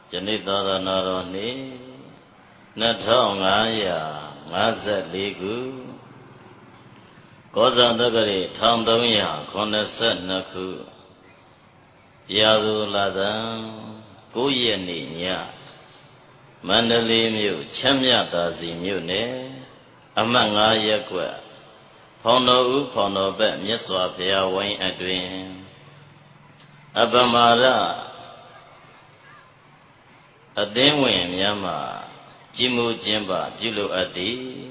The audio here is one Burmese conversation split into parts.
Jani Tara Naroni Nathong Ngaya Gu Koza Nagari Tandongya Konaset Naku Yadu Ladan Kuyeni Nya Mandali Mu Chamya Dazi Mune Amanga Yakwa Pono Bet Myeswa Pia Wain Adwin Abamara Adinwin Yama Jimu Jimba Julu Adi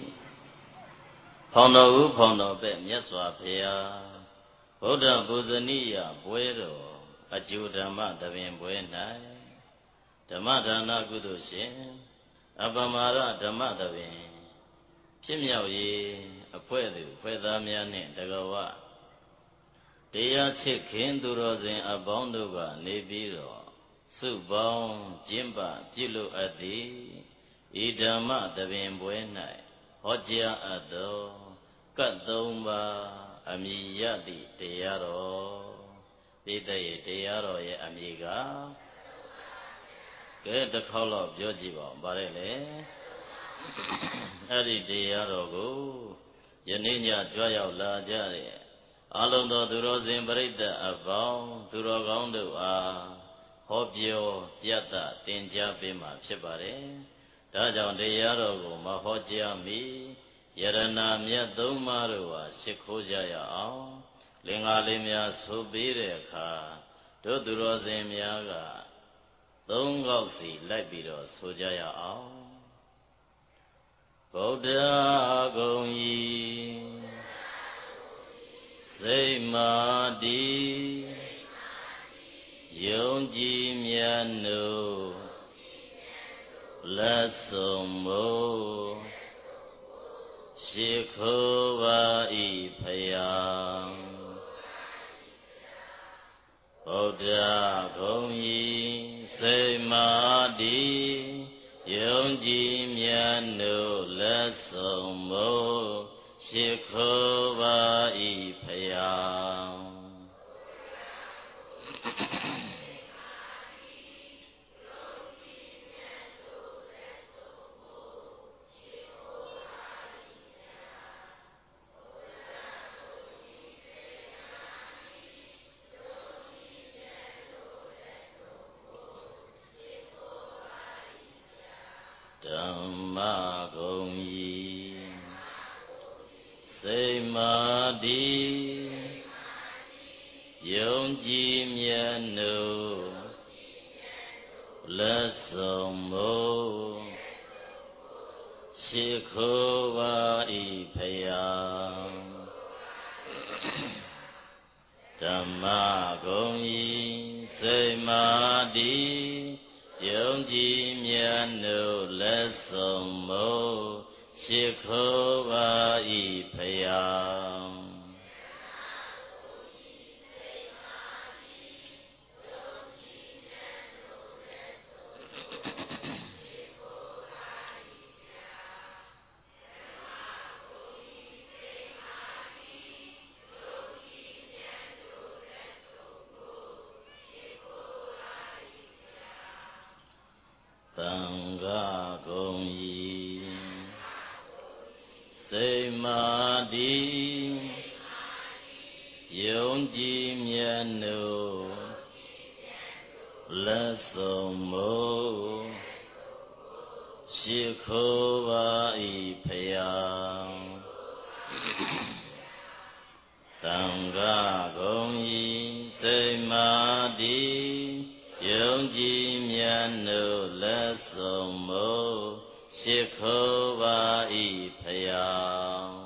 Pono Bet Myeswa Pia Buddha Buzaniya Buero Ajudama Davin Buenai Dhamadana Gudushin Abamara Dhamadavin Pimyawi Apwedu Pwedamiani Dagawa Deya Chikin Durozin Abonduga Nibiro Subong Jimba Jilu Adi Idama Davin Buenai Hojia Ado Katomba Amiyadi Deyaro Bidaye Deyaro Ye Amiga Get the call of Jojiba Barele Adi Deyaro Yaninya Joya La Jari Alondo Durozin Barita Abong Durogondo Hobio Piata Tinja Bima Chibare Dajan Deyaro Mahojia Mi Yarana Miadomarua Shikojaya Lingalimia Subire Ka Dodurozin Miaga Dongosi Labiro Sojaya Buddha Gonyi Seimadi Yonji Miano Lasomo Shikova Ipayam Buddha Gonyi Seimadi Yonji Miano Lasomo Shikova Ipayam Dhamma Gonyi Seimadi Yonji Miano Lasomo Shikova Ipayam Dhamma Gonyi Seimadi Yonji Miano Lasomo Shikova Ipayam Tanga Gonyi Seimadi Yonji Miano Lasomo Shikova Ipayam Tanga Gonyi Seimadi Yonji Miano Lasomo Shikova Ipayam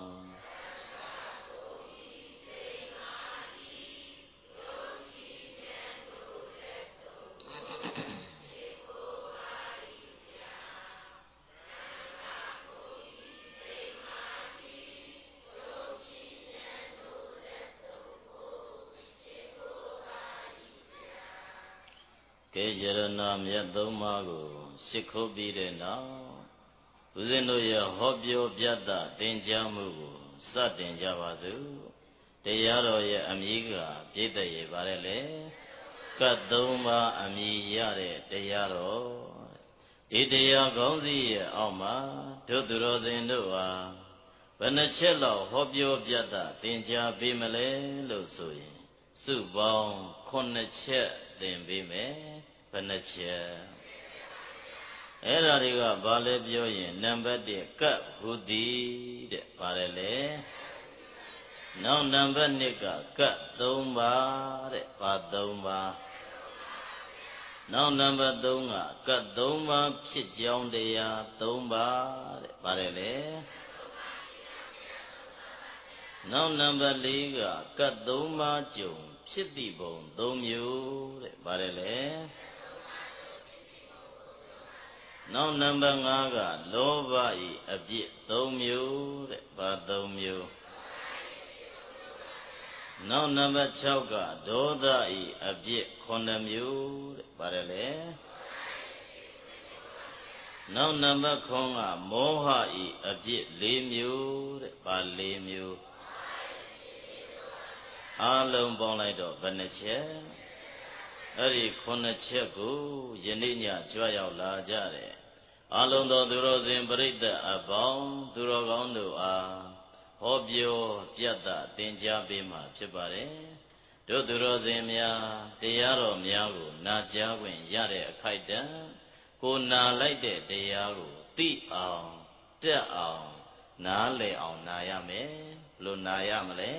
Kejarana Miadomago Shikobirena Uzinoya Hobio Biada Denjamugo Satin Javazu Deyaro Ye Amiga Jida Ye Barele ကတ်သုံးပါအမည်ရတဲ့တရားတော်ဒီတရားကောင်းစီရဲ့အောက်မှာတို့သူတော်စင်တို့ဟာဘယ်နှချက်လောက်ဟောပြောပြတတ်သင်ကြားပေးမလဲလို့ဆိုရင်စုပေါင်း9ချက်သင်ပေးမယ်ဘယ်နှချက်အဲ့ဒါတွေကဘာလဲပြောရင်နံပါတ်1ကပ်ဟုတိတဲ့ဘာလဲလဲနောက်နံပါတ်2ကကပ်3ပါတဲ့ဘာ3ပါနောက်နံပါတ်3ကကပ်3ပါဖြစ်ကြောင်းတရား3ပါတဲ့ဘာလဲလဲနောက်နံပါတ်4ကကပ်3ပါကြုံဖြစ်သည့်ပုံ3မျိုးတဲ့ဘာလဲလဲနောက်နံပါတ်5ကလောဘဤအပြစ်3မျိုးတဲ့ဘာ3မျိုးနောက်နံပါတ်6ကဒေါသဤအပြစ်9မျိုးတဲ့ဘာလဲလဲနောက်နံပါတ်9ကမောဟဤအပြစ်4မျိုးတဲ့ဘာ4မျိုးအားလုံးပေါင်းလိုက်တော့ဘယ်နှချက်အဲ့ဒီ9ချက်ကိုယနေ့ညကြွရောက်လာကြတယ်အားလုံးသောသူတော်စင်ပရိသတ်အပေါင်းသူတော်ကောင်းတို့အားဟောပြောပြတ်တာသင်ကြားပေးမှာဖြစ်ပါတယ်တို့သူတော်စင်များတရားတော်များကိုနာကြားခွင့်ရတဲ့အခိုက်အတန့်ကိုနာလိုက်တဲ့တရားကိုသိအောင်တက်အောင်နားလည်အောင်နာရမယ်လို့နာရမလဲ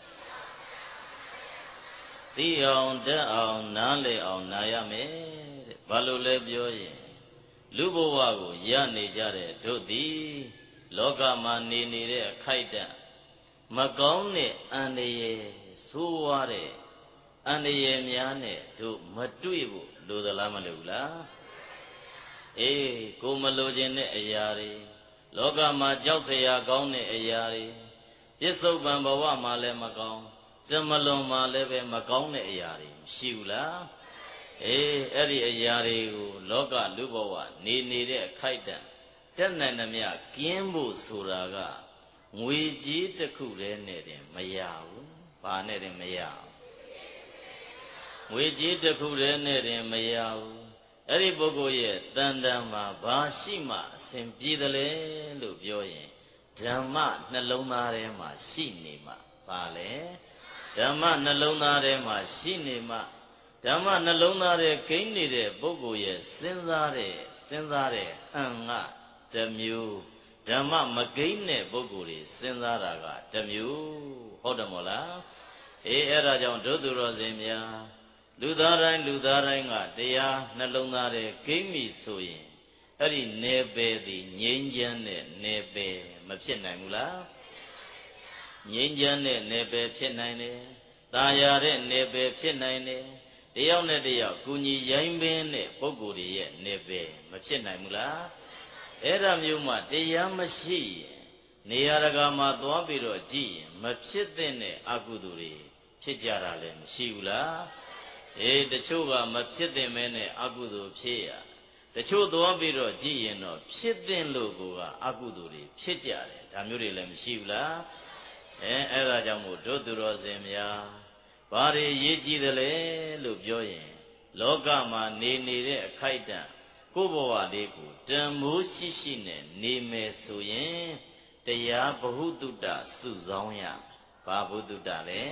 သိအောင်တက်အောင်နားလည်အောင်နာရမယ်တဲ့ဘာလို့လဲပြောရင်လူဘဝကိုရနေကြတဲ့တို့သည်လောကမှာနေနေတဲ့အခိုက်အတန့်မကောင်းတဲ့အန္တရာယ်ဆိုးဝါးတဲ့အန္တရာယ်များနဲ့တို့မတွေ့ဖို့လိုသလားမလိုဘူးလားအေးကိုမလိုခြင်းတဲ့အရာတွေလောကမှာကြောက်စရာကောင်းတဲ့အရာတွေပြစ္ဆုတ်ပံဘဝမှာလည်းမကောင်းတမလွန်မှာလည်းပဲမကောင်းတဲ့အရာတွေရှိဘူးလားအေးအဲ့ဒီအရာတွေကိုလောကလူဘဝနေနေတဲ့အခိုက်အတန့်တက်နိုင်သမျှကင်းဖို့ဆိုတာကငွေကြီးတစ်ခုတည်းနဲ့တင်မရဘူး။ဘာနဲ့တင်မရဘူး။ငွေကြီးတစ်ခုတည်းနဲ့တင်မရဘူး။အဲ့ဒီပုဂ္ဂိုလ်ရဲ့တန်တန်မှာဘာရှိမှအစဉ်ပြေတယ်လေလို့ပြောရင်ဓမ္မနှလုံးသားထဲမှာရှိနေမှဘာလဲဓမ္မနှလုံးသားထဲမှာရှိနေမှဓမ္မနှလုံးသားထဲကိန်းနေတဲ့ပုဂ္ဂိုလ်ရဲ့စဉ်းစားတဲ့အံငါတစ်မျိုးဓမ္မမကိန်းတဲ့ပုဂ္ဂိုလ်တွေစဉ်းစားတာကတစ်မျိုးဟုတ်တယ်မို့လားအေးအဲ့ဒါကြောင့်ဒုသူတော်စင်များလူသားတိုင်းကတရားနှလုံးသားထဲကိန်းပြီဆိုရင်အဲ့ဒီနေပယ်သည်ငြိမ်းချမ်းတဲ့နေပယ်မဖြစ်နိုင်ဘူးလားငြိမ်းချမ်းတဲ့နေပယ်ဖြစ်နိုင်တယ်။ตาရတဲ့နေပယ်ဖြစ်နိုင်တယ်။တယောက်နဲ့တယောက်ကုညီရိုင်းပင်းတဲ့ပုဂ္ဂိုလ်တွေရဲ့နေပယ်မဖြစ်နိုင်ဘူးလား။အဲ့ဒါမျိုးမှတရားမရှိရင်နေရာတကာမှာသွားပြီးတော့ကြည့်ရင်မဖြစ်တဲ့အကုသိုလ်တွေဖြစ်ကြတာလည်းမရှိဘူးလား။အေးတချို့ကမဖြစ်တဲ့မဲနဲ့အကုသိုလ်ဖြစ်ရတချို့သွားပြီးတော့ကြည့်ရင်တော့ဖြစ်တဲ့လို့ကအကုသိုလ်တွေဖြစ်ကြတယ်ဒါမျိုးတွေလည်းမရှိဘူးလားအဲ့ဒါကြောင့်မို့တို့သူတော်စင်များဘာတွေရေးကြည့်တယ်လဲလို့ပြောရင်လောကမှာနေနေတဲ့အခိုက်အတန့်ကိုယ်ဘဝလေးကိုတန်မိုးရှိရှိနဲ့နေမယ်ဆိုရင်တရားဘဟုတုတ္တစုဆောင်းရဘာဘုတုတ္တလဲ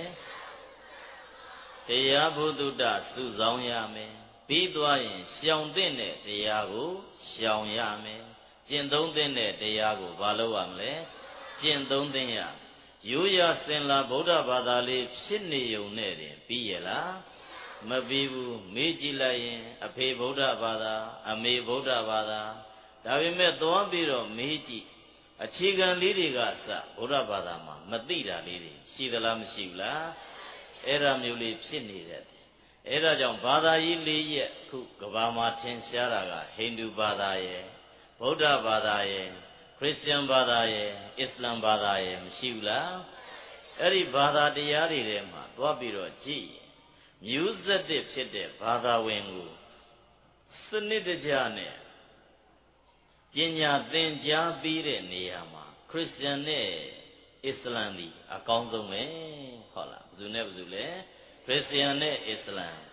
တရားဘုတုတ္တစုဆောင်းရမယ်ပြီးသွားရင်ရှောင်တဲ့တရားကိုရှောင်ရမယ်ကျင့်သုံးတဲ့တရားကိုဘာလုပ်ရမလဲကျင့်သုံးသင်ရရိုးရစင်လာဗုဒ္ဓဘာသာလေးဖြစ်နေုံနဲ့တင်ပြီးရလားမပြီးဘူးမေးကြည့်လိုက်ရင်အဖေဗုဒ္ဓဘာသာအမေဗုဒ္ဓဘာသာဒါပေမဲ့သွားပြီးတော့မေးကြည့်အခြေခံလေးတွေကစဗုဒ္ဓဘာသာမှာမသိတာလေးတွေရှိသလားမရှိဘူးလားအဲ့ဒါမျိုးလေးဖြစ်နေတယ်အဲ့ဒါကြောင့်ဘာသာကြီး၄ရက်ခုကဘာမှာထင်ရှားတာကဟိန္ဒူဘာသာရဲ့ဗုဒ္ဓဘာသာရဲ့ခရစ်ယာန်ဘာသာရဲ့အစ္စလမ်ဘာသာရဲ့မရှိဘူးလားအဲ့ဒီဘာသာတရားတွေထဲမှာသွားပြီးတော့ကြည့်မျိုးဆက်တဲ့ဖြစ်တဲ့ဘာသာဝင်ကိုစနစ်တကျနဲ့ပညာသင်ကြားပြီးတဲ့နေရာမှာခရစ်ယာန်နဲ့အစ္စလမ်ဒီအကောင်းဆုံးပဲဟုတ်လားဘယ်သူနဲ့ဘယ်သူလဲခရစ်ယာန်နဲ့အစ္စလမ်သူ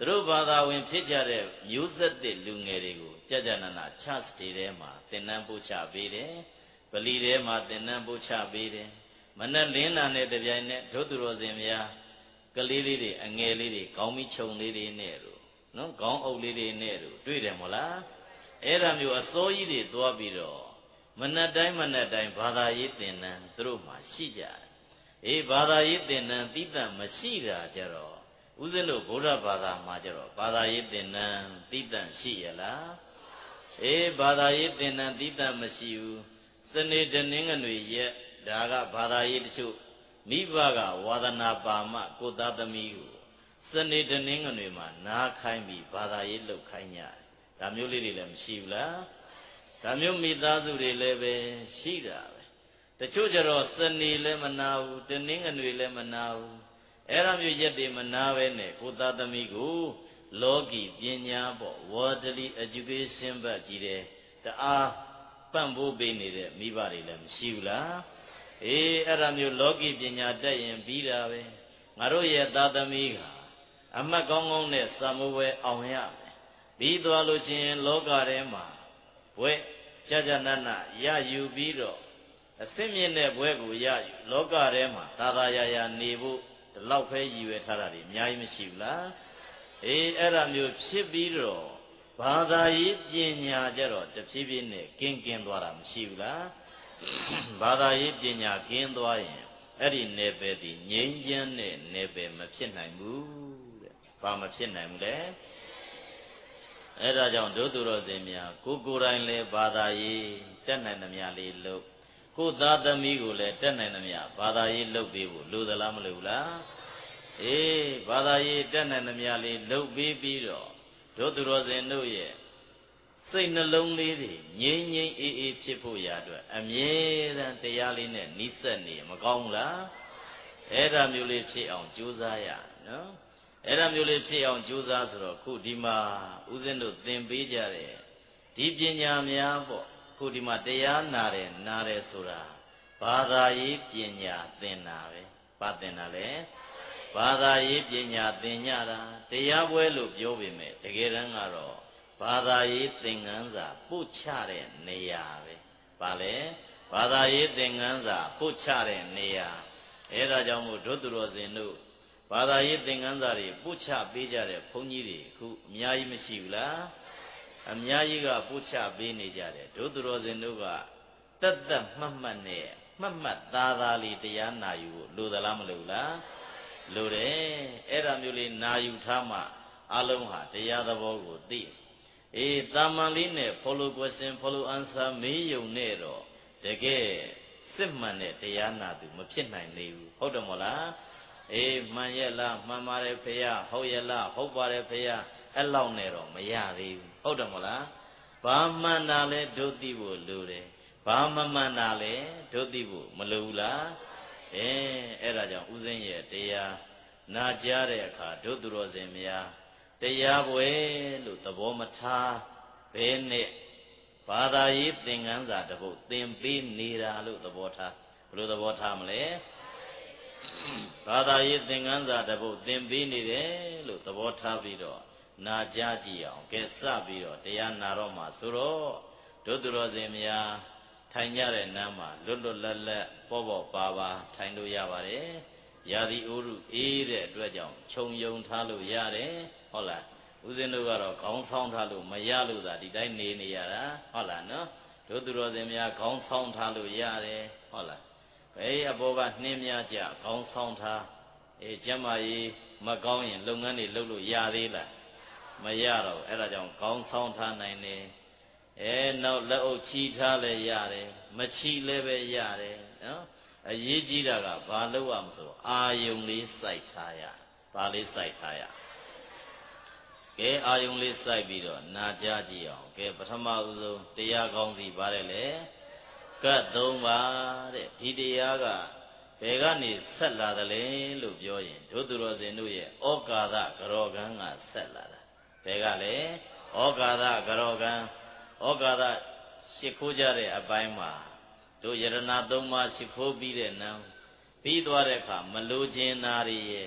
သူတို့ဘာသာဝင်ဖြစ်ကြတဲ့မျိုးဆက်သစ်လူငယ်တွေကိုကြကြနာနာချစ်တေထဲမှာသင်တန်းပို့ချပေးတယ်ဗလီထဲမှာသင်တန်းပို့ချပေးတယ်မနဲ့လင်းလာတဲ့တပြိုင်နက်ဒုသူတော်စင်များကလေးလေးတွေအငယ်လေးတွေခေါင်းမီးခြုံလေးတွေနဲ့တို့နော်ခေါင်းအုပ်လေးတွေနဲ့တို့တွေ့တယ်မို့လားအဲ့ဒါမျိုးအစိုးကြီးတွေသွားပြီးတော့မနဲ့တိုင်းဘာသာရေးသင်တန်းသူတို့မှရှိကြတယ်အေးဘာသာရေးသင်တန်းတိတ္တမရှိတာကြတော့ဦးဇင်းတို့ဗုဒ္ဓဘာသာမှာကြတော့ဘာသာရေးသင်တန်းတိတ္တရှိရလားအေးဘာသာရေးသင်တန်းတိတ္တမရှိဘူးစနေတနင်္ဂနွေရက်ဒါကဘာသာရေးတချို့မိဘကဝါဒနာပါမကိုသားသမီးကိုစနေတနင်္ဂနွေမှာနားခိုင်းပြီးဘာသာရေးလှုပ်ခိုင်းကြတယ်ဒါမျိုးလေးတွေလည်းမရှိဘူးလားဒါမျိုးမိသားစုတွေလည်းပဲရှိတာပဲတချို့ကြတော့စနေလည်းမနာဘူးတနင်္ဂနွေလည်းမနာဘူးအဲ့ဒါမျိုးရက်တွေမနာပဲနဲ့ကိုသားသမီးကိုလောကီပညာပေါ့ worldly education ဘက်ကြီးတယ်တအားပံ့ပိုးပေးနေတဲ့မိဘတွေလည်းမရှိဘူးလားအေးအဲ့ဒါမျိုးလောကီပညာတက်ရင်ပြီးတာပဲငါတို့ရဲ့သားသမီးကအမှတ်ကောင်းကောင်းနဲ့စာမိုးပွဲအောင်ရမယ်ပြီးသွားလို့ရှိရင်လောကထဲမှာဘွဲကြကြနနရယူပြီးတော့အစင်းမြင့်တဲ့ဘွဲကိုရယူလောကထဲမှာသာသာယာယာနေဖို့ဒီလောက်ပဲရည်ရွယ်ထားတာဒီအများကြီးမရှိဘူးလားအေးအဲ့ဒါမျိုးဖြစ်ပြီးတော့ဘာသာရေးပညာကြတော့တဖြည်းဖြည်းနဲ့ကင်းသွားတာမရှိဘူးလားဘာသာရေးပညာကင်းသွားရင်အဲ့ဒီနယ်ပယ်ဒီငြိမ်းချမ်းတဲ့နယ်ပယ်မဖြစ်နိုင်ဘူးတဲ့ဘာမဖြစ်နိုင်ဘူးလဲအဲ့ဒါကြောင့်ဒုသူတော်စင်များကိုယ်တိုင်လည်းဘာသာရေးတက်နိုင်သမျှလေးလုပ်ကိုယ်သားသမီးကိုလည်းတက်နိုင်သမျှဘာသာရေးလုပ်ပေးဖို့လိုသလားမလိုဘူးလားအေးဘာသာရေးတက်နိုင်သမျှလေးလုပ်ပေးပြီးတော့ဒုသူတော်စင်တို့ရဲ့စိတ်နှလုံးလေးတွေငြိမ်းအေးဖြစ်ဖို့ရအတွက်အမြဲတမ်းတရားလေးနဲ့နှိစက်နေမကောင်းလားအဲ့ဒါမျိုးလေးဖြစ်အောင်ကြိုးစားရနော်အဲ့ဒါမျိုးလေးဖြစ်အောင်ကြိုးစားဆိုတော့ခုဒီမှာဦးဇင်းတို့သင်ပေးကြတဲ့ဒီပညာများပေါ့ခုဒီမှာတရားနာတယ်ဆိုတာဘာသာရေးပညာသင်တာပဲဘာသင်တာလဲဘာသာရေးပညာသင်ညတာတရားပွဲလို့ပြောပေမဲ့တကယ်တမ်းကတော့ဘာသာရေးသင်ခန်းစာပို့ချတဲ့နေရာပဲဘာလဲဘာသာရေးသင်ခန်းစာပို့ချတဲ့နေရာအဲဒါကြောင့်မို့ဒုသူတော်စင်တို့ဘာသာရေးသင်ခန်းစာတွေပို့ချပေးကြတဲ့ဘုန်းကြီးတွေအခုအများကြီးမရှိဘူးလားအများကြီးကပို့ချပေးနေကြတယ်ဒုသူတော်စင်တို့ကတက်မှတ်နဲ့မှတ်သားလေးတရားနာယူဖို့လိုသလားမလိုဘူးလားလိုတယ်အဲ့ဒါမျိုးလေးနာယူထားမှအလုံးဟာတရားသဘောကိုသိအေးတာမန်လေးနဲ့ follow question follow answer မေးယုံနဲ့တော့တကယ်စစ်မှန်တဲ့တရားနာသူမဖြစ်နိုင်သေးဘူးဟုတ်တယ်မို့လားအေးမှန်ရဲ့လားမှန်ပါတယ်ဖေရဟုတ်ရဲ့လားဟုတ်ပါတယ်ဖေရအဲ့လောက်နဲ့တော့မရသေးဘူးဟုတ်တယ်မို့လားဘာမှန်တာလဲဒုသိဖို့လိုတယ်ဘာမမှန်တာလဲဒုသိဖို့မလိုဘူးလားအဲ့ဒါကြောင့်ဥစဉ်ရဲ့တရားနာကြားတဲ့အခါဒုသူတော်စင်များတရားပွဲလို့သဘောမထားဘဲနဲ့ဘာသာရေးသင်ခန်းစာတစ်ပုဒ်သင်ပေးနေတာလို့သဘောထားဘယ်လိုသဘောထားမလဲဘာသာရေးသင်ခန်းစာတစ်ပုဒ်သင်ပေးနေတယ်လို့သဘောထားပြီးတော့နာကြားကြည့်အောင်ကဲစပြီးတော့တရားနာတော့မှဆိုတော့ဒုသူတော်စင်များထိုင်ကြတဲ့နားမှာလွတ်လပ်ပေါ့ပါထိုင်လို့ရပါတယ်ရာသီဥတုအေးတဲ့အတွက်ကြောင့်ခြုံယုံထားလို့ရတယ်ဟုတ်လားဦးဇင်းတို့ကတော့ခေါင်းဆောင်းထားလို့မရလို့သာဒီတိုင်းနေရတာဟုတ်လားနော်တို့သူတော်စင်များခေါင်းဆောင်းထားလို့ရတယ်ဟုတ်လားဘယ်အဘောကနှင်းများကြခေါင်းဆောင်းထားကျမ်းမာရေးမကောင်းရင်လုပ်ငန်းတွေလုပ်လို့ရသေးလားမရတော့အဲ့ဒါကြောင့်ခေါင်းဆောင်းထားနိုင်တယ်နောက်လက်အုပ်ချီထားလဲရတယ်မချီလဲပဲရတယ်နော်အရေးကြီးတာကဘာလို့ရမဆိုအာယုံလေးစိုက်ထားရဘာလေးစိုက်ထားရကဲအာယုံလေးစိုက်ပြီးတော့နာကြားကြည့်အောင်ကဲပထမဦးဆုံးတရားကောင်းစီပါတယ်လေကတ်3ပါတဲ့ဒီတရားကဘယ်ကနေဆက်လာတယ်လဲလို့ပြောရင်ဒုသူတော်စင်တို့ရဲ့ဩကာသကရောကံကဆက်လာတာဘယ်ကလဲဩကာသကရောကံဩကာသရှ िख ိုးကြတဲ့အပိုင်းမှာတို့ယရဏ3ပါးရှ िख ိုးပြီးတဲ့နောက်ပြီးသွားတဲ့အခါမလိုချင်တာတွေရဲ့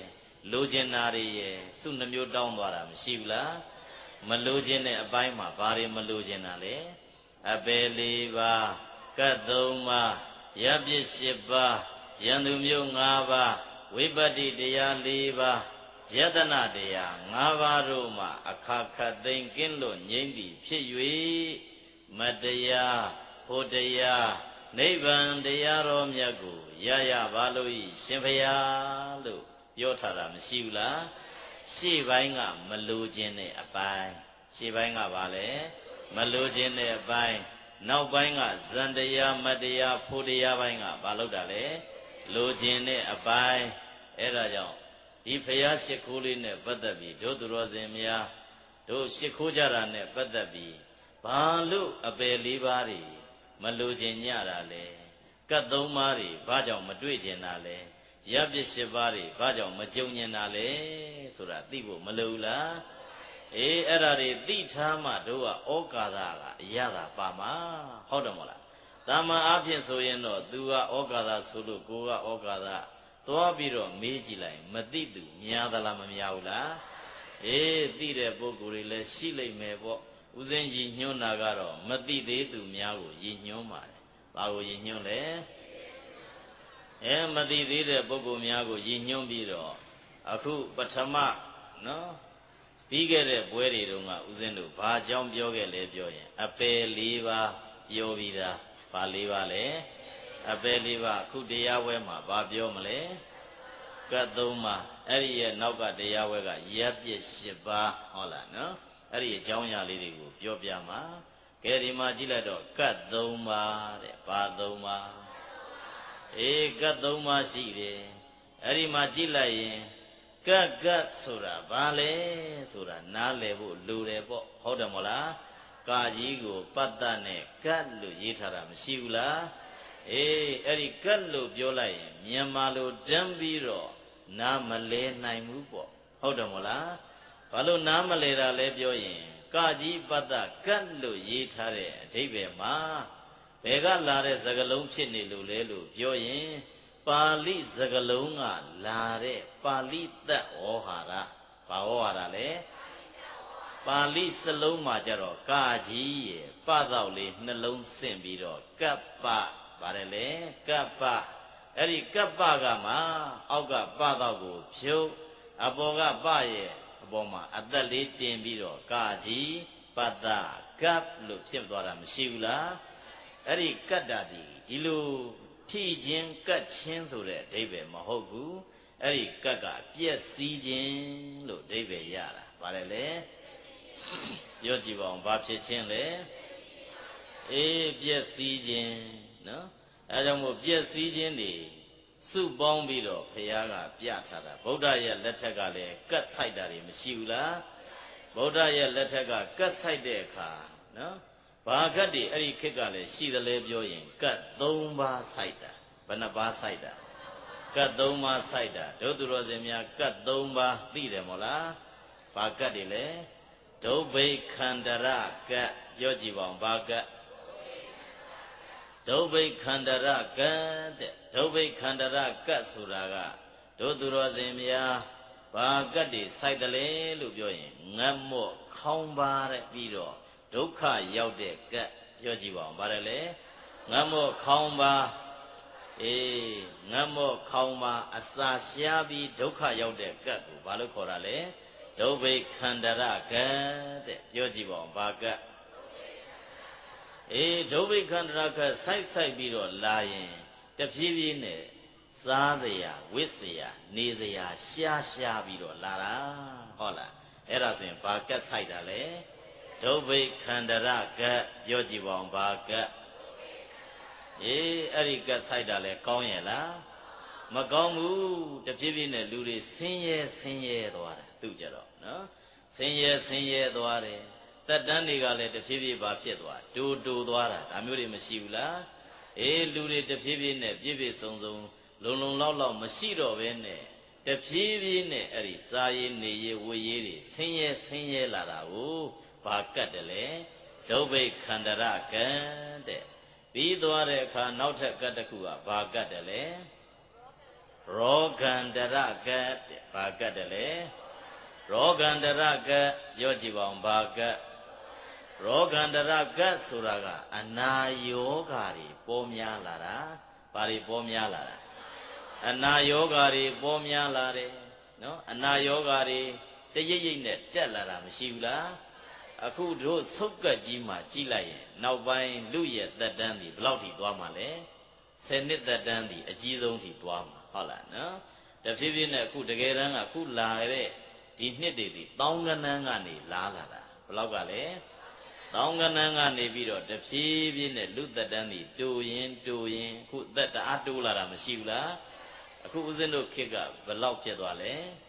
လိုချင်တာတွေရဲ့စုနှမျိုးတောင်းသွားတာမရှိဘူးလားမလိုချင်တဲ့အပိုင်းမှာဘာတွေမလိုချင်တာလဲအပယ်၄ပါးကတ်၃ပါးရပ်ပစ်၈ပါးယန္တုမျိုး၅ပါးဝိပတ္တိတရား၄ပါးယတနာတရား၅ပါးတို့မှအခါခတ်သိမ်းကင်းလွတ်ငြိမ့်သည်ဖြစ်၍မတရားဖို့တရားနိဗ္ဗာန်တရားတော်မြတ်ကိုရရပါလို့ဤရှင်ဘုရားလို့ပြောထားတာမရှိဘူးလားရှေ့ပိုင်းကမလိုခြင်းတဲ့အပိုင်းရှေ့ပိုင်းကဘာလဲမလိုခြင်းတဲ့အပိုင်းနောက်ပိုင်းကဇန်တရားမတရားဖို့တရားပိုင်းကဘာလို့တာလဲလိုခြင်းတဲ့အပိုင်းအဲ့ဒါကြောင့်ဒီဘုရားရှိခိုးလေးနဲ့ပတ်သက်ပြီးတို့သူတော်စင်များတို့ရှိခိုးကြတာနဲ့ပတ်သက်ပြီးဘာလို့အပယ်၄ပါးတွေမလိုချင်ကြတာလဲကတ်၃ပါးတွေဘာကြောင့်မတွေ့ကျင်တာလဲရပ်ပစ်၈ပါးတွေဘာကြောင့်မကြုံကျင်တာလဲဆိုတာသိဖို့မလိုဘူးလားအေးအဲ့ဒါတွေသိထားမှတို့ကဩကာသကအရသာပါမှာဟုတ်တယ်မဟုတ်လားတာမန်အားဖြင့်ဆိုရင်တော့ तू ကဩကာသဆိုလို့ကိုကဩကာသသွားပြီးတော့မေးကြည့်လိုက်မသိသူများသလားမများဘူးလားအေးသိတဲ့ပုဂ္ဂိုလ်တွေလည်းရှိလိမ့်မယ်ပေါ့ဥစဉ်ကြီးညွှန်းတာကတော့မသိသေးသူများကိုရည်ညွှန်းပါတယ်ဘာကိုရည်ညွှန်းလဲမသိသေးတဲ့ပုဂ္ဂိုလ်များကိုရည်ညွှန်းပြီးတော့အခုပထမနော်ပြီးခဲ့တဲ့ပွဲတွေတုန်းကဥစဉ်တို့ဘာအကြောင်းပြောခဲ့လဲပြောရင်အပယ်၄ပါးပြောပြီးသားဘာ၄ပါးလဲအပယ်၄ပါးအခုတရားဝဲမှာဘာပြောမလဲကတ်၃ပါးအဲ့ဒီရဲ့နောက်ကတရားဝဲကရပ်ပစ်၈ပါးဟုတ်လားနော်အဲ့ဒီအကြောင်းအရာလေးတွေကိုပြောပြမှာကဲဒီမှာကြည့်လိုက်တော့ကတ်၃ပါးတဲ့ဘာ၃ပါးကတ်၃ပါးရှိတယ်အဲ့ဒီမှာကြည့်လိုက်ရင်ကတ်ဆိုတာဘာလဲဆိုတာနားလည်ဖို့လိုတယ်ပေါ့ဟုတ်တယ်မဟုတ်လားကာကြီးကိုပတ္တနဲ့ကတ်လို့ရေးထားတာမရှိဘူးလားအဲ့ဒီကတ်လို့ပြောလိုက်ရင်မြန်မာလိုတန်းပြီးတော့နားမလဲနိုင်ဘူးပေါ့ဟုတ်တယ်မဟုတ်လားဘာလို့နားမလဲတာလဲပြောရင်ကာကြီးပတ္တကတ်လို့ရေးထားတဲ့အဓိပ္ပာယ်မှာဘယ်ကလာတဲ့စကားလုံးဖြစ်နေလို့လဲလို့ပြောရင်ပါဠိစကားလုံးကလာတဲ့ပါဠိသက်ဩဟာရဘာဩဟာရလဲပါဠိစလုံးမှာကြတော့ကာကြီးရယ်ပတော့လေးနှလုံးဆင့်ပြီးတော့ကပ္ပပါတယ်လေကပ္ပအဲ့ဒီကပ္ပကမှအောက်ကပတော့ကိုဖြုတ်အပေါ်ကပရဲ့အပေါ်မှာအသက်လေးတင်ပြီးတော့ကာကြီးပတ္တကပ္ပလို့ဖြစ်သွားတာမရှိဘူးလားအဲ့ဒီကတ္တာဒီလိုထိခြင်းကတ်ခြင်းဆိုတဲ့အဓိပ္ပာယ်မဟုတ်ဘူးအဲ့ဒီကတ်ကပြည့်စည်ခြင်းလို့အဓိပ္ပာယ်ရတာပါတယ်လေပြောကြည့်ပါဦးဘာဖြစ်ခြင်းလဲပြည့်စည်ခြင်းနော်အဲကြောင့်မို့ပြည့်စည်ခြင်းတွေစုပေါင်းပြီးတော့ဘုရားကပြထားတာဗုဒ္ဓရဲ့လက်ထက်ကလည်းကတ်ဆိုင်တာတွေမရှိဘူးလားဗုဒ္ဓရဲ့လက်ထက်ကကတ်ဆိုင်တဲ့အခါနော်ဘာကတ်တွေအဲ့ဒီခေတ်ကလည်းရှိတယ်လေပြောရင်ကတ်၃ပါးဆိုင်တာဘယ်နှပါးဆိုင်တာကတ်၃ပါးဆိုင်တာဒုသူတော်စင်များကတ်၃ပါးသိတယ်မို့လားဘာကတ်တွေလဲဒုဗိခန္တရကတ်ပြောကြည့်ပါဦးဘာကတ်ဒုဗိခန္တရကတ်တဲ့ဒုဗိခန္တရကတ်ဆိုတာကဒုသူတော်စင်များဘာကတ်တွေဆိုင်တယ်လေလို့ပြောရင်ငတ်မော့ခေါင်းပါတဲ့ပြီးတော့ဒုက္ခရောက်တဲ့ကတ်ပြောကြည့်ပါဦးဗါတယ်လေငတ်မော့ခေါင်းပါငတ်မော့ခေါင်းပါအစာရှားပြီးဒုက္ခရောက်တဲ့ကတ်ကိုဘာလို့ခေါ်တာလဲဒုဗိခန္တရကတ်တဲ့ပြောကြည့်ပါဦးဘာကတ်ဒုဗိခန္တရကတ်ဆိုင်ပြီးတော့လာရင်တဖြည်းဖြည်းနဲ့စားစရာဝတ်စရာနေစရာရှားပြီးတော့လာတာဟုတ်လားအဲ့ဒါဆိုရင်ဘာကတ်ဆိုင်တာလဲဒုဗိခန္တရကတ်ပြောကြည့်ပါဦးဘာကတ်အဲ့ဒီကတ်ဆိုင်တာလဲကောင်းရဲ့လားမကောင်းဘူးတဖြည်းဖြည်းနဲ့လူတွေဆင်းရဲသွားတယ်သူကြတော့နော်ဆင်းရဲသွားတယ်တက်တန်းတွေကလည်းတဖြည်းဖြည်းပါဖြစ်သွားတူသွားတာဒါမျိုးတွေမရှိဘူးလားလူတွေတဖြည်းဖြည်းနဲ့ပြည့်စုံလုံလောက်မရှိတော့ဘဲနဲ့တဖြည်းဖြည်းနဲ့အဲ့ဒီစားရည်နေရည်ဝေရည်တွေဆင်းရဲလာတာကိုဘာကတ်တယ်လဲဒုဗိခန္တရကတ်တဲ့ပြီးသွားတဲ့အခါနောက်ထပ်ကတ်တစ်ခုကဘာကတ်တယ်လဲရောဂန္တရကတ်ဘာကတ်တယ်လေရောဂန္တရကတ်ပြောကြည့်ပါဦးဘာကတ်ရောဂန္တရကတ်ဆိုတာကအနာယောဂါတွေပေါ်များလာတာဘာတွေပေါ်များလာတာအနာယောဂါတွေပေါ်များလာတယ်နော်အနာယောဂါတွေတရိပ်ရိပ်နဲ့တက်လာတာမရှိဘူးလားအခုတို့သုတ်ကတ်ကြီးမှာကြည့်လိုက်ရင်နောက်ပိုင်းလူရဲ့သက်တမ်းဒီဘယ်လောက်ထိသွားမှာလဲ10နှစ်သက်တမ်းဒီအကြီးဆုံးထိသွားမှာဟုတ်လားနော်တဖြည်းဖြည်းနဲ့အခုတကယ်တမ်းကအခုလာတဲ့ဒီနှစ်တွေဒီတောင်းကနန်းကနေလာတာဘယ်လောက်ကလဲတောင်းကနန်းကနေပြီးတော့တဖြည်းဖြည်းနဲ့လူသက်တမ်းဒီတူရင်အခုသက်တအားတိုးလာတာမရှိဘူးလားအခုဦးဇင်းတို့ခေတ်ကဘယ်လောက်ဖြစ်သွားလဲ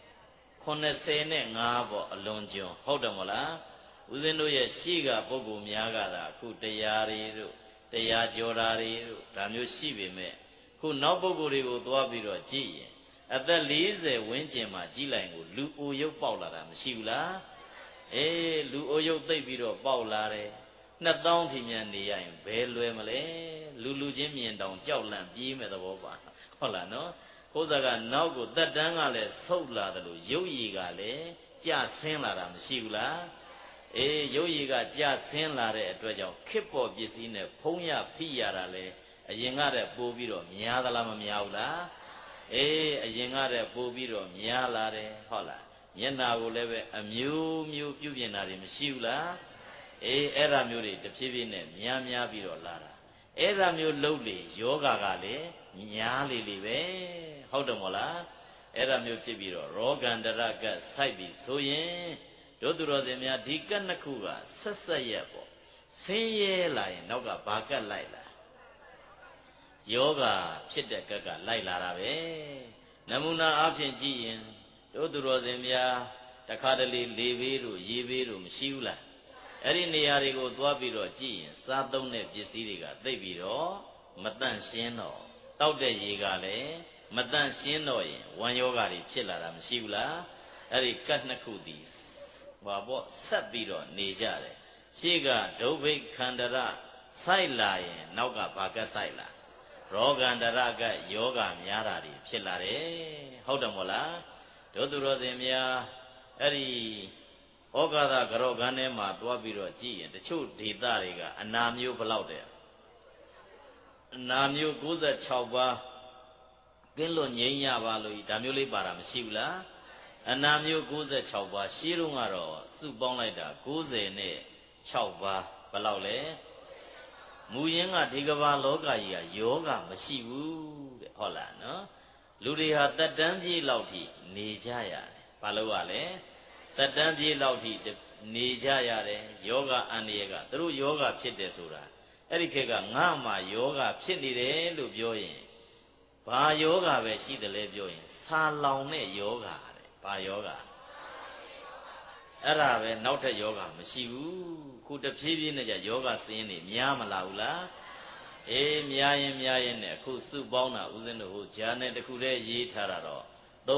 85ပေါ့အလွန်ကျွံဟုတ်တယ်မဟုတ်လားဦးဇင်းတို့ရဲ့ရှေ့ကပုဂ္ဂိုလ်များကသာအခုတရားတွေတို့တရားကြော်တာတွေတို့ဒါမျိုးရှိပေမဲ့ခုနောက်ပုဂ္ဂိုလ်တွေကိုသွားပြီးတော့ကြည့်ရင်အသက်40ဝန်းကျင်မှာကြည်လိုက်ကိုလူအိုရုပ်ပေါက်လာတာမရှိဘူးလားအေးလူအိုရုပ်သိပ်ပြီးတော့ပေါက်လာတယ်2000ထိမြန်နေရရင်ဘယ်လွယ်မလဲလူချင်းမြင်တောင်ကြောက်လန့်ပြေးမဲ့သဘောပါဟုတ်လားနော်ကိုယ်စကနောက်ကိုတက်တန်းကလည်းဆုတ်လာတယ်လို့ရုပ်ရည်ကလည်းကြဆင်းလာတာမရှိဘူးလားအေးရုပ်ရည်ကကြဆင်းလာတဲ့အတွက်ကြောင့်ခစ်ပေါ်ပစ္စည်းနဲ့ဖုံးရဖိရတာလေအရင်ကတည်းကပိုးပြီးတော့များသလားမများဘူးလားအေးအရင်ကတည်းကပိုးပြီးတော့များလာတယ်ဟုတ်လားမျက်နာကိုလည်းပဲအမျိုးမျိုးပြုပြင်တာတွေမရှိဘူးလားအေးအဲ့ဒါမျိုးတွေတဖြည်းဖြည်းနဲ့များပြီးတော့လာတာအဲ့ဒါမျိုးလှုပ်လေယောဂကလည်းများလေပဲဟုတ်တယ်မို့လားအဲ့ဒါမျိုးဖြစ်ပြီးတော့ရောဂန္တရကတ်စိုက်ပြီးဆိုရင်တို့သူတော်စင်များဒီကတ်နှစ်ခုကဆက်ရက်ပေါ့ဆင်းရဲလာရင်နောက်ကဘာကတ်လိုက်လာယောဂဖြစ်တဲ့ကတ်ကလိုက်လာတာပဲနမူနာအားဖြင့်ကြည့်ရင်တို့သူတော်စင်များတခါတလေလေဘေးတို့ရေဘေးတို့မရှိဘူးလားအဲ့ဒီနေရာတွေကိုသွားပြီးတော့ကြည့်ရင်စားသုံးတဲ့ပစ္စည်းတွေကသိပ်ပြီးတော့မတန့်ရှင်းတော့တောက်တဲ့ရေကလည်းမတန့်ရှင်းတော့ရင်ဝမ်းယောဂတွေဖြစ်လာတာမရှိဘူးလားအဲ့ဒီကတ်နှစ်ခုတည်းဘာပေါ့ဆက်ပြီးတော့နေကြတယ်ရှေ့ကဒုဗ္ဗိခန္တရစိုက်လာရင်နောက်ကဘာကတ်စိုက်လာရောဂန္တရကယောဂများတာတွေဖြစ်လာတယ်ဟုတ်တယ်မို့လားတို့သူတော်စင်များအဲ့ဒီဩဃာသကရောဂန်ထဲမှာသွားပြီးတော့ကြည့်ရင်တချို့ဒေသတွေကအနာမျိုးဘလောက်တဲ့အနာမျိုး96ပါးကင်းလွတ်ငြိမ်းရပါလို့ဒါမျိုးလေးပါတာမရှိဘူးလားအနာမျိုး96ပါးရှင်းတော့ကတော့စုပေါင်းလိုက်တာ96ပါးဘယ်လောက်လဲမူရင်းကဒီကမ္ဘာလောကကြီးကယောဂမရှိဘူးတဲ့ဟုတ်လားနော်လူတွေဟာတက်တန်းပြေးလောက်ထိနေကြရတယ်ဘာလို့ ရလဲတက်တန်းပြေးလောက်ထိနေကြရတယ်ယောဂအန္တရာယ်ကသူတို့ယောဂဖြစ်တယ်ဆိုတာအဲ့ဒီခေတ်ကငါမှယောဂဖြစ်နေတယ်လို့ပြောရင်ဘာယောဂပဲရှိတယ်လဲပြောရင်ဆာလောင်တဲ့ယောဂတဲ့ဘာယောဂအဲ့ဒါပဲနောက်ထပ်ယောဂမရှိဘူးခုတဖြည်းဖြည်းနဲ့ကြယောဂစင်းနေများမလာဘူးလားအေးများရင်နဲ့အခုစုပေါင်းတာဦးဇင်းတို့ဟိုဂျာနဲ့တခုတည်းရေးထားတာတော့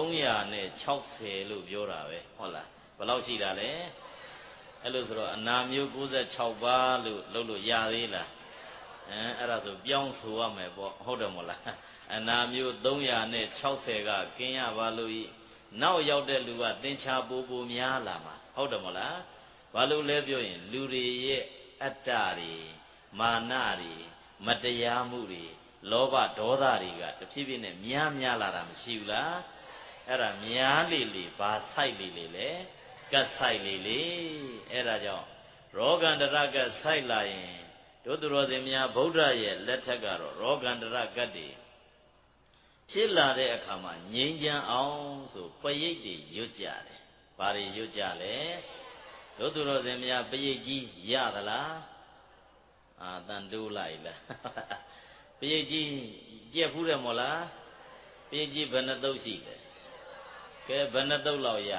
360လို့ပြောတာပဲဟုတ်လားဘယ်လောက်ရှိတာလဲအဲ့လိုဆိုတော့အနာမျိုး96ပါးလို့လုပ်လို့ရသေးလားအဲ့ဒါဆိုပြောင်းဆိုရမယ်ပေါ့ဟုတ်တယ်မို့လားအနာမျိုး360ကကင်းရပါလို့ဤနောက်ရောက်တဲ့လူကသင်္ချာပိုများလာမှာဟုတ်တယ်မို့လားဘာလို့လဲပြောရင်လူတွေရဲ့အတ္တတွေမာနတွေမတရားမှုတွေလောဘဒေါသတွေကတဖြည်းဖြည်းနဲ့များလာတာမရှိဘူးလားအဲ့ဒါများလေဘာဆိုင်လေကတ်ဆိုင်လေအဲ့ဒါကြောင့်ရောဂန္တရကတ်ဆိုင်လာရင်တို့သူတော်စင်များဗုဒ္ဓရဲ့လက်ထက်ကတော့ရောဂန္တရကတ်တွေဖြစ်လာတဲ့အခါမှာငြိမ်းချမ်းအောင်ဆိုပရိတ်တွေရွတ်ကြတယ်ဘာတွေရွတ်ကြလဲတို့သူတော်စင်များပရိတ်ကြီးရသလားတန်တိုးလိုက်လားပရိတ်ကြီးကြက်ဖူးတယ်မို့လားပရိတ်ကြီးဘယ်နှသုတ်ရှိတယ်ကဲဘယ်နှသုတ်လောက်ရ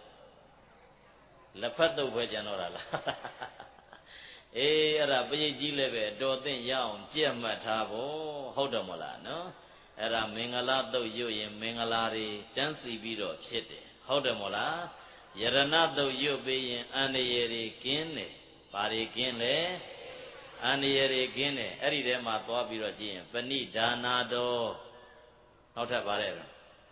လက်ဖက်သုတ်ပဲကျန်တော့တာလားအေးအဲ့ဒါပရိတ်ကြီးလည်းပဲတော်သိမ့်ရအောင်ကြက်မှတ်ထားဖို့ဟုတ်တယ်မို့လားနော်အဲ့ဒါမင်္ဂလာသုတ်ရွတ်ရင်မင်္ဂလာတွေတန်းစီပြီးတော့ဖြစ်တယ်ဟုတ်တယ်မို့လားယရဏသုတ်ရွတ်ပြီးရင်အန္တရာယ်တွေကင်းတယ်ဘာတွေကင်းလဲအန္တရာယ်တွေကင်းတယ်အဲ့ဒီထဲမှာသွားပြီးတော့ကြည့်ရင်ပဏိဒါနာတော်နောက်ထပ်ပါလဲ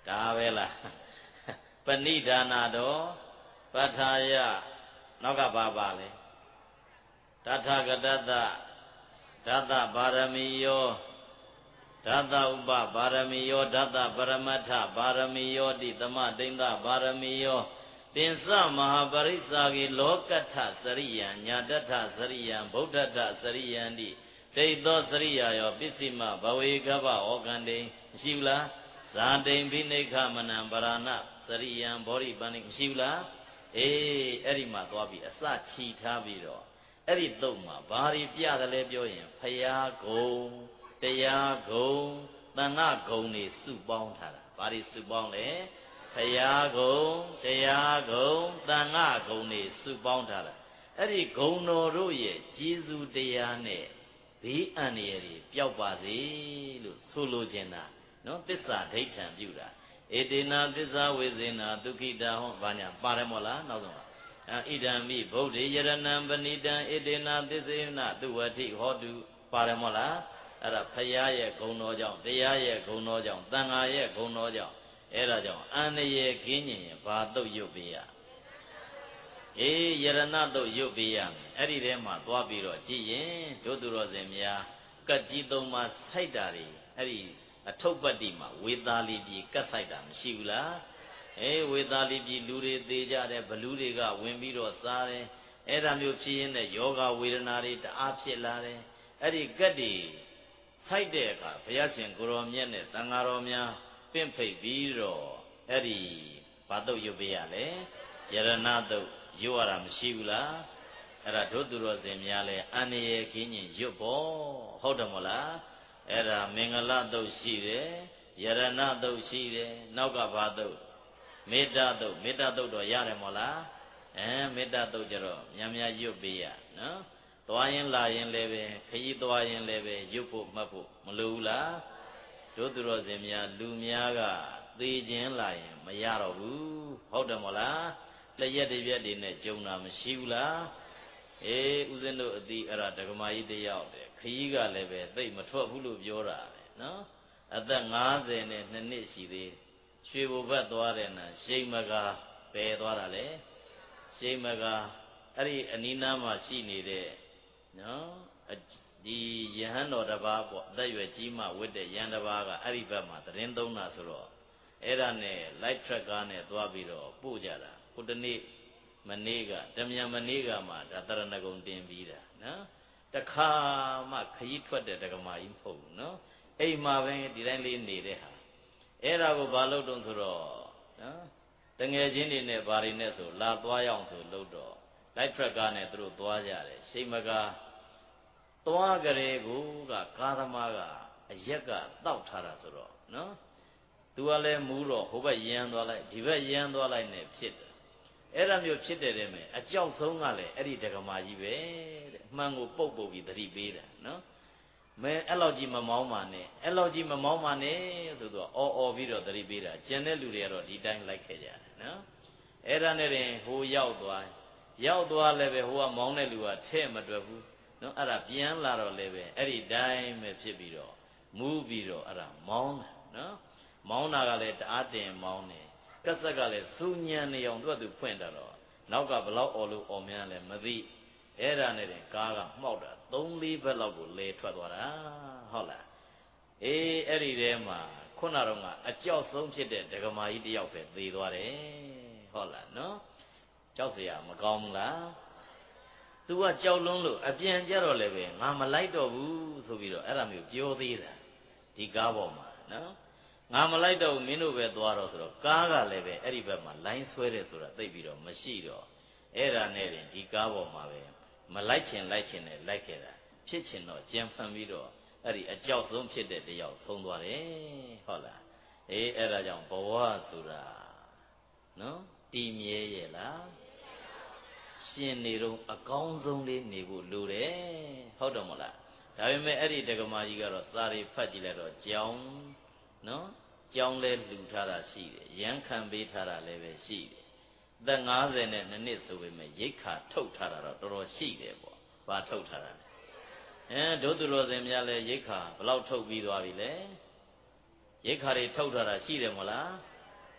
ဒါပဲလားပဏိဒါနာတော်ပဋ္ဌာယနောက်ကဘာပါလဲတထာဂတတဓာတပါရမီယောဓာတဥပပါရမီယောဓာတပရမတ္ထပါရမီယောတိသမဒိဋ္ဌပါရမီယောတင်္စမဟာပရိစ္ဆာကေလောကထစရိယံညာတထစရိယံဗုဒ္ဓထစရိယံတိဒိဋ္ဌောစရိယာယောပစ္စည်းမဘဝေကဗ္ဗဩကန္တိမရှိဘူးလားဇာတိံဘိနိခမနံပရဏစရိယံဘောရိပန္နိမရှိဘူးလားအေးအဲ့ဒီမှာသွားပြီးအစချီထားပြီးတော့အဲ့ဒီတုတ်မှာဘာတွေပြတယ်လဲပြောရင်ဖယားဂုံတရားဂုံတဏ္ဍဂုံတွေစုပေါင်းထားတာဘာတွေစုပေါင်းလဲဖယားဂုံတရားဂုံတဏ္ဍဂုံတွေစုပေါင်းထားတာအဲ့ဒီဂုံတော်တို့ရဲ့ကျေးဇူးတရားနဲ့ဘေးအန္တရာယ်တွေပျောက်ပါစေလို့ဆိုလိုချင်တာနော်သစ္စာဒိဋ္ဌံပြုတာဧတေနာသစ္စာဝေဇေနာဒုက္ခိတာဟောဘာညာပါတယ်မို့လားနောက်ဆုံးဣဒံမိဗုဒ္ဓေယရဏံပဏိတံဧတေနာသစ္စေနသူဝတိဟောတုပါတယ်မို့လားအဲ့ဒါဖရာရဲ့ဂုဏ်တော်ကြောင့်တရားရဲ့ဂုဏ်တော်ကြောင့်တန်ခါရဲ့ဂုဏ်တော်ကြောင့်အဲ့ဒါကြောင့်အန္တရာယ်ကင်းကျင်ရင်ဘာတုတ်ရွတ်ပေးရအေးယရဏတုတ်ရွတ်ပေးရမယ်အဲ့ဒီထဲမှာသွားပြီးတော့ကြည်ရင်တို့သူတော်စင်များကတ်ကြီးသုံးပါစိုက်တာတွေအဲ့ဒီအထုပ်ပတ္တိမှာဝေသာလီပြည်ကတ်ဆိုင်တာမရှိဘူးလားအေးဝေသာလီပြည်လူတွေသေးကြတယ်ဘလူတွေကဝင်ပြီးတော့စားတယ်အဲ့ဒါမျိုးဖြစ်ရင်းနဲ့ယောဂဝေဒနာတွေတအားဖြစ်လာတယ်အဲ့ဒီကတ်တွေစိုက်တဲ့အခါဘုရားရှင်ကိုရောမြတ်နဲ့တန်ဃာတော်များပင့်ဖိတ်ပြီးတော့အဲ့ဒီဘာတုတ်ရွတ်ပေးရလဲယရဏတုတ်ရွတ်ရတာမရှိဘူးလားအဲ့ဒါတို့သူတော်စင်များလဲအန္တရာယ်ကင်းရင်ရွတ်ဖို့ဟုတ်တယ်မို့လားအဲ့ဒါမင်္ဂလတုတ်ရှိတယ်ယရဏတုတ်ရှိတယ်နောက်ကဘာတုတ်မေတ္တာတုတ်တော့ရတယ်မို့လားမေတ္တာတုတ်ကြတော့များများရွတ်ပေးရနော်သွားရင်လာရင်လည်းပဲခရီးသွားရင်လည်းပဲရွတ်ဖို့မှတ်ဖို့မလိုဘူးလားတို့သူတော်စင်များလူများကသေခြင်းလာရင်မရတော့ဘူးဟုတ်တယ်မို့လားလက်ရက်တစ်ပြက်တွေနဲ့ကြုံတာမရှိဘူးလားအေးဦးဇင်းတို့အတိအဲ့ဒါဒကမာကြီးတယောက်တယ်ခရီးကလည်းပဲသိမထွက်ဘူးလို့ပြောတာပဲနော်အသက်52နှစ်ရှိသေးရွှေဘုဘတ်သွားတယ်နာရှိမကားပယ်သွားတာလေရှိမကားအဲ့ဒီအနီးနားမှာရှိနေတဲ့နော်ဒီယဟန်တော်တစ်ပါးပေါ့အသက်ရွယ်ကြီးမှဝတ်တဲ့ယဟန်တစ်ပါးကအဲ့ဒီဘက်မှာသတင်းသုံးတာဆိုတော့အဲ့ဒါနဲ့ light track ကားနဲ့သွားပြီးတော့ပို့ကြတာခုတနေ့မနေ့ကတမြန်မနေ့ကမှဒါတရဏဂုံတင်ပြီးတာနော်တခါမှခရီးထွက်တဲ့ဒကမာကြီးမဟုတ်ဘူးနော်အိမ်မှာပဲဒီတိုင်းလေးနေတဲ့ဟာအဲ့ဒါကိုဘာလုပ်တုံးဆိုတော့နော်တငယ်ချင်းတွေနဲ့ဘာတွေနဲ့ဆိုလာသွားရအောင်ဆိုလို့တော့ light track ကားနဲ့သူတို့သွားကြတယ်ရှိမကားသွားကြတဲ့ကိုကကားသမားကအရက်ကတောက်ထားတာဆိုတော့နော်သူကလည်းမူးတော့ဟိုဘက်ရမ်းသွားလိုက်ဒီဘက်ရမ်းသွားလိုက်နဲ့ဖြစ်တယ်အဲ့ဒါမျိုးဖြစ်တယ်တဲ့မယ်အကြောက်ဆုံးကလည်းအဲ့ဒီဒကမာကြီးပဲတဲ့အမှန်ကိုပုတ်ပြီးသတိပေးတာနော်မဲအဲ့လောက်ကြီးမမောင်းပါနဲ့အဲ့လောက်ကြီးမမောင်းပါနဲ့ဆိုတော့အော်ပြီးတော့သတိပေးတာကျန်တဲ့လူတွေကတော့ဒီတိုင်းလိုက်ခဲ့ကြတယ်နော်အဲ့ဒါနဲ့တင်ဟိုရောက်သွားလည်းပဲဟိုကမောင်းတဲ့လူကထဲ့မတွက်ဘူးနော်အဲ့ဒါပြန်လာတော့လည်းပဲအဲ့ဒီတိုင်းပဲဖြစ်ပြီးတော့မူးပြီးတော့အဲ့ဒါမောင်းတာနော်မောင်းတာကလည်းတအားတင်မောင်းတယ်ကက်ဆက်ကလည်းစူညံနေအောင်သူဖွင့်တာတော့နောက်ကဘလောက်အော်လို့အော်များလဲမသိအဲ့ဒါနဲ့တင်ကားကမှောက်တာ3-4ဘက်လောက်ကိုလဲထွက်သွားတာဟုတ်လားအေးအဲ့ဒီထဲမှာခုနတော့ကအကြောက်ဆုံးဖြစ်တဲ့ဒကမာကြီးတယောက်ပဲသေသွားတယ်ဟုတ်လားနော်ကြောက်เสียမကောင်းဘူးလားသူကကြောက်လွန်းလို့အပြန်ကြတော့လည်းပဲငါမလိုက်တော့ဘူးဆိုပြီးတော့အဲ့ဒါမျိုးပြောသေးတာဒီကားပေါ်မှာနော်ငါမလိုက်တော့ဘူးမင်းတို့ပဲသွားတော့ဆိုတော့ကားကလည်းပဲအဲ့ဒီဘက်မှာလိုင်းဆွဲတယ်ဆိုတာသိပြီးတော့မရှိတော့အဲ့ဒါနဲ့တင်ဒီကားပေါ်မှာပဲမလိုက်ချင်နဲ့လိုက်ခဲ့တာဖြစ်ချင်တော့ကြံဖန်ပြီးတော့အဲ့ဒီအကြောက်ဆုံးဖြစ်တဲ့တယောက်ဆုံးသွားတယ်ဟုတ်လားအေးအဲ့ဒါကြောင့်ဘဝဆိုတာနော်တည်မြဲရဲ့လားရှင်နေတော့အကောင်းဆုံးလေးနေဖို့လိုတယ်ဟုတ်တယ်မဟုတ်လားဒါပေမဲ့အဲ့ဒီဒကမာကြီးကတော့စာရီဖတ်ကြည့်လိုက်တော့ကြောင်းနော်ကြောင်းလဲလှူထားတာရှိတယ်ရမ်းခံပေးထားတာလည်းပဲရှိတယ်သက်50နဲ့2နှစ်ဆိုပေမဲ့ရိတ်ခါထုတ်ထားတာတော့တော်တော်ရှိတယ်ပေါ့ဘာထုတ်ထားတာလဲဒုသူတော်စင်များလဲရိတ်ခါဘလောက်ထုတ်ပြီးသွားပြီလဲရိတ်ခါတွေထုတ်ထားတာရှိတယ်မဟုတ်လား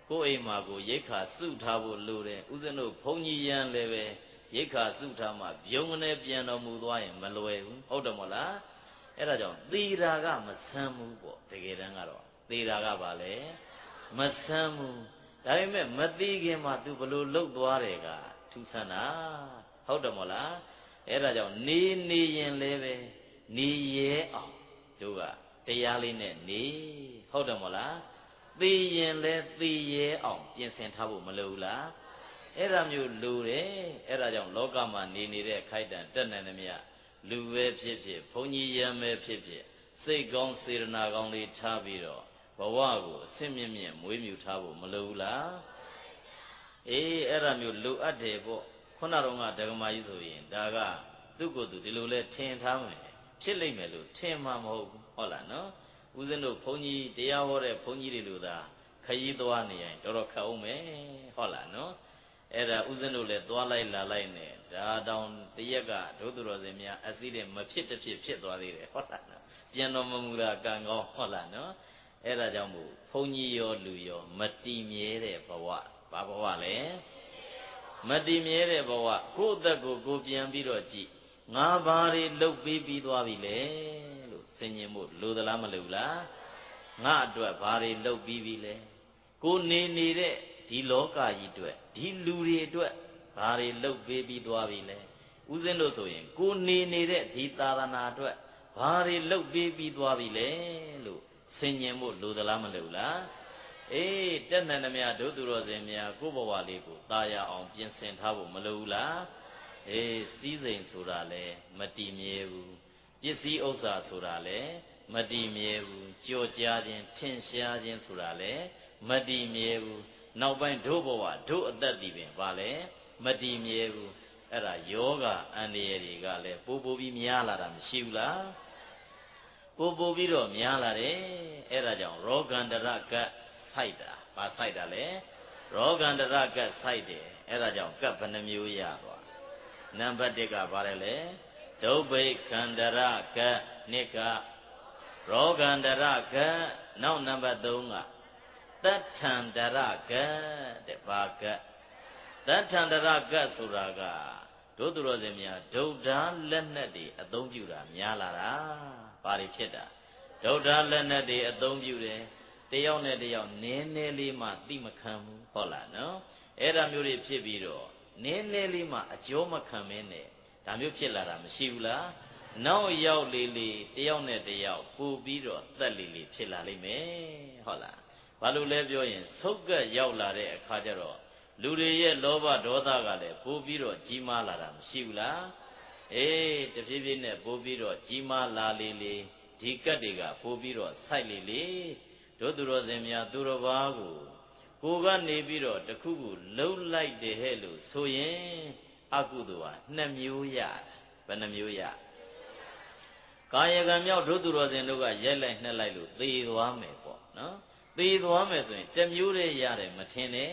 ကိုယ်အိမ်မှာကိုရိတ်ခါစုထားဖို့လိုတယ်ဥစဉ်တို့ဘုန်းကြီးရန်လည်းပဲရိတ်ခါစုထားမှပြုံးကနေပြန်တော်မူသွားရင်မလွယ်ဘူးဟုတ်တယ်မဟုတ်လားအဲ့ဒါကြောင့်သေတာကမဆန်းဘူးပေါ့တကယ်တမ်းကတော့သေတာကဘာလဲမဆန်းဘူးဒါပေမဲ့မသိခင်မှာ तू ဘလို့လှုပ်သွားတယ်ကထူးဆန်းတာဟုတ်တယ်မဟုတ်လားအဲ့ဒါကြောင့်နေရင်လည်းပဲနေရဲအောင်တို့ကတရားလေးနဲ့နေဟုတ်တယ်မဟုတ်လားသိရင်လည်းသိရဲအောင်ပြင်ဆင်ထားဖို့မလိုဘူးလားအဲ့ဒါမျိုးလိုတယ်အဲ့ဒါကြောင့်လောကမှာနေနေတဲ့ခိုက်တံတက်နိုင်သမျှလူပဲဖြစ်ဖြစ်ဘုန်းကြီးရံပဲဖြစ်ဖြစ်စိတ်ကောင်းစေတနာကောင်းလေးထားပြီးတော့ဘဝကိုအစစ်မြင့်မြင့်မွေးမြူထားဖို့မလိုဘူးလားအေးအဲ့ဒါမျိုးလိုအပ်တယ်ပေါ့ခုနတော့ကဒကမာကြီးဆိုရင်ဒါကသူ့ကိုယ်သူဒီလိုလဲထင်ထားမယ်ဖြစ်လိမ့်မယ်လို့ထင်မှာမဟုတ်ဘူးဟုတ်လားနော်ဦးဇင်းတို့ဘုန်းကြီးတရားဟောတဲ့ဘုန်းကြီးတွေလိုသာခရီးသွားနေရင်တော်တော်ခက်အောင်မယ်ဟုတ်လားနော်အဲ့ဒါဦးဇင်းတို့လည်းသွားလိုက်လာလိုက်နဲ့ဒါတောင်တရက်ကဒုသူတော်စင်များအစည်းတဲ့မဖြစ်တဖြစ်ဖြစ်သွားသေးတယ်ဟုတ်လားနော်ပြန်တော်မမူတာကံကောင်းဟုတ်လားနော်အဲ့ဒါကြောင့်မို့ဘုန်းကြီးရောလူရောမတည်မြဲတဲ့ဘဝဘာဘဝလဲမတည်မြဲတဲ့ဘဝကိုယ့်အသက်ကိုပြန်ပြီးတော့ကြည့်ငါဘာတွေလှုပ်ပြီးသွားပြီလဲလို့ဆင်ញင်ဖို့လိုသလားမလိုဘူးလားငါအတွက်ဘာတွေလှုပ်ပြီးပြီလဲကိုနေတဲ့ဒီလောကကြီးအတွက်ဒီလူတွေအတွက်ဘာတွေလှုပ်ပြီးသွားပြီလဲဥစဉ်လို့ဆိုရင်ကိုနေတဲ့ဒီသာသနာအတွက်ဘာတွေလှုပ်ပြီးသွားပြီလဲလို့ဆင်ញင်ဖို့လိုသလားမလိုဘူးလားအေးတက်နိုင်သမျှဒုသူတော်စင်များကိုယ့်ဘဝလေးကိုตายအောင်ပြင်ဆင်ထားဖို့မလိုဘူးလားအေးစည်းစိမ်ဆိုတာလဲမတည်မြဲဘူးပစ္စည်းဥစ္စာဆိုတာလဲမတည်မြဲဘူးကြော်ကြားခြင်းထင်ရှားခြင်းဆိုတာလဲမတည်မြဲဘူးနောက်ပိုင်းတို့ဘဝတို့အသက်တည်ပင်ပါလဲမတည်မြဲဘူးအဲ့ဒါယောဂအန္တရာယ်တွေကလည်းပိုပြီးများလာတာမရှိဘူးလားပိုပြီးတော့များလာတယ်အဲ့ဒါကြောင့်ရောဂန္တရကတ်ဆိုင်တာဘာဆိုင်တာလဲရောဂန္တရကတ်ဆိုင်တယ်အဲ့ဒါကြောင့်ကတ်ဘယ်နှမျိုးရသွားနံပါတ်1ကဘာလဲလဲဒုဗ္ဗိခန္တရကတ်နှစ်ကရောဂန္တရကတ်နောက်နံပါတ်3ကတတ္ထန္တရကတ်တဲ့ဘာကတ်တတ္ထန္တရကတ်ဆိုတာကတို့သူတော်စင်များဒုဒ္ဓလက်နက်တွေအသုံးပြုတာများလာတာဘာတွေဖြစ်တာဒုဒ္ဓလက်နက်တွေအသုံးပြုတယ်တယောက်နဲ့တယောက်နည်းနည်းလေးမှသိမခံဘူးဟုတ်လားနော်အဲ့ဒါမျိုးတွေဖြစ်ပြီးတော့နည်းနည်းလေးမှအကျိုးမခံမင်းနဲ့ဒါမျိုးဖြစ်လာတာမရှိဘူးလားနောက်ရောက်လေးတယောက်နဲ့တယောက်ပူပြီးတော့သက်လေးဖြစ်လာလိမ့်မယ်ဟုတ်လားဘာလို့လဲပြောရင်ဆုတ်ကပ်ရောက်လာတဲ့အခါကျတော့လူတွေရဲ့လောဘဒေါသကလည်းပိုပြီးတော့ကြီးမားလာတာမရှိဘူးလားအေးတဖြည်းဖြည်းနဲ့ပိုပြီးတော့ကြီးမားလာလေဒီကတ်တွေကပိုပြီးတော့ဆိုက်လေတို့သူတော်စင်များသူတော်ဘာကိုကနေပြီးတော့တခုခုလှုပ်လိုက်တယ်ဟဲ့လို့ဆိုရင်အကုသိုလ်ဟာ2မျိုးရဘယ်နှမျိုးရကာယကံမြောက်တို့သူတော်စင်တို့ကရိုက်လိုက်နှက်လိုက်လို့သေသွားမယ်ပေါ့နော်သေသွားမယ်ဆိုရင်1မျိုးတည်းရတယ်မထင်နဲ့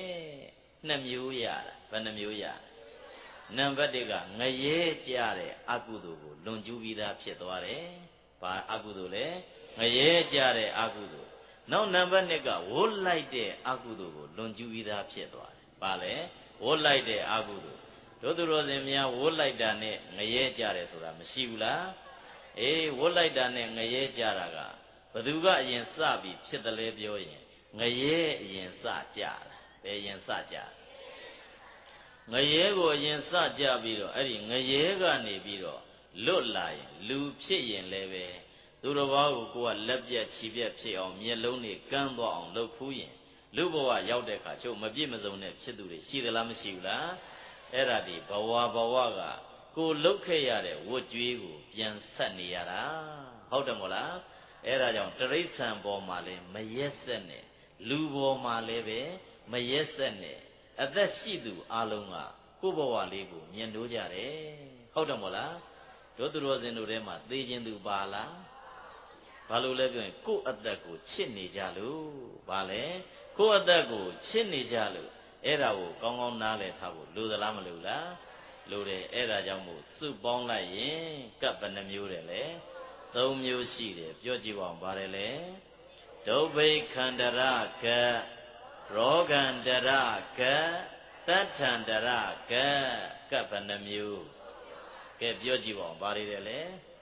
2မျိုးရတာဘယ်နှမျိုးရနံပါတ်1ကငရဲကြတဲ့အကုသိုလ်ကိုလွန်ကျူးပြီးသားဖြစ်သွားတယ်ဘာအကုသိုလ်လဲငရဲကြတဲ့အကုသိုလ်နောက်နံပါတ်2ကဝိုးလိုက်တဲ့အကုသိုလ်ကိုလွန်ကျူးပြီးသားဖြစ်သွားတယ်ဘာလဲဝိုးလိုက်တဲ့အကုသိုလ်တို့သူတော်စင်များဝိုးလိုက်တာနဲ့ငရဲကြတယ်ဆိုတာမရှိဘူးလားအေးဝိုးလိုက်တာနဲ့ငရဲကြတာကဘသူကအရင်စပြီးဖြစ်တယ်လဲပြောရင်ငရဲအရင်စကြတာဘယ်ရင်စကြငရဲကိုအရင်စကြပြီးတော့အဲ့ဒီငရဲကနေပြီးတော့လွတ်လာရင်လူဖြစ်ရင်လည်းပဲသူတော်ဘာကိုကလက်ပြက်ခြိပြက်ဖြစ်အောင်မျက်လုံးတွေကန်းသွားအောင်လှုပ်ဖူးရင်လူဘဝရောက်တဲ့အခါချုပ်မပြည့်မစုံတဲ့ဖြစ်သူတွေရှိသလားမရှိဘူးလားအဲ့ဒါဒီဘဝကကိုလှုပ်ခဲ့ရတဲ့ဝတ်ကြွေးကိုပြန်ဆက်နေရတာဟုတ်တယ်မို့လားအဲ့ဒါကြောင့်တရိစ္ဆာန်ပေါ်မှာလည်းမရက်ဆက်နဲ့လူပေါ်မှာလည်းပဲမရက်ဆက်နဲ့အသက်ရှိသူအလုံးကကိုယ့်ဘဝလေးကိုမြင်လို့ကြတယ်ဟုတ်တယ်မို့လားတို့သူတော်စင်တို့ထဲမှာသေခြင်းသူပါလားဘာလို့လဲပြောရင်ကိုယ့်အသက်ကိုချစ်နေကြလို့ဘာလဲကိုယ့်အသက်ကိုချစ်နေကြလို့အဲ့ဒါကိုကောင်းကောင်းနားလည်ထားဖို့လိုသလားမလိုလားလိုတယ်အဲ့ဒါကြောင့်မို့စုပေါင်းလိုက်ရင်ကပ်ဘယ်နှမျိုးတယ်လဲ3မျိုးရှိတယ်ပြောကြည့်ပါဦးပါတယ်လေဒုဗ္ဗိခန္တရကရောဂန္တရကတတ္ထန္တရကဘယ်နှမျိုးကဲပြောကြည့်ပါဦးဘာတွေလဲလဲ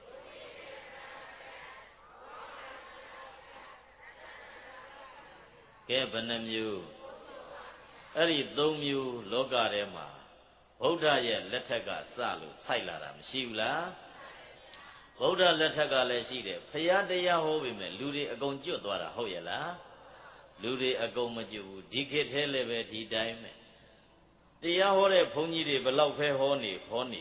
ကဲဘယ်နှမျိုးအဲ့ဒီ၃မျိုးလောကထဲမှာဗုဒ္ဓရဲ့လက်ထက်ကစလို့စိုက်လာတာမရှိဘူးလားဗုဒ္ဓလက်ထက်ကလည်းရှိတယ်ဖရာတရားဟောပေမဲ့လူတွေအကုန်ကျွတ်သွားတာဟုတ်ရဲ့လားလူတွေအကုန်မကျွတ်ဘူးဒီခေတ်ထဲလည်းပဲဒီတိုင်းပဲတရားဟောတဲ့ဘုန်းကြီးတွေဘလောက်ပဲဟောနေ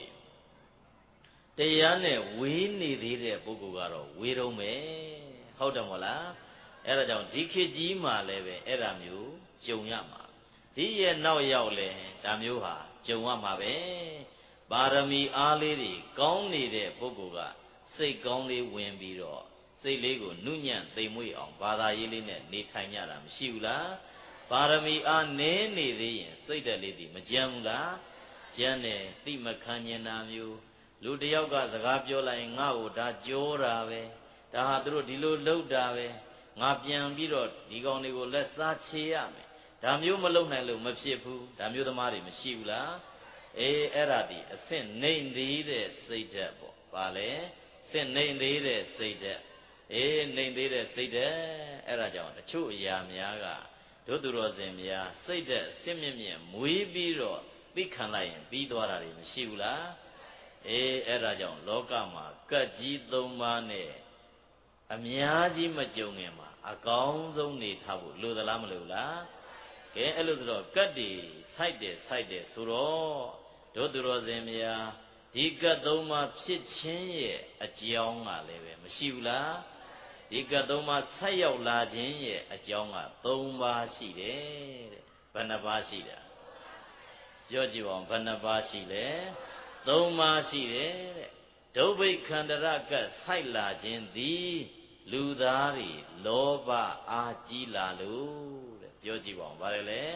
တရားနဲ့ဝေးနေသေးတဲ့ပုဂ္ဂိုလ်ကတော့ဝေးတော့မယ်ဟုတ်တယ်မို့လားအဲ့ဒါကြောင့်ဒီခေတ်ကြီးမှာလည်းပဲအဲ့ဒါမျိုးကြုံရမှာဒီရဲ့နောက်ရောက်လဲဒါမျိုးဟာကြုံရမှာပဲပါရမီအားလေးတွေကောင်းနေတဲ့ပုဂ္ဂိုလ်ကစိတ်ကောင်းလေးဝင်ပြီးတော့စိတ်လေးကိုနုညံ့သိမ်မွေ့အောင်ဘာသာရေးလေးနဲ့နေထိုင်ကြတာမရှိဘူးလားပါရမီအားနည်းနေသေးရင်စိတ်ဓာတ်လေးတွေမကြမ်းဘူးလားကြမ်းတယ်သိမခံကျင်တာမျိုးလူတယောက်ကစကားပြောလိုက်ရင်ငါ့ကိုဒါကြောတာပဲဒါဟာသူတို့ဒီလိုလုပ်တာပဲငါပြန်ပြီးတော့ဒီကောင်တွေကိုလက်စားချေရမယ်ဒါမျိုးမလုပ်နိုင်လို့မဖြစ်ဘူးဒါမျိုးသမားတွေမရှိဘူးလားအေးအဲ့ဒါဒီအဆင့်နှိမ့်သေးတဲ့စိတ်ဓာတ်ပေါ့ဗာလဲဆင့်နှိမ့်သေးတဲ့စိတ်ဓာတ်အေးနှိမ့်သေးတဲ့စိတ်ဓာတ်အဲ့ဒါကြောင့်တချို့အရာများကတို့သူတော်စင်များစိတ်ဓာတ်ဆင့်မြင့်မြင့်မွေးပြီးတော့သိခံလိုက်ရင်ပြီးသွားတာတွေမရှိဘူးလားအေးအဲ့ဒါကြောင့်လောကမှာကတ်ကြီး၃ပါးနဲ့အများကြီးမကြုံခင်မှာအကောင်းဆုံးနေထားဖို့လိုသလားမလိုလားကဲအဲ့လိုဆိုတော့ကတ်တွေစိုက်တယ်ဆိုတော့တို့သူတော်စင်များဒီကတ်၃ပါးဖြစ်ခြင်းရဲ့အကြောင်းကလည်းပဲမရှိဘူးလားဒီကတ်၃ပါးဆက်ရောက်လာခြင်းရဲ့အကြောင်းက၃ပါးရှိတယ်တဲ့ဘယ်နှပါးရှိတာပြောကြည့်ပါဦးဘယ်နှပါးရှိလဲ၃ပါးရှိတယ်တဲ့ဒုဗ္ဗိခန္တရကတ်စိုက်လာခြင်းသည်လူသားတွေလောဘအားကြီးလာလို့တဲ့ပြောကြည့်ပါဦးဗါတယ်လေ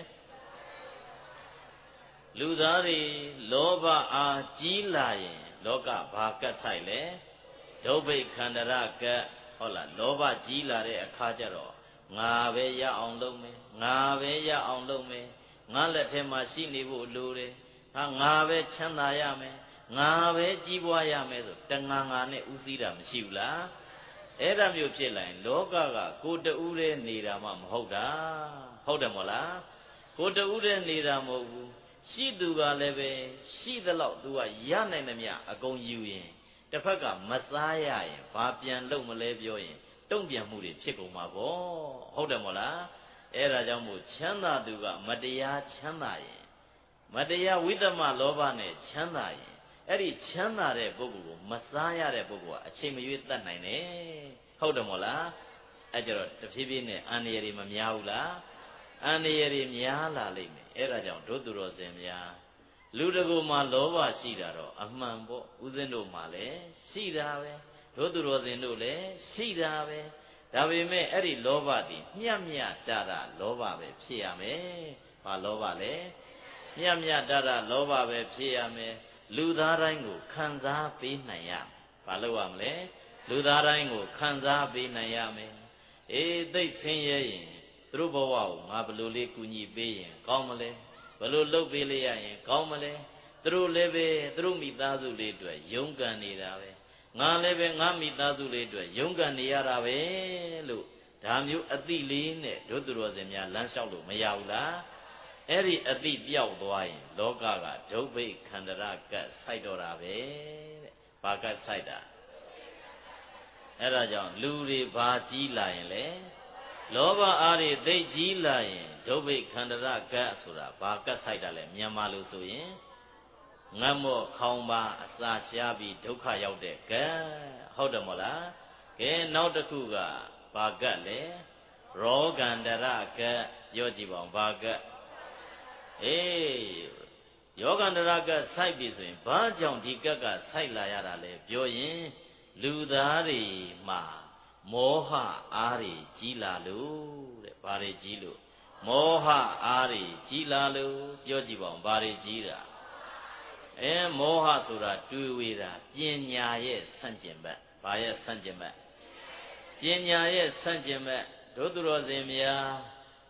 လူသားတွေလောဘအားကြီးလာရင်လောကဘာကတ်ဆိုင်လဲဒုဗ္ဗိခန္တရကတ်ဟုတ်လားလောဘကြီးလာတဲ့အခါကျတော့ငါပဲရအောင်လုပ်မယ်ငါပဲရအောင်လုပ်မယ်ငါလက်ထဲမှာရှိနေဖို့လိုတယ်ငါပဲချမ်းသာရမယ်ငါပဲကြီးပွားရမယ်ဆိုတငါငါနဲ့ဥစည်းတာမရှိဘူးလားအဲ့ဒါမျိုးဖြစ်လာရင်လောကကကိုတူးတည်းနေတာမှမဟုတ်တာဟုတ်တယ်မို့လားကိုတူးတည်းနေတာမဟုတ်ဘူးရှိသူကလည်းပဲရှိသလောက်သူကရနိုင်သမျှအကုန်ယူရင်တစ်ဖက်ကမစားရရင်ဘာပြန်လုပ်မလဲပြောရင်တုံ့ပြန်မှုတွေဖြစ်ကုန်မှာပေါ့ဟုတ်တယ်မို့လားအဲ့ဒါကြောင့်မို့ချမ်းသာသူကမတရားချမ်းသာရင်မတရားဝိသမလောဘနဲ့ချမ်းသာရင်အဲ့ဒီချမ်းသာတဲ့ပုဂ္ဂိုလ်ကိုမစားရတဲ့ပုဂ္ဂိုလ်ကအချိန်မရွေးတတ်နိုင်တယ်ဟုတ်တယ်မို့လားအဲ့ကြတော့တဖြည်းဖြည်းနဲ့အန္တရာယ်တွေမများဘူးလားအန္တရာယ်တွေများလာလိမ့်မယ်အဲ့ဒါကြောင့်တို့သူတော်စင်များလူတကူမှာလောဘရှိတာတော့အမှန်ပေါ့ဦးဇင်းတို့မှာလည်းရှိတာပဲတို့သူတော်စင်တို့လည်းရှိတာပဲဒါပေမဲ့အဲ့ဒီလောဘတည်မျှမျှတတလောဘပဲဖြစ်ရမယ်ဘာလောဘလဲမျှမျှတတလောဘပဲဖြစ်ရမယ်လူသားတိုင်းကိုခံစားပေးနိုင်ရဘာလို့ရမလဲလူသားတိုင်းကိုခံစားပေးနိုင်ရမယ်အေးသိဆင်းရဲရင်သူတို့ဘဝကိုငါဘယ်လိုလေးကူညီပေးရင်ကောင်းမလဲဘယ်လိုလုပ်ပေးလိုက်ရရင်ကောင်းမလဲသူတို့လည်းပဲသူတို့မိသားစုလေးအတွက်ရုန်းကန်နေတာပဲငါလည်းပဲငါမိသားစုလေးအတွက်ရုန်းကန်နေရတာပဲလို့ဒါမျိုးအသိလေးနဲ့တို့သူတော်စင်များလမ်းလျှောက်လို့မရဘူးလားအဲ့ဒီအသိပြောက်သွားရင်လောကကဒုဗ္ဗိခန္တရကတ်စိုက်တော့တာပဲတဲ့ဘာကတ်စိုက်တာအဲ့ဒါကြောင့်လူတွေဘာကြီးလာရင်လဲလောဘအားတွေသိကြီးလာရင်ဒုဗ္ဗိခန္တရကတ်ဆိုတာဘာကတ်စိုက်တာလဲမြန်မာလို့ဆိုရင်ငတ်မော့ခေါင်းပါအစာရှားပြီးဒုက္ခရောက်တဲ့ကတ်ဟုတ်တယ်မို့လားကဲနောက်တစ်ခုကဘာကတ်လဲရောဂန္တရကတ်ပြောကြည့်ပါဦးဘာကတ်အေးယောဂန္တရကစိုက်ပြီဆိုရင်ဘာကြောင့်ဒီကတ်ကစိုက်လာရတာလဲပြောရင်လူသားတွေမှာမောဟအားတွေကြီးလာလို့တဲ့ဘာတွေကြီးလို့မောဟအားတွေကြီးလာလို့ပြောကြည့်ပါဦးဘာတွေကြီးတာမောဟဆိုတာတွေးဝေတာပညာရဲ့ဆန့်ကျင်ဘက်ဘာရဲ့ဆန့်ကျင်ဘက်ပညာရဲ့ဆန့်ကျင်ဘက်တို့သူတော်စင်များ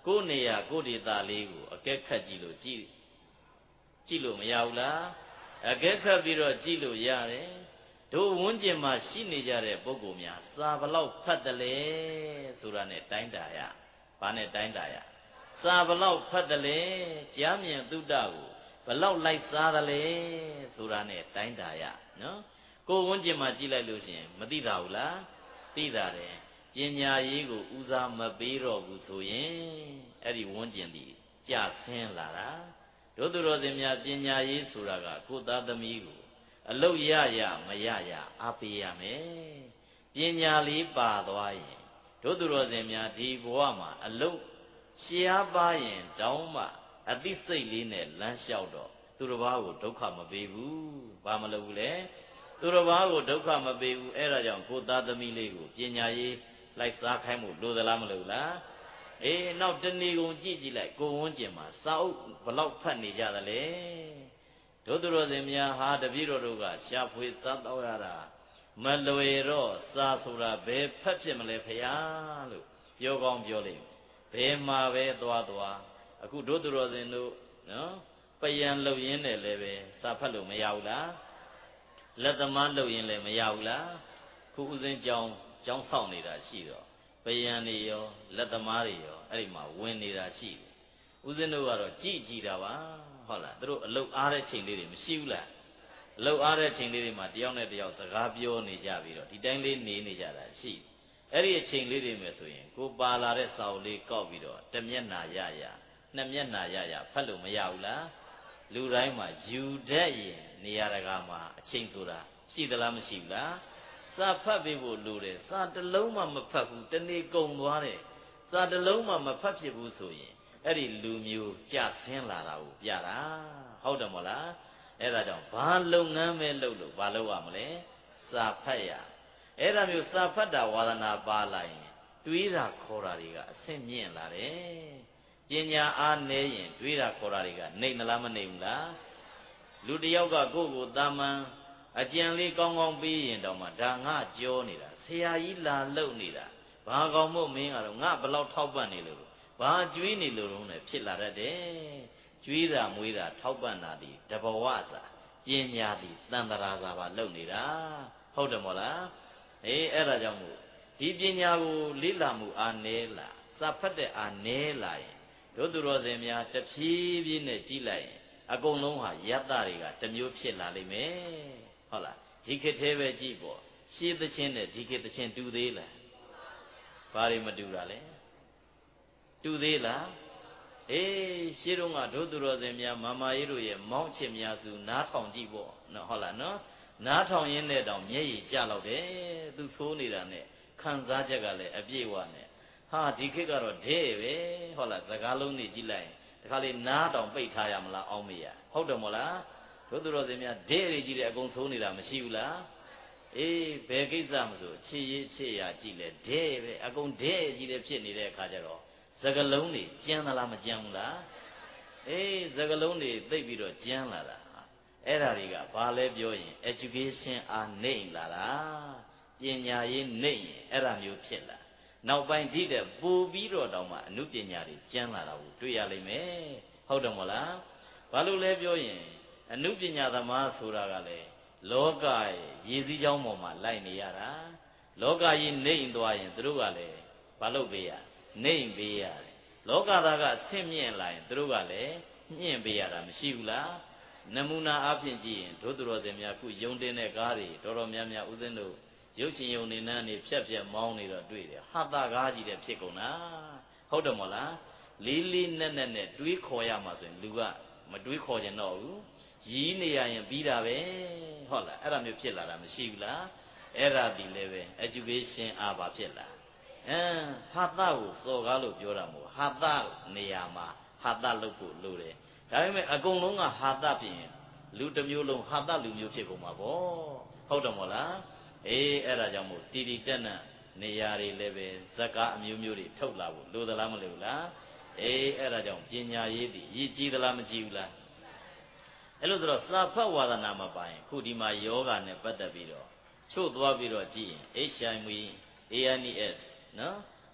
ကိုနေရကိုဒေတာလေးကိုအကဲခတ်ကြည့်လို့ကြည့်လို့မရဘူးလားအကဲခတ်ပြီးတော့ကြည့်လို့ရတယ်တို့ဝန်းကျင်မှာရှိနေကြတဲ့ပုဂ္ဂိုလ်များစာဘလောက်ဖတ်တယ်လဲဆိုတာနဲ့တိုင်းတာရဘာနဲ့တိုင်းတာရစာဘလောက်ဖတ်တယ်လဲကြားမြင်သုတ္တကိုဘလောက်လိုက်စားတယ်လဲဆိုတာနဲ့တိုင်းတာရနော်ကိုဝန်းကျင်မှာကြည့်လိုက်လို့ရှိရင်မသိတာဘူးလားသိတာတယ်ပညာရေးကိုဦးစားမပေးတော့ဘူးဆိုရင်အဲ့ဒီဝန်းကျင်ဒီကြဆင်းလာတာတို့သူတော်စင်များပညာရေးဆိုတာကကိုသားသမီးကိုအလုတ်ရမရအားပေးရမယ်ပညာလေးပါသွားရင်တို့သူတော်စင်များဒီဘဝမှာအလုတ်ရှားပါရင်တောင်းမှအသိစိတ်လေးနဲ့လမ်းလျှောက်တော့သူတစ်ပါးကိုဒုက္ခမပေးဘူးဘာမလုပ်ဘူးလဲသူတစ်ပါးကိုဒုက္ခမပေးဘူးအဲ့ဒါကြောင့်ကိုသားသမီးလေးကိုပညာရေးလိုက်စားခိုင်းမှုလိုသလားမလိုလားအေးနောက်တဏီကုံကြည့်လိုက်ကိုဝန်းကျင်မှာစာအုပ်ဘလောက်ဖတ်နေကြသလဲတို့သူတော်စင်များဟာတပည့်တော်တို့ကရှာဖွေစားတော့ရတာမလွယ်တော့စာဆိုတာဘယ်ဖတ်ဖြစ်မလဲဖရာလို့ပြောကောင်းပြောလိမ့်မယ်ဘယ်မှာပဲသွားအခုတို့သူတော်စင်တို့နော်ပယံလှုပ်ရင်းနဲ့လည်းပဲစာဖတ်လို့မရဘူးလားလက်သမားလှုပ်ရင်းလည်းမရဘူးလားခုဥစဉ်ကြောင်းဆောက်နေတာရှိတော့ပယံတွေရောလက်သမားတွေရောအဲ့ဒီမှာဝင်နေတာရှိတယ်ဥစဉ်တို့ကတော့ကြည်တာပါဟုတ်လားသူတို့အလုတ်အားတဲ့ချိန်လေးတွေမရှိဘူးလားအလုတ်အားတဲ့ချိန်လေးတွေမှာတယောက်နဲ့တယောက်စကားပြောနေကြပြီးတော့ဒီတိုင်းလေးနေကြတာရှိအဲ့ဒီအချိန်လေးတွေမယ်ဆိုရင်ကိုပါလာတဲ့စာအုပ်လေးကောက်ပြီးတော့တစ်မျက်နှာရနှစ်မျက်နှာရဖတ်လို့မရဘူးလားလူတိုင်းမှာယူတတ်ရင်နေရာတကာမှာအချိန်ဆိုတာရှိသလားမရှိဘူးလားစာဖတ်ပေးဖို့လိုတယ်စာတစ်လုံးမှမဖတ်ဘူးတနေ့ကုန်သွားတယ်စာတစ်လုံးမှမဖတ်ဖြစ်ဘူးဆိုရင်အဲ့ဒီလူမျိုးကြဆင်းလာတာကိုပြတာဟုတ်တယ်မဟုတ်လားအဲ့ဒါကြောင့်ဘာလုပ်ငန်းပဲလုပ်လို့ဘာလုပ်ရမလဲစာဖတ်ရအဲ့ဒါမျိုးစာဖတ်တာဝါဒနာပါလာရင်တွေးတာခေါ်တာတွေကအဆင့်မြင့်လာတယ်ပညာအားနည်းရင်တွေးတာခေါ်တာတွေကနှိမ့်သလားမနှိမ့်ဘူးလားလူတယောက်ကကိုယ့်ကိုတာမန်အကျဉ်လေးကောင်းကောင်းပြီးရင်တော့မှဒါငါကြောနေတာဆရာကြီးလာလှုပ်နေတာဘာကောင်မို့မင်းကတော့ငါဘလောက်ထောက်ပံ့နေလို့ဘာကြွေးနေလို့လုံးနဲ့ဖြစ်လာတတ်တယ်ကြွေးတာမွေးတာထောက်ပံ့တာဒီတဘဝစာပညာဒီတန်တရာစာပါလှုပ်နေတာဟုတ်တယ်မို့လားအေးအဲ့ဒါကြောင့်မို့ဒီပညာကိုလေ့လာမှုအားနည်းလာစာဖတ်တဲ့အားနည်းလာရင်တို့သူတော်စင်များတဖြည်းဖြည်းနဲ့ကြီးလိုက်ရင်အကုန်လုံးဟာယတ္တတွေကတစ်မျိုးဖြစ်လာလိမ့်မယ်ဟုတ်လားဒီခေတ်သေးပဲကြည့်ပေါ့ရှေးသချင်းနဲ့ဒီခေတ်သချင်းတူသေးလားဘာတွေမတူတာလဲတူသေးလားအေးရှေးတုန်းကတို့သူတော်စင်များမာမာကြီးတို့ရဲ့မောင်းချစ်များစုနားထောင်ကြည့်ပေါ့နော်ဟုတ်လားနော်နားထောင်ရင်းနဲ့တောင်မျက်ရည်ကျလောက်တယ်သူဆိုးနေတာနဲ့ခံစားချက်ကလည်းအပြည့်ဝနဲ့ဟာဒီခေတ်ကတော့ဒဲပဲဟုတ်လားစကားလုံးတွေကြည့်လိုက်ဒီခါလေးနားတောင်ပိတ်ထားရမလားအောင်းမေးရဟုတ်တယ်မို့လားတို့သူတော်စင်များဒဲတွေကြီးတဲ့အကုန်ဆိုးနေတာမရှိဘူးလားအေးဘယ်ကိစ္စမဆိုချစ်ရေးချစ်ရကြည့်လဲဒဲပဲအကုန်ဒဲကြီးတဲ့ဖြစ်နေတဲ့အခါကျတော့စကလုံးတွေကျန်းသလားမကျန်းဘူးလားအေးစကလုံးတွေသိပ်ပြီးတော့ကျန်းလာတာအဲ့ဒါတွေကဘာလဲပြောရင် education အားနှိမ့်လာတာပညာရေးနှိမ့်ရင်အဲ့ဒါမျိုးဖြစ်လာနောက်ပိုင်းဒီတဲ့ပို့ပြီးတော့တောင်မှအနုပညာတွေကျန်းလာတာကိုတွေ့ရလိမ့်မယ်ဟုတ်တယ်မဟုတ်လားဘာလို့လဲပြောရင်အနုပညာသမားဆိုတာကလေလောကရဲ့ရည်စည်းကြောင်းပေါ်မှာလိုက်နေရတာလောကကြီးနှိမ့်သွားရင်သူတို့ကလည်းဘာလုပ်ပေးရနှိမ့်ပေးရတယ်လောကသားကအဆင့်မြင့်လာရင်သူတို့ကလည်းမြင့်ပေးရတာမရှိဘူးလားနမူနာအားဖြင့်ကြည့်ရင်တို့သူတော်စင်များခုယုံတင်တဲ့ကားတွေတော်တော်များများဥစဉ်တို့ရုပ်ရှင်ယုံနေနှမ်းနေဖြက်မောင်းနေတော့တွေ့တယ်ဟာတာကားကြီးတဲ့ဖြစ်ကုန်တာဟုတ်တယ်မို့လားလေးလေးနက်နက်နဲ့တွေးခေါ်ရမှာဆိုရင်လူကမတွေးခေါ်ကြတော့ဘူးရီးနေရရင်ပြီးတာပဲဟုတ်လားအဲ့ဒါမျိုးဖြစ်လာတာမရှိဘူးလားအဲ့ဒါဒီလည်းပဲ education အားပါဖြစ်လာဟာတာကိုစော်ကားလို့ပြောတာမဟုတ်ဟာတာနေရာမှာဟာတာလုပ်ဖို့လိုတယ်ဒါပေမဲ့အကုန်လုံးကဟာတာဖြစ်ရင်လူတစ်မျိုးလုံးဟာတာလူမျိုးဖြစ်ကုန်မှာပေါ့ဟုတ်တယ်မို့လားအေးအဲ့ဒါကြောင့်မို့တီတီတက်နံနေရာတွေလည်းပဲဇကားအမျိုးမျိုးတွေထုတ်လာဖို့လိုသလားမလိုဘူးလားအေးအဲ့ဒါကြောင့်ပညာရေးသည်ရည်ကြီးသလားမကြီးဘူးလားအဲ့လိုဆိုတော့စာဖတ်ဝါဒနာမှာပါရင်ခုဒီမှာယောဂနဲ့ပတ်သက်ပြီးတော့ချို့သွားပြီးတော့ကြည့်ရင် HIV AIDS နော်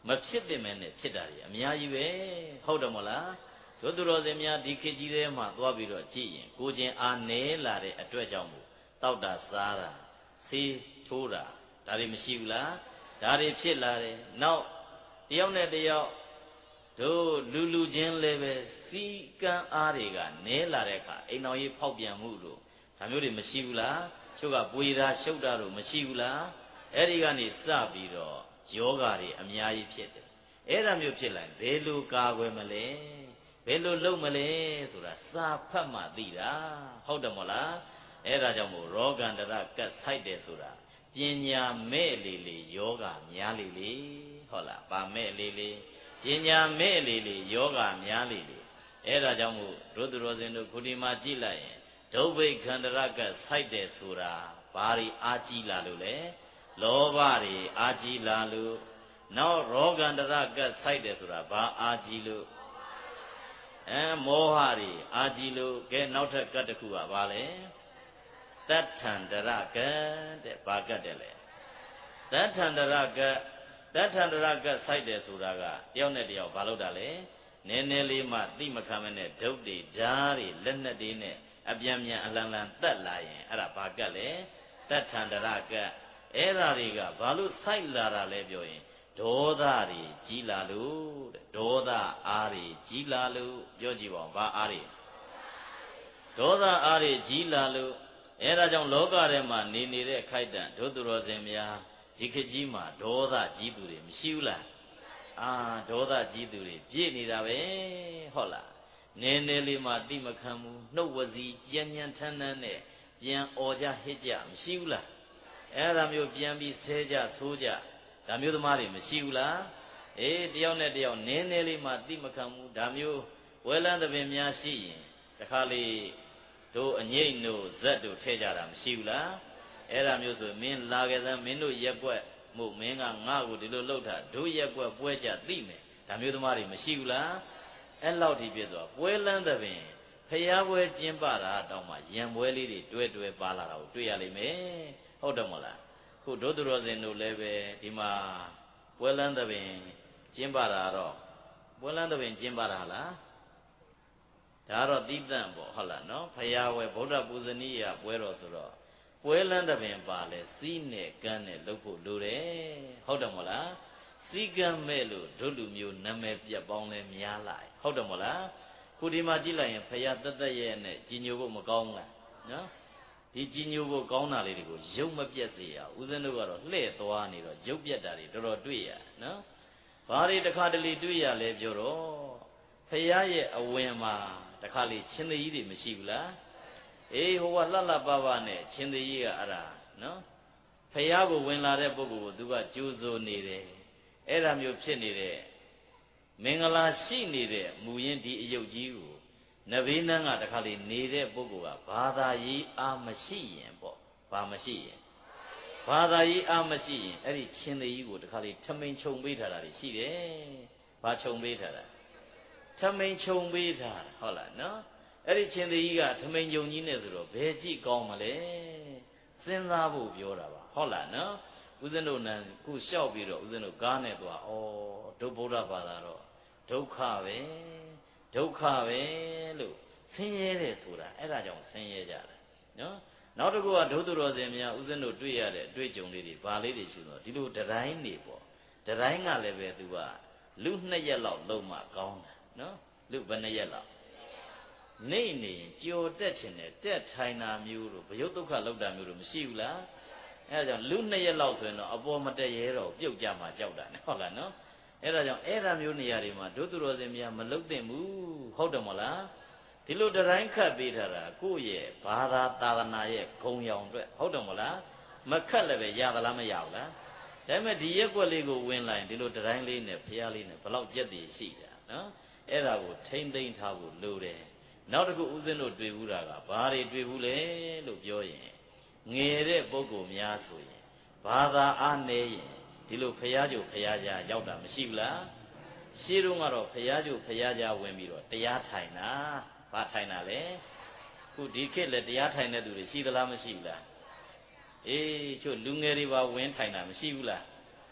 မဖြစ်တဲ့မဲနဲ့ဖြစ်တာတွေအများကြီးပဲဟုတ်တယ်မဟုတ်လားတို့သူတော်စင်များဒီခေတ်ကြီးထဲမှာသွားပြီးတော့ကြည့်ရင်ကိုချင်းအားနည်းလာတဲ့အတွက်ကြောင့်မို့တောက်တာစားတာဆေးထိုးတာဒါတွေမရှိဘူးလားဒါတွေဖြစ်လာတယ်နောက်တယောက်နဲ့တယောက်တို့လူချင်းလည်းပဲစီကံအားတွေကနည်းလာတဲ့အခါအိမ်တော်ကြီးဖောက်ပြန်မှုတို့ဒါမျိုးတွေမရှိဘူးလားချို့ကပွေတာရှုပ်တာတို့မရှိဘူးလားအဲ့ဒီကနေစပြီးတော့ယောဂတွေအများကြီးဖြစ်တယ်အဲ့ဒါမျိုးဖြစ်လိုက်ဘယ်လိုကာကွယ်မလဲဘယ်လိုလုပ်မလဲဆိုတာစာဖတ်မှသိတာဟုတ်တယ်မဟုတ်လားအဲ့ဒါကြောင့်မို့ရောဂန္တရကတ်ဆိုင်တယ်ဆိုတာပညာမဲ့လေလေယောဂများလေလေဟုတ်လားပါမဲ့လေလေပညာမဲ့လေလေယောဂများလေလေအဲ့ဒါကြောင့်မို့တို့သူတော်စင်တို့ခုဒီမှာကြည့်လိုက်ရင်ဒုဗ္ဗိခန္တရကဆိုင်တယ်ဆိုတာဘာတွေအာကြီးလာလို့လဲလောဘတွေအာကြီးလာလို့နောက်ရောဂန္တရကဆိုင်တယ်ဆိုတာဘာအာကြီးလို့မောဟတွေအာကြီးလို့ကဲနောက်ထပ်ကတ်တစ်ခုကဘာလဲတတ္ထန္တရကတဲ့ဘာကတ်တယ်လဲတတ္ထန္တရကဆိုင်တယ်ဆိုတာကတယောက်နဲ့တယောက်ဘာလို့တာလဲနည်းနည်းလေးမှသိမခံမနဲ့ဒုတ်တွေဓာတ်တွေလက်နက်တွေနဲ့အပြန်ပြန်အလံလံတက်လာရင်အဲ့ဒါဘာကတ်လဲတတ္ထန္တရကအဲ့ဒါတွေကဘာလို့ဆိုင်လာတာလဲပြောရင်ဒေါသတွေကြီးလာလို့တဲ့ဒေါသအားတွေကြီးလာလို့ပြောကြည့်ပါဦးဘာအားတွေဒေါသအားတွေကြီးလာလို့အဲ့ဒါကြောင့်လောကထဲမှာနေနေတဲ့ခိုက်တံဒုသူတော်စင်များဒီခေတ်ကြီးမှာဒေါသကြီးသူတွေမရှိဘူးလားဒေါသကြီးသူတွေပြည့်နေတာပဲဟုတ်လားနည်းနည်းလေးမှတိမခံဘူးနှုတ်ဝစီကြမ်းကြမ်းထမ်းထမ်းနဲ့ပြန်អော်ကြဟစ်ကြမရှိဘူးလားအဲ့ဒါမျိုးပြန်ပြီးဆဲကြဆိုးကြဒါမျိုးသမားတွေမရှိဘူးလားတယောက်နဲ့တယောက်နည်းနည်းလေးမှတိမခံဘူးဒါမျိုးဝဲလန်းသပင်များရှိရင်တခါလေတို့အငိမ့်တို့ဇက်တို့ထဲကြတာမရှိဘူးလားအဲ့ဒါမျိုးဆိုမင်းလာခဲ့သမ်းမင်းတို့ရက်ွက်မှုမင်းကငါ့ကိုဒီလိုလှုပ်တာတို့ရက်ွက်ပွဲကြသိမယ်ဒါမျိုးသမားတွေမရှိဘူးလားအဲ့လောက်ထိပြည့်သွားပွဲလန်းသပင်ဖျားပွဲကျင်းပတာတောင်မှရံပွဲလေးတွေတွဲပါလာတာကိုတွေ့ရလိမ့်မယ်ဟုတ်တယ်မဟုတ်လားခုဒုသူတော်စင်တို့လည်းပဲဒီမှာပွဲလန်းသပင်ကျင်းပတာတော့ပွဲလန်းသပင်ကျင်းပတာလားဒါတော့တိတန့်ပေါ့ဟုတ်လားနော်ဖရာဝဲဗုဒ္ဓပူဇနီးရပွဲတော်ဆိုတော့ပွဲလန်းသပင်ပါလဲစီးနဲ့ကန်းနဲ့လှုပ်ဖို့လိုတယ်ဟုတ်တယ်မဟုတ်လားစီကံမဲ့လို့ဒုလူမျိုးနာမည်ပြတ်ပေါင်းလဲများလာဟုတ်တယ်မဟုတ်လားခုဒီမှာကြည့်လိုက်ရင်ဖရာတသက်ရဲ့နဲ့ကြီးညိုဖို့မကောင်းဘူးလားနော်ဒီကြီးညိုဖို့ကောင်းတာလေးတွေကိုရုပ်မပြတ်စေရဦးဇင်းတို့ကတော့လှဲ့သွားနေတော့ရုပ်ပြတ်တာတွေတော်တော်တွေ့ရနော်ဘာတွေတခါတလေတွေ့ရလဲပြောတော့ဖရာရဲ့အဝင်မှာတခါလေချင်းသေးကြီးတွေမရှိဘူးလားဟိုကလှလှပပနဲ့ချင်းသေးကြီးကအဲ့ဒါနော်ဖရာကိုဝင်လာတဲ့ပုဂ္ဂိုလ်ကိုသူကကြိုးစိုးနေတယ်အဲ့ဒါမျိုးဖြစ်နေတဲ့မင်္ဂလာရှိနေတဲ့မူရင်းဒီအယုတ်ကြီးကိုနဗေနန်းကတခါလေနေတဲ့ပုဂ္ဂိုလ်ကဘာသာရေးအားမရှိရင်ပေါ့ဘာမရှိရင်ဘာသာရေးအားမရှိရင်အဲ့ဒီချင်းသေးကြီးကိုတခါလေထမိန်ခြုံပေးထားတာရှိတယ်ဘာခြုံပေးထားတာထမိန်ခြုံပေးထားတာဟုတ်လားနော်အဲ့ဒီချင်းသေးကြီးကထမိန်ခြုံကြီးနဲ့ဆိုတော့ဘယ်ကြည့်ကောင်းမလဲစဉ်းစားဖို့ပြောတာပါဟုတ်လားနော်ဦးဇင်းတို့နန်းခုလျှောက်ပြီးတော့ဦးဇင်းတို့ကားနဲ့သွားဒုဗုဒ္ဓဘာသာတော့ဒုက္ခပဲလို့ဆင်းရဲတယ်ဆိုတာအဲ့ဒါကြောင့်ဆင်းရဲကြတယ်နော်နောက်တစ်ခုကဒုသူတော်စင်များဦးဇင်းတို့တွေ့ရတဲ့အတွေ့အကြုံလေးတွေဘာလေးတွေရှိတော့ဒီလိုတတိုင်းနေပေါ့တတိုင်းကလည်းပဲသူကလူ2ရက်လောက်လုံးမှကောင်းတာနော်လူဘယ်2ရက်လောက်နေနေကြော်တက်ချင်တယ်တက်ထိုင်တာမျိုးတို့ဘယုတ်ဒုက္ခလောက်တာမျိုးတို့မရှိဘူးလားအဲဒါကြောင့်လူ2ရက်လောက်ဆိုရင်တော့အပေါ်မတက်ရဲတော့ပြုတ်ကြမှာကြောက်တာနဲ့ဟုတ်လားနော်အဲဒါကြောင့်အဲ့ဒါမျိုးနေရာတွေမှာဒုသူတော်စင်များမလုတ်သင့်ဘူးဟုတ်တယ်မလားဒီလိုတတိုင်းခတ်ပေးထားတာကိုယ့်ရဲ့ဘာသာသာသနာရဲ့ဂုံရောင်အတွက်ဟုတ်တယ်မလားမခတ်လည်းပဲရသလားမရဘူးလားဒါပေမဲ့ဒီရက်ွက်လေးကိုဝင်လိုက်ဒီလိုတတိုင်းလေးနဲ့ဖျားလေးနဲ့ဘလောက်ကြက်တည်ရှိတာနော်အဲ့ဒါကိုထိမ့်သိမ့်ထားဖို့လိုတယ်နောက်တစ်ခုဦးဇင်းတို့တွေ့ဘူးတာကဘာတွေတွေ့ဘူးလဲလို့ပြောရင်ငယ်တဲ့ပုဂ္ဂိုလ်များဆိုရင်ဘာသာအားနည်းရင်ဒီလိုဖျားကြိုဖျားကြရောက်တာမရှိဘူးလားရှင်းတော့ကတော့ဖျားကြိုဖျားကြဝင်ပြီးတော့တရားထိုင်တာဘာထိုင်တာလဲခုဒီခေတ်လည်းတရားထိုင်တဲ့သူတွေရှိသလားမရှိဘူးလားချို့လူငယ်တွေပါဝင်ထိုင်တာမရှိဘူးလား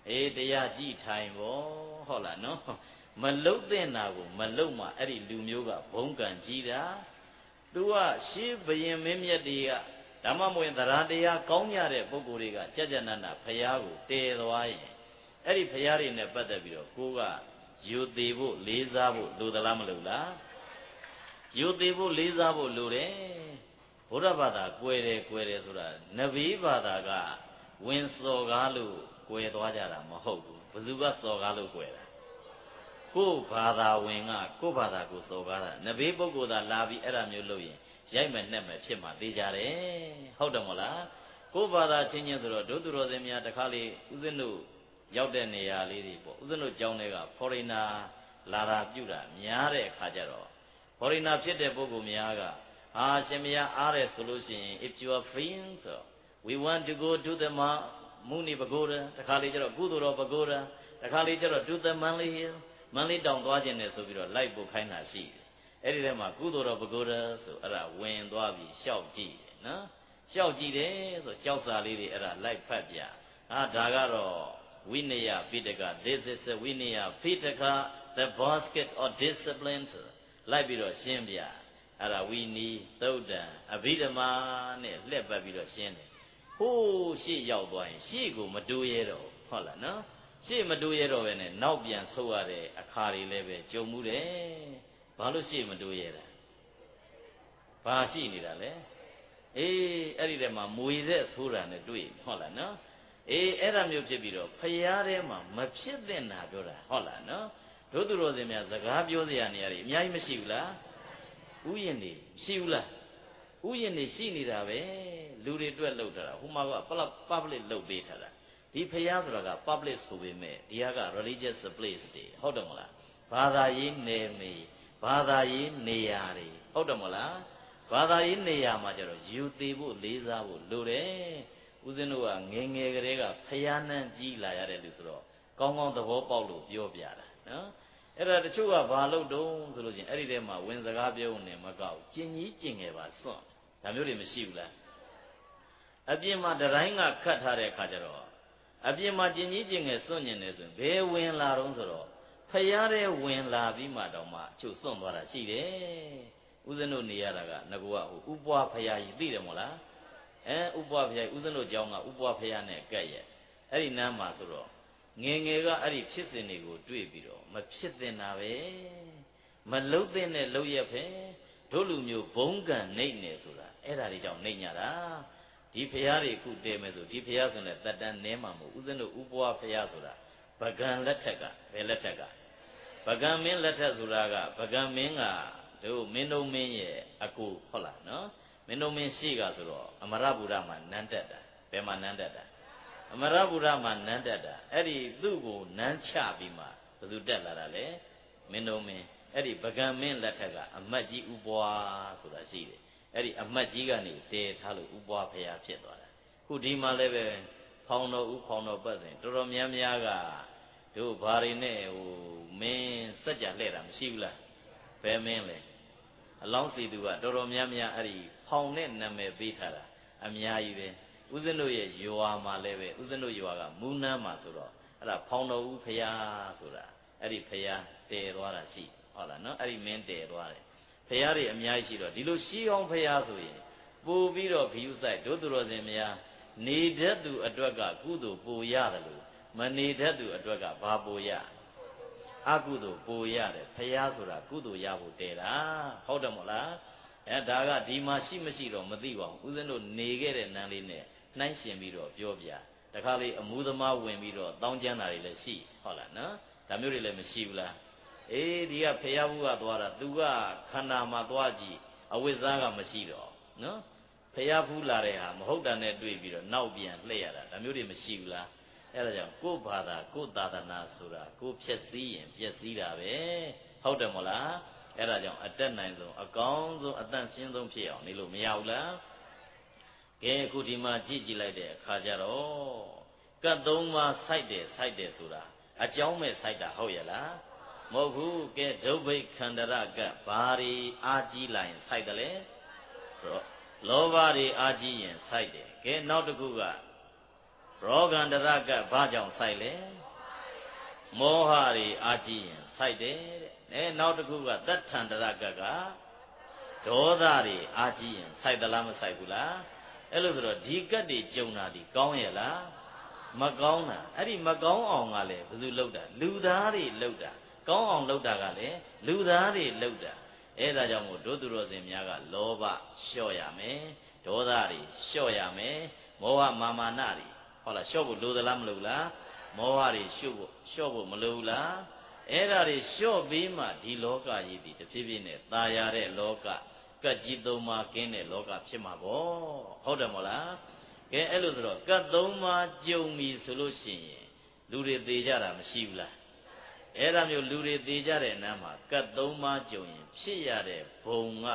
တရားကြည့်ထိုင်ပေါ့ဟုတ်လားနော်မလုတ်တဲ့နာကိုမလုတ်မှအဲ့ဒီလူမျိုးကဘုံကံကြီးတာသူကရှေးဘယင်မင်းမြတ်တွေကဓမ္မမဝင်သရတရားကောင်းကြတဲ့ပုဂ္ဂိုလ်တွေကကြကြနနဖရာကိုတည်သွားရင်အဲ့ဒီဖရာတွေနဲ့ပတ်သက်ပြီးတော့ကိုကယူသေးဖို့လေးစားဖို့လိုသလားမလိုလားယူသေးဖို့လေးစားဖို့လိုတယ်ဘုရားဘာသာကွယ်တယ်ဆိုတာနဗီဘာသာကဝင်စော်ကားလို့ကွယ်သွားကြတာမဟုတ်ဘူးဘယ်သူကစော်ကားလို့ကွယ်တာကိုယ်ဘာသာဝင်ကကိုယ်ဘာသာကိုစော်ကားတာနဗီပုဂ္ဂိုလ်သာလာပြီးအဲ့ဒါမျိုးလုပ်ရင်ရိုက်မယ်နှက်မယ်ဖြစ်မှသိကြတယ်ဟုတ်တယ်မဟုတ်လားကိုယ်ဘာသာချင်းချင်းဆိုတော့ဒုသူတော်စင်များတခါလေဦးဇင်းတို့ရောက်တဲ့နေရာလေးတွေပေါ့ဦးဇင်းတို့ကျောင်းတွေက foreigner လာတာပြုတာများတဲ့အခါကျတော့ foreigner ဖြစ်တဲ့ပုဂ္ဂိုလ်များကရှင်မယားအားတယ်ဆိုလို့ရှိရင် if you are free so we want to go to the Muni Pagoda တခါလေကျတော့ကုသိုလ်တော် Pagoda တခါလေကျတော့ to the Manly Hill Manly တောင်သွားခြင်းနဲ့ဆိုပြီးတော့လိုက်ဖို့ခိုင်းတာရှိတယ်အဲ့ဒီထဲမှာကုသိုလ်တော် Pagoda ဆိုအဲ့ဒါဝင်သွားပြီးရှောက်ကြည့်တယ်နော်ရှောက်ကြည့်တယ်ဆိုကြောက်စာလေးတွေအဲ့ဒါလိုက်ဖတ်ပြဒါကတော့ဝိနည်းပိဋက this is a ဝိနည်းပိဋက the basket of discipline လိုက်ပြီးတော့ရှင်းပြအဲ့ဒါဝိနည်းသုတ်တံအဘိဓမ္မာနဲ့လှည့်ပတ်ပြီးတော့ရှင်းတယ်ဟိုးရှေ့ရောက်သွားရင်ရှေ့ကိုမတိုးရဲတော့ဟုတ်လားနော်ရှေ့မတိုးရဲတော့ပဲနဲ့နောက်ပြန်ဆုတ်ရတဲ့အခါတွေလည်းပဲကြုံမှုတယ်ဘာလို့ရှေ့မတိုးရဲတာဘာရှိနေတာလဲအဲ့ဒီထဲမှာမွေတဲ့ဆိုးတာနဲ့တွေ့ဟုတ်လားနော်အဲ့ဒါမျိုးဖြစ်ပြီးတော့ဖျားထဲမှာမဖြစ်တဲ့နာပြောတာဟုတ်လားနော်တို့သူတော်စင်များစကားပြောစရာနေရာတွေအများကြီးမရှိဘူးလားဥယျာဉ်တွေရှိဘူးလားဥယျာဉ်တွေရှိနေတာပဲလူတွေအတွက်လှုပ်ထားတာဟိုမှာက public လှုပ်ပေးထားတာဒီဖျားဆိုတာက public ဆိုပေမဲ့ဒီက religious place တွေဟုတ်တယ်မလားဘာသာရေးနယ်မြေဘာသာရေးနေရာတွေဟုတ်တယ်မလားဘာသာရေးနေရာမှာကျတော့ယူသေးဖို့လေးစားဖို့လိုတယ်ဦးဇင်းတို့ကငယ်ငယ်ကလေးကဖျားနှံကြီးလာရတဲ့လူဆိုတော့ကောင်းကောင်းသဘောပေါက်လို့ပြောပြတာနော်အဲ့ဒါတချို့ကဘာလို့တုံးဆိုလို့ချင်းအဲ့ဒီထဲမှာဝင်စကားပြောနေမကောက်ကျင်ကြီးကျင်ငယ်ပါစွန့်ဒါမျိုးတွေမရှိဘူးလားအပြင်မှာတတိုင်းကခတ်ထားတဲ့အခါကျတော့အပြင်မှာကျင်ကြီးကျင်ငယ်စွန့်ညင်နေဆိုရင်ဘယ်ဝင်လာတော့ဆိုတော့ဖျားတဲ့ဝင်လာပြီးမှတော့မှချုပ်စွန့်သွားတာရှိတယ်ဦးဇင်းတို့နေရတာကငကူကဟိုဥပွားဖျားကြီးသိတယ်မို့လားဥပွားဖျားကြီးဦးဇင်းတို့ကျောင်းကဥပွားဖျားနဲ့ကဲ့ရဲ့အဲ့ဒီနားမှာဆိုတော့ငယ်ငယ်ကအဲ့ဒီဖြစ်စဉ်တွေကိုတွေ့ပြီးတော့မဖြစ်သင့်တာပဲမလှုပ်တဲ့နဲ့လှုပ်ရက်ဖဲတို့လူမျိုးဘုံကံနှိမ့်နေဆိုတာအဲ့ဒါတွေကြောင့်နှိမ့်ညတာဒီဖျားတွေအခုတဲမယ်ဆိုဒီဖျားဆိုတဲ့တတန်နဲမှာမဟုတ်ဦးဇင်းတို့ဥပွားဖျားဆိုတာဗကံလက်ထက်ကဘယ်လက်ထက်ကဗကံမင်းလက်ထက်ဆိုတာကဗကံမင်းကတို့မင်းတို့မင်းရဲ့အကူဟုတ်လားနော်မင်းတို့မင်းရှိကဆိုတော့အမရဗုဒ္ဓမှာနန်းတက်တာဘယ်မှာနန်းတက်တာအမရဗုဒ္ဓမှာနန်းတက်တာအဲ့ဒီသူ့ကိုနန်းချပြီးမှဘယ်သူတက်လာတာလဲမင်းတို့မင်းအဲ့ဒီဗကံမင်းလက်ထက်ကအမတ်ကြီးဥပွားဆိုတာရှိတယ်အဲ့ဒီအမတ်ကြီးကနေတည်ထားလို့ဥပွားဖျားဖြစ်သွားတာခုဒီမှာလည်းပဲဖောင်တော်ဥဖောင်တော်ပတ်စဉ်တော်တော်များများကတို့ဘာတွေနဲ့ဟိုမင်းစัจ जा လှဲ့တာမရှိဘူးလားဘယ်မင်းလဲအလောင်းစီသူကတော်တော်များများအဲ့ဒီဖောင်နဲ့နာမည်ပေးထားတာအများကြီးပဲဦးဇင်းတို့ရဲ့ရွာမှာလည်းပဲဦးဇင်းတို့ရွာကမူးနန်းမှာဆိုတော့အဲ့ဒါဖောင်တော်ဦးဖျားဆိုတာအဲ့ဒီဖျားတည်သွားတာရှိဟုတ်လားနော်အဲ့ဒီမင်းတည်သွားတယ်ဖျားတွေအများကြီးရှိတော့ဒီလိုရှိအောင်ဖျားဆိုရင်ပို့ပြီးတော့ဂယုဆိုင်တို့သူတော်စင်များနေတတ်သူအတွက်ကကုသိုလ်ပိုရတယ်လို့မနေတတ်သူအတွက်ကဘာပိုရအကုသိုလ်ပိုရတယ်ဖျားဆိုတာကုသိုလ်ရဖို့တည်တာဟုတ်တယ်မို့လားဒါကဒီမှာရှိမရှိတော့မသိပါဘူးဦးဇင်းတို့နေခဲ့တဲ့နန်းလေးနဲ့နှိုင်းရှင်ပြီးတော့ပြောပြတခါလေအမှုသမားဝင်ပြီးတော့တောင်းကျမ်းတာတွေလည်းရှိဟုတ်လားနော်ဒါမျိုးတွေလည်းမရှိဘူးလားဒီကဖျားဘူးကသွားတာသူကခန္ဓာမှာသွားကြည့်အဝိဇ္ဇာကမရှိတော့နော်ဖျားဘူးလာတဲ့ဟာမဟုတ်တာနဲ့တွေ့ပြီးတော့နောက်ပြန်လှည့်ရတာဒါမျိုးတွေမရှိဘူးလားအဲ့ဒါကြောင့်ကိုယ်ဘာသာကိုယ်သာသနာဆိုတာကိုယ်ဖြည့်စည်းရင်ပြည့်စည်တာပဲဟုတ်တယ်မို့လားအဲ့ဒါကြောင့်အတက်နိုင်ဆုံးအကောင်းဆုံးအတန့်ရှင်းဆုံးဖြစ်အောင်နေလို့မရဘူးလားကဲအခုဒီမှာကြည့်လိုက်တဲ့အခါကျတော့ကတ်သုံးပါးစိုက်တယ်ဆိုတာအကြောင်းမဲ့စိုက်တာဟုတ်ရဲ့လားမဟုတ်ဘူးကဲဒုဗ္ဗိခန္ဓရကဘာတွေအာကြီးလာရင်စိုက်တယ်လေလောဘတွေအာကြီးရင်စိုက်တယ်ကဲနောက်တစ်ခုကရောဂန္တရကဘာကြောင့်ဆိုင်လဲမောဟတွေအာကြည့်ရင်ဆိုင်တယ်တဲ့နောက်တစ်ခုကတထန္တရကဒေါသတွေအာကြည့်ရင်ဆိုင်သလားမဆိုင်ဘူးလားအဲ့လိုဆိုတော့ဒီကတ်တွေကြုံတာဒီကောင်းရဲ့လားမကောင်းတာအဲ့ဒီမကောင်းအောင်ကလည်းဘယ်သူလှုပ်တာလူသားတွေလှုပ်တာကောင်းအောင်လှုပ်တာကလည်းလူသားတွေလှုပ်တာအဲ့ဒါကြောင့်မို့တို့သူတော်စင်များကလောဘလျှော့ရမယ်ဒေါသတွေလျှော့ရမယ်မောဟမာမာနတွေဟုတ်လားလျှော့ဖို့လိုသလားမလိုလားမောဟတွေလျှော့ဖို့မလိုဘူးလားအဲ့ဒါတွေလျှော့ပြီးမှဒီလောကကြီးဒီတဖြည်းဖြည်းနဲ့ตายရတဲ့လောကကတ်ကြီးသုံးပါးကင်းတဲ့လောကဖြစ်မှာပေါ့ဟုတ်တယ်မို့လားကဲအဲ့လိုဆိုတော့ကတ်သုံးပါးကြုံပြီဆိုလို့ရှိရင်လူတွေသေကြတာမရှိဘူးလားအဲ့ဒါမျိုးလူတွေသေကြတဲ့အနားမှာကတ်သုံးပါးကြုံရင်ဖြစ်ရတဲ့ဘုံက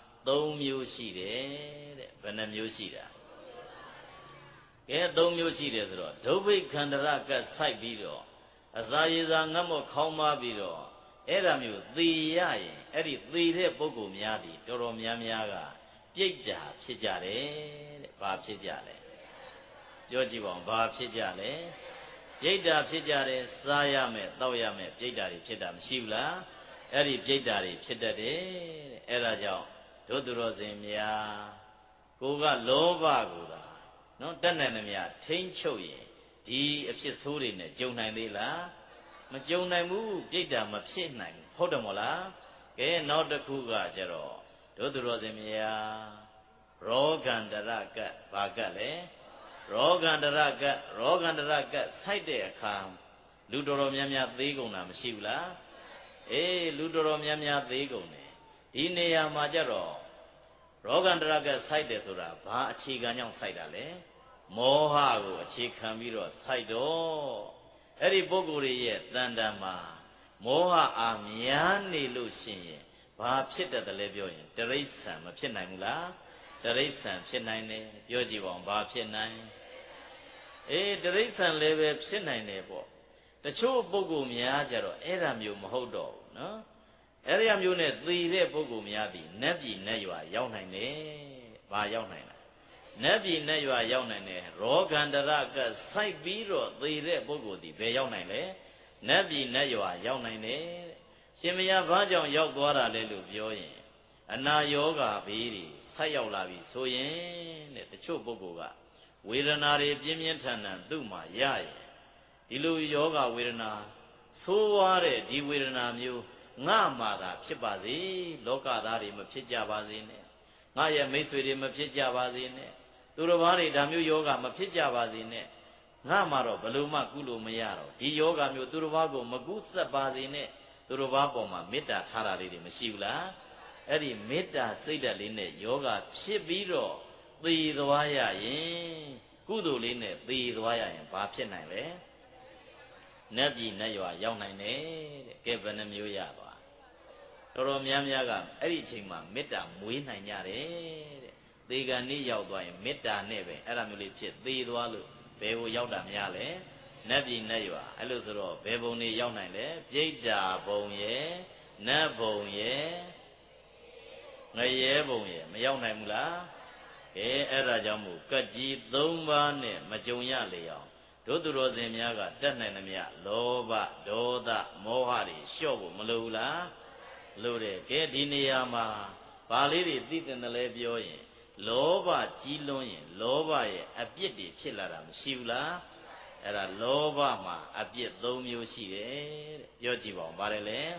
3မျိုးရှိတယ်တဲ့ဘယ်နှမျိုးရှိတာကဲ3မျိုးရှိတယ်ဆိုတော့ဒုဗိခန္ဓရကတ်ဆိုင်ပြီးတော့အစာရေစာငတ်မော့ခေါင်းပါပြီးတော့အဲ့ဒါမျိုးသေရရင်အဲ့ဒီသေတဲ့ပုဂ္ဂိုလ်များဒီတော်တော်များများကပြိတ္တာဖြစ်ကြတယ်တဲ့ဘာဖြစ်ကြလဲပြောကြည့်ပါဦးဘာဖြစ်ကြလဲပြိတ္တာဖြစ်ကြတယ်စားရမယ်တောက်ရမယ်ပြိတ္တာတွေဖြစ်တာမရှိဘူးလားအဲ့ဒီပြိတ္တာတွေဖြစ်တတ်တယ်တဲ့အဲ့ဒါကြောင့်တို့သူတော်စင်များကိုကလောဘကိုသာနော်တတ်နိုင်တယ်များထိမ့်ချုပ်ရင်ဒီအဖြစ်ဆိုးတွေနဲ့ကြုံနိုင်သေးလားမကြုံနိုင်ဘူးပြိတ္တာမဖြစ်နိုင်ဘူးဟုတ်တယ်မို့လားကဲနောက်တစ်ခုကကျတော့တို့သူတော်စင်များရောဂန္တရကတ်ဘာကတ်လဲရောဂန္တရကတ်ဆိုက်တဲ့အခါလူတော်တော်များများသေးကုန်တာမရှိဘူးလားအေးလူတော်တော်များများသေးကုန်တယ်ဒီနေရာမှာကျတော့ရောဂန္တရကတ်ဆိုက်တယ်ဆိုတာဘာအခြေခံကြောင့်ဆိုက်တာလဲမောဟကိုအခြေခံပြီးတော့ဆိုက်တော့အဲ့ဒီပုဂ္ဂိုလ်ရဲ့တန်တန်မှာမောဟအာများနေလို့ရှိရင်ဘာဖြစ်တတ်တယ်လဲပြောရင်တရိစ္ဆာန်မဖြစ်နိုင်ဘူးလားတရိစ္ဆာန်ဖြစ်နိုင်တယ်ပြောကြည့်ပါဦးဘာဖြစ်နိုင်အေးတရိစ္ဆာန်လည်းပဲဖြစ်နိုင်တယ်ပေါ့တချို့ပုဂ္ဂိုလ်များကြတော့အဲ့ဒါမျိုးမဟုတ်တော့ဘူးနော်အဲ့ဒီမျိုးနဲ့သေတဲ့ပုဂ္ဂိုလ်များသည်နတ်ပြည်နတ်ရွာရောက်နိုင်တယ်ဘာရောက်နိုင်လဲနတ်ပြည်နတ်ရွာရောက်နိုင်တယ်ရောဂန္တရကစိုက်ပြီးတော့သေတဲ့ပုဂ္ဂိုလ်သည်ဘယ်ရောက်နိုင်လဲနတ်ပြည်နတ်ရွာရောက်နိုင်တယ်ရှင်မယားဘာကြောင့်ရောက်သွားတာလဲလို့ပြောရင်အနာယောဂါဘေးတွေဆက်ရောက်လာပြီဆိုရင်တဲ့တချို့ပုဂ္ဂိုလ်ကဝေဒနာတွေပြင်းပြင်းထန်ထန်သူ့မှာရရင်ဒီလိုယောဂဝေဒနာဆိုးွားတဲ့ဒီဝေဒနာမျိုးငါမှသာဖြစ်ပါစေလောကသားတွေမဖြစ်ကြပါစေနဲ့ငါရဲ့မိတ်ဆွေတွေမဖြစ်ကြပါစေနဲ့သူတော်ဘာတွေဒါမျိုးယောဂမဖြစ်ကြပါစေနဲ့ငါမှတော့ဘလို့မှကုလို့မရတော့ဒီယောဂမျိုးသူတော်ဘာကိုမကုသတ်ပါစေနဲ့သူတော်ဘာပေါ်မှာမေတ္တာထားတာလေးတွေမရှိဘူးလားအဲ့ဒီမေတ္တာစိတ်ဓာတ်လေးနဲ့ယောဂဖြစ်ပြီးတော့သေသွားရရင်ကုသိုလ်လေးနဲ့သေသွားရရင်ဘာဖြစ်နိုင်လဲနတ်ပြည်နတ်ရွာရောက်နိုင်တယ်တဲ့ကဲဘယ်နှမျိုးရသွားတော်တော်များများကအဲ့ဒီအချိန်မှာမေတ္တာမွေးနိုင်ကြတယ်တဲ့သေကံနေ့ရောက်သွားရင်မေတ္တာနဲ့ပဲအဲ့ဒါမျိုးလေးဖြစ်သေသွားလို့ဘယ်ကိုရောက်တာများလဲနတ်ပြည်နတ်ရွာအဲ့လိုဆိုတော့ဘယ်ဘုံနေရောက်နိုင်လဲပြိတ္တာဘုံရဲ့နတ်ဘုံရဲ့ငရဲဘုံရဲ့မရောက်နိုင်ဘူးလားကဲအဲ့ဒါကြောင့်မို့ကတ်ကြီး3ပါးနဲ့မကြုံရလေအောင်တို့သူတော်စင်များကတတ်နိုင်သမျှလောဘဒေါသမောဟတွေလျှော့ဖို့မလိုဘူးလားလို့တယ်ကဲဒီနေရာမှာဘာလေးတွေသိတယ်လဲပြောရင်လောဘကြီးလွန်းရင်လောဘရဲ့အပြစ်တွေဖြစ်လာတာမရှိဘူးလားအဲ့ဒါလောဘမှာအပြစ်3မျိုးရှိတယ်တဲ့ပြောကြည့်ပါဦးဗါတယ်လေ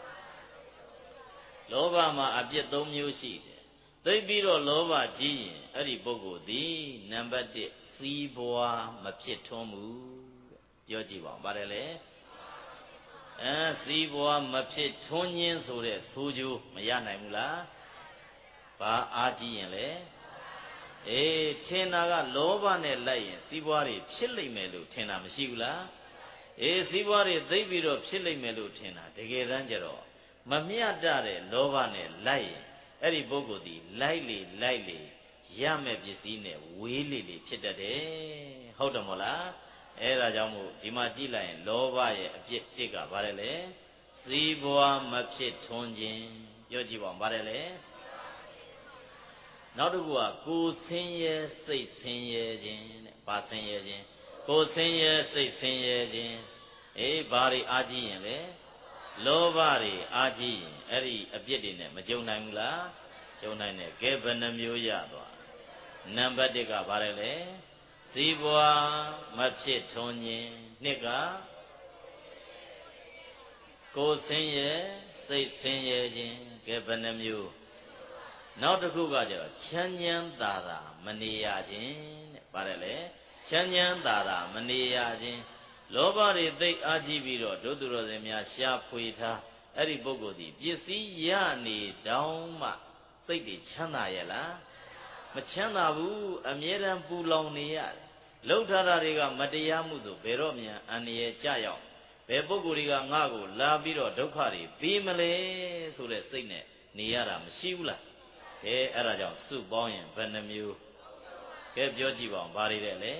လောဘမှာအပြစ်3မျိုးရှိတယ်သိပြီးတော့လောဘကြီးရင်အဲ့ဒီပုဂ္ဂိုလ်သည်နံပါတ်1စီးပွားမဖြစ်ထွန်းဘူးပြောကြည့်ပါဦးဗါတယ်လေစီးပွားမဖြစ်ထွန်းခြင်းဆိုတဲ့ဆိုကြိုးမရနိုင်ဘူးလားဘာအားကြီးရင်လဲအေးထင်တာကလောဘနဲ့လိုက်ရင်စီးပွားတွေဖြစ်လိမ့်မယ်လို့ထင်တာမရှိဘူးလားအေးစီးပွားတွေသိပြီးတော့ဖြစ်လိမ့်မယ်လို့ထင်တာတကယ်တမ်းကျတော့မမျှတတဲ့လောဘနဲ့လိုက်ရင်အဲ့ဒီပုဂ္ဂိုလ်ဒီလိုက်လေရမဲ့ပစ္စည်းနဲ့ဝေးလေဖြစ်တတ်တယ်ဟုတ်တယ်မို့လားအဲ့ဒါကြောင့်မို့ဒီမှာကြည့်လိုက်ရင်လောဘရဲ့အပြစ်တစ်ကဘာလဲလဲစီးပွားမဖြစ်ထွန်းခြင်းပြောကြည့်ပါဦးဘာလဲလဲနောက်တစ်ခုကကိုယ်ဆင်းရဲစိတ်ဆင်းရဲခြင်းတဲ့ဘာဆင်းရဲခြင်းကိုယ်ဆင်းရဲစိတ်ဆင်းရဲခြင်းဘာတွေအားကြီးရင်လဲလောဘတွေအားကြီးရင်အဲ့ဒီအပြစ်တွေနဲ့မကြုံနိုင်ဘူးလားကြုံနိုင်တယ်ကဲဘယ်နှမျိုးရသွားနံပါတ်1ကဘာလဲလဲစည်းပွားမဖြစ်ထွန်းခြင်းနှစ်ကကိုယ်ဆင်းရဲစိတ်ဆင်းရဲခြင်းကဲဘယ်နှမျိုးနောက်တစ်ခုကကျတော့ချမ်းချမ်းသာသာမနေရခြင်းတဲ့ပါတယ်လေချမ်းချမ်းသာသာမနေရခြင်းလောဘတွေသိအားကြီးပြီးတော့ဒုသူတော်စင်များရှားဖွေထားအဲ့ဒီပုဂ္ဂိုလ်ဒီပစ္စည်းရနေတောင်းမှစိတ်တွေချမ်းသာရဲ့လားမချမ်းသာဘူးအမြဲတမ်းပူလောင်နေရတယ်လှုပ်ထားတာတွေကမတရားမှုဆိုဘယ်တော့မှအန္တရာယ်ကြရောက်ဘယ်ပုဂ္ဂိုလ်တွေကငါ့ကိုလာပြီးတော့ဒုက္ခတွေပေးမလဲဆိုတဲ့စိတ်နဲ့နေရတာမရှိဘူးလားကဲအဲ့ဒါကြောင့်စုပေါင်းရင်ဘယ်နှမျိုးကဲပြောကြည့်ပါဦးဘာတွေတဲ့လဲ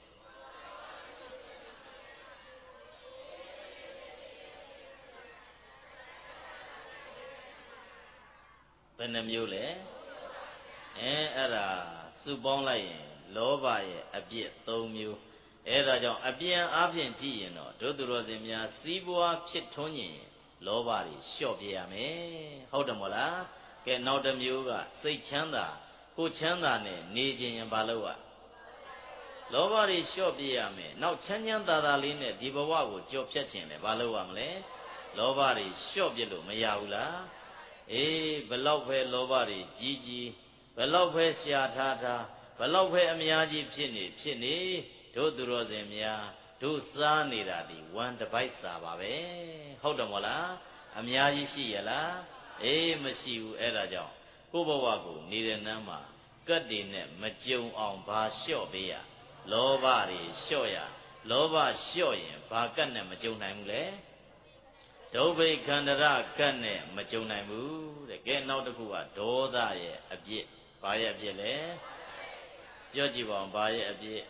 ဘယ်နှမျိုးလဲအဲ့ဒါစုပေါင်းလိုက်ရင်လောဘရဲ့အပြစ်3မျိုးအဲ့ဒါကြောင့်အပြန်အားဖြင့်ကြည့်ရင်တော့ဒုသူတော်စင်များစီးပွားဖြစ်ထွန်းရင်လောဘတွေလျှော့ပြရမယ်ဟုတ်တယ်မို့လားကဲနောက်တစ်မျိုးကစိတ်ချမ်းသာကိုချမ်းသာနဲ့နေခြင်းရင်ဘာလို့อ่ะလောဘတွေလျှော့ပြရမယ်နောက်ချမ်းချမ်းသာသာလေးနဲ့ဒီဘဝကိုကြော်ဖြတ်ခြင်းလဲဘာလို့ရမလဲလောဘတွေလျှော့ပြလို့မရဘူးလားဘလောက်ပဲလောဘတွေကြီးကြီးဘလောက်ပဲရှာထားဘလောက်ပဲအများကြီးဖြစ်နေတို့သူတော်စင်များတို့စားနေတာဒီဝမ်းတစ်ပိုက်စားပါပဲဟုတ်တယ်မို့လားအများကြီးရှိရလားမရှိဘူးအဲ့ဒါကြောင့်ကိုယ့်ဘဝကိုနေတဲ့နမ်းမှာကတ်တွေနဲ့မကြုံအောင်ဘာလျှော့ပေးရလောဘတွေလျှော့ရလောဘလျှော့ရင်ဘာကတ်နဲ့မကြုံနိုင်ဘူးလေဒုဗိခန္ဓရကတ်နဲ့မကြုံနိုင်ဘူးတဲ့ကဲနောက်တစ်ခုကဒေါသရဲ့အပြစ်ဘာရဲ့အပြစ်လဲပြောကြည့်ပါဦးဘာရဲ့အပြစ်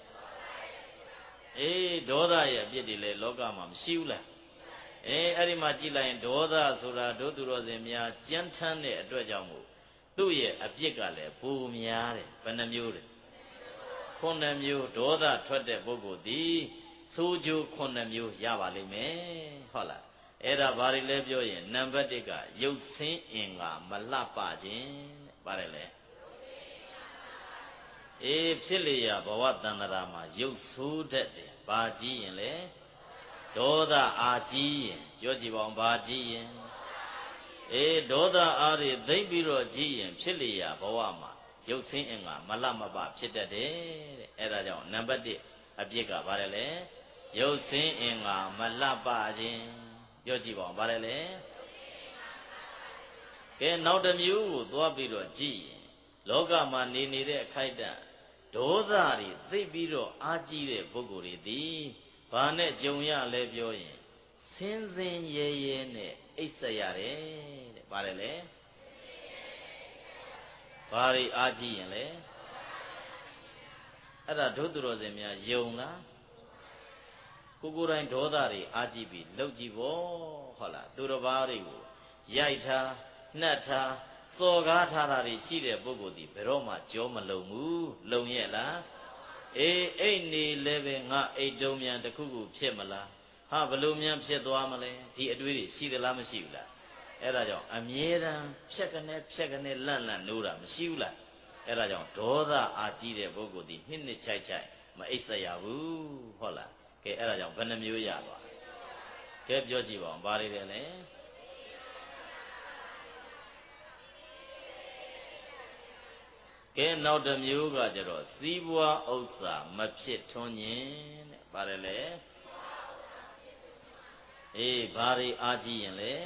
ဒေါသရဲ့အပြစ်တွေလေလောကမှာမရှိဘူးလားအဲ့ဒီမှာကြည့်လိုက်ရင်ဒေါသဆိုတာဒုသူတော်စင်များကြမ်းထမ်းတဲ့အတွက်ကြောင့်မို့သူ့ရဲ့အပြစ်ကလည်းပိုများတယ်ဘယ်နှမျိုးလဲ9မျိုးဒေါသထွက်တဲ့ပုဂ္ဂိုလ်သည်ဆိုးကျိုး9မျိုးရပါလိမ့်မယ်ဟုတ်လားအဲ့ဒါဘာတွေလဲပြောရင်နံပါတ်1ကရုပ်ဆင်းအင်္ဂါမလှပခြင်းတဲ့ပါတယ်လေဖြစ်လေရဘဝတန္တရာမှာရုပ်ဆိုးတတ်တယ်ဘာကြီးရင်လဲဒေါသအာကြီးရင်ပြောကြည့်ပါဦးဘာကြီးရင်ဒေါသအားတွေသိမ့်ပြီးတော့ကြီးရင်ဖြစ်လေရဘဝမှာရုပ်ဆင်းအင်္ဂါမလှမပဖြစ်တတ်တယ်တဲ့အဲ့ဒါကြောင့်နံပါတ်1အပြစ်ကဘာလဲလဲရုပ်ဆင်းအင်္ဂါမလှပခြင်းပြောကြည့်ပါဦးဘာလဲလဲကဲနောက်တစ်မျိုးကိုသွားပြီးတော့ကြည့်ရင်လောကမှာနေနေတဲ့အခိုက်အတန့်ဒေါသတွေသိပြီးတော့အားကြီးတဲ့ပုဂ္ဂိုလ်တွေသည်ဘာနဲ့ကြုံရလဲပြောရင်ဆင်းဆင်းရဲရဲနဲ့အိပ်ဆက်ရတယ်တဲ့ဘာလဲလဲဘာတွေအားကြီးရင်လဲအဲ့ဒါဒုသူတော်စင်များယုံလားကိုယ်တိုင်ဒေါသတွေအားကြီးပြီးလှုပ်ကြည့်ဖို့ဟုတ်လားသူတစ်ပါးတွေကိုရိုက်ထားနှက်ထားစော်ကားထားတာတွေရှိတဲ့ပုဂ္ဂိုလ်ဒီဘယ်တော့မှကြောမလုံဘူးလုံရဲ့လားအိတ်နေလည်းပဲငါအိတ်တုံးမြန်တစ်ခုခုဖြစ်မလားဟာဘလို့မြန်ဖြစ်သွားမလဲဒီအတွေးတွေရှိသလားမရှိဘူးလားအဲ့ဒါကြောင့်အမြဲတမ်းဖြက်ကနေလန့်နိုးတာမရှိဘူးလားအဲ့ဒါကြောင့်ဒေါသအာကြီးတဲ့ပုဂ္ဂိုလ်ဒီနှစ်ချိုက်မအိပ်ဆက်ရဘူးဟုတ်လားကဲအဲ့ဒါကြောင့်ဘယ်နှမျိုးရသွားကဲပြောကြည့်ပါဦးဘာတွေလဲကဲနောက်တစ်မျိုးကကျတော့စီးပွားဥစ္စာမဖြစ်ထွန်းခြင်းတဲ့ပါတယ်လေဘာတွေအားကြီးရင်လဲ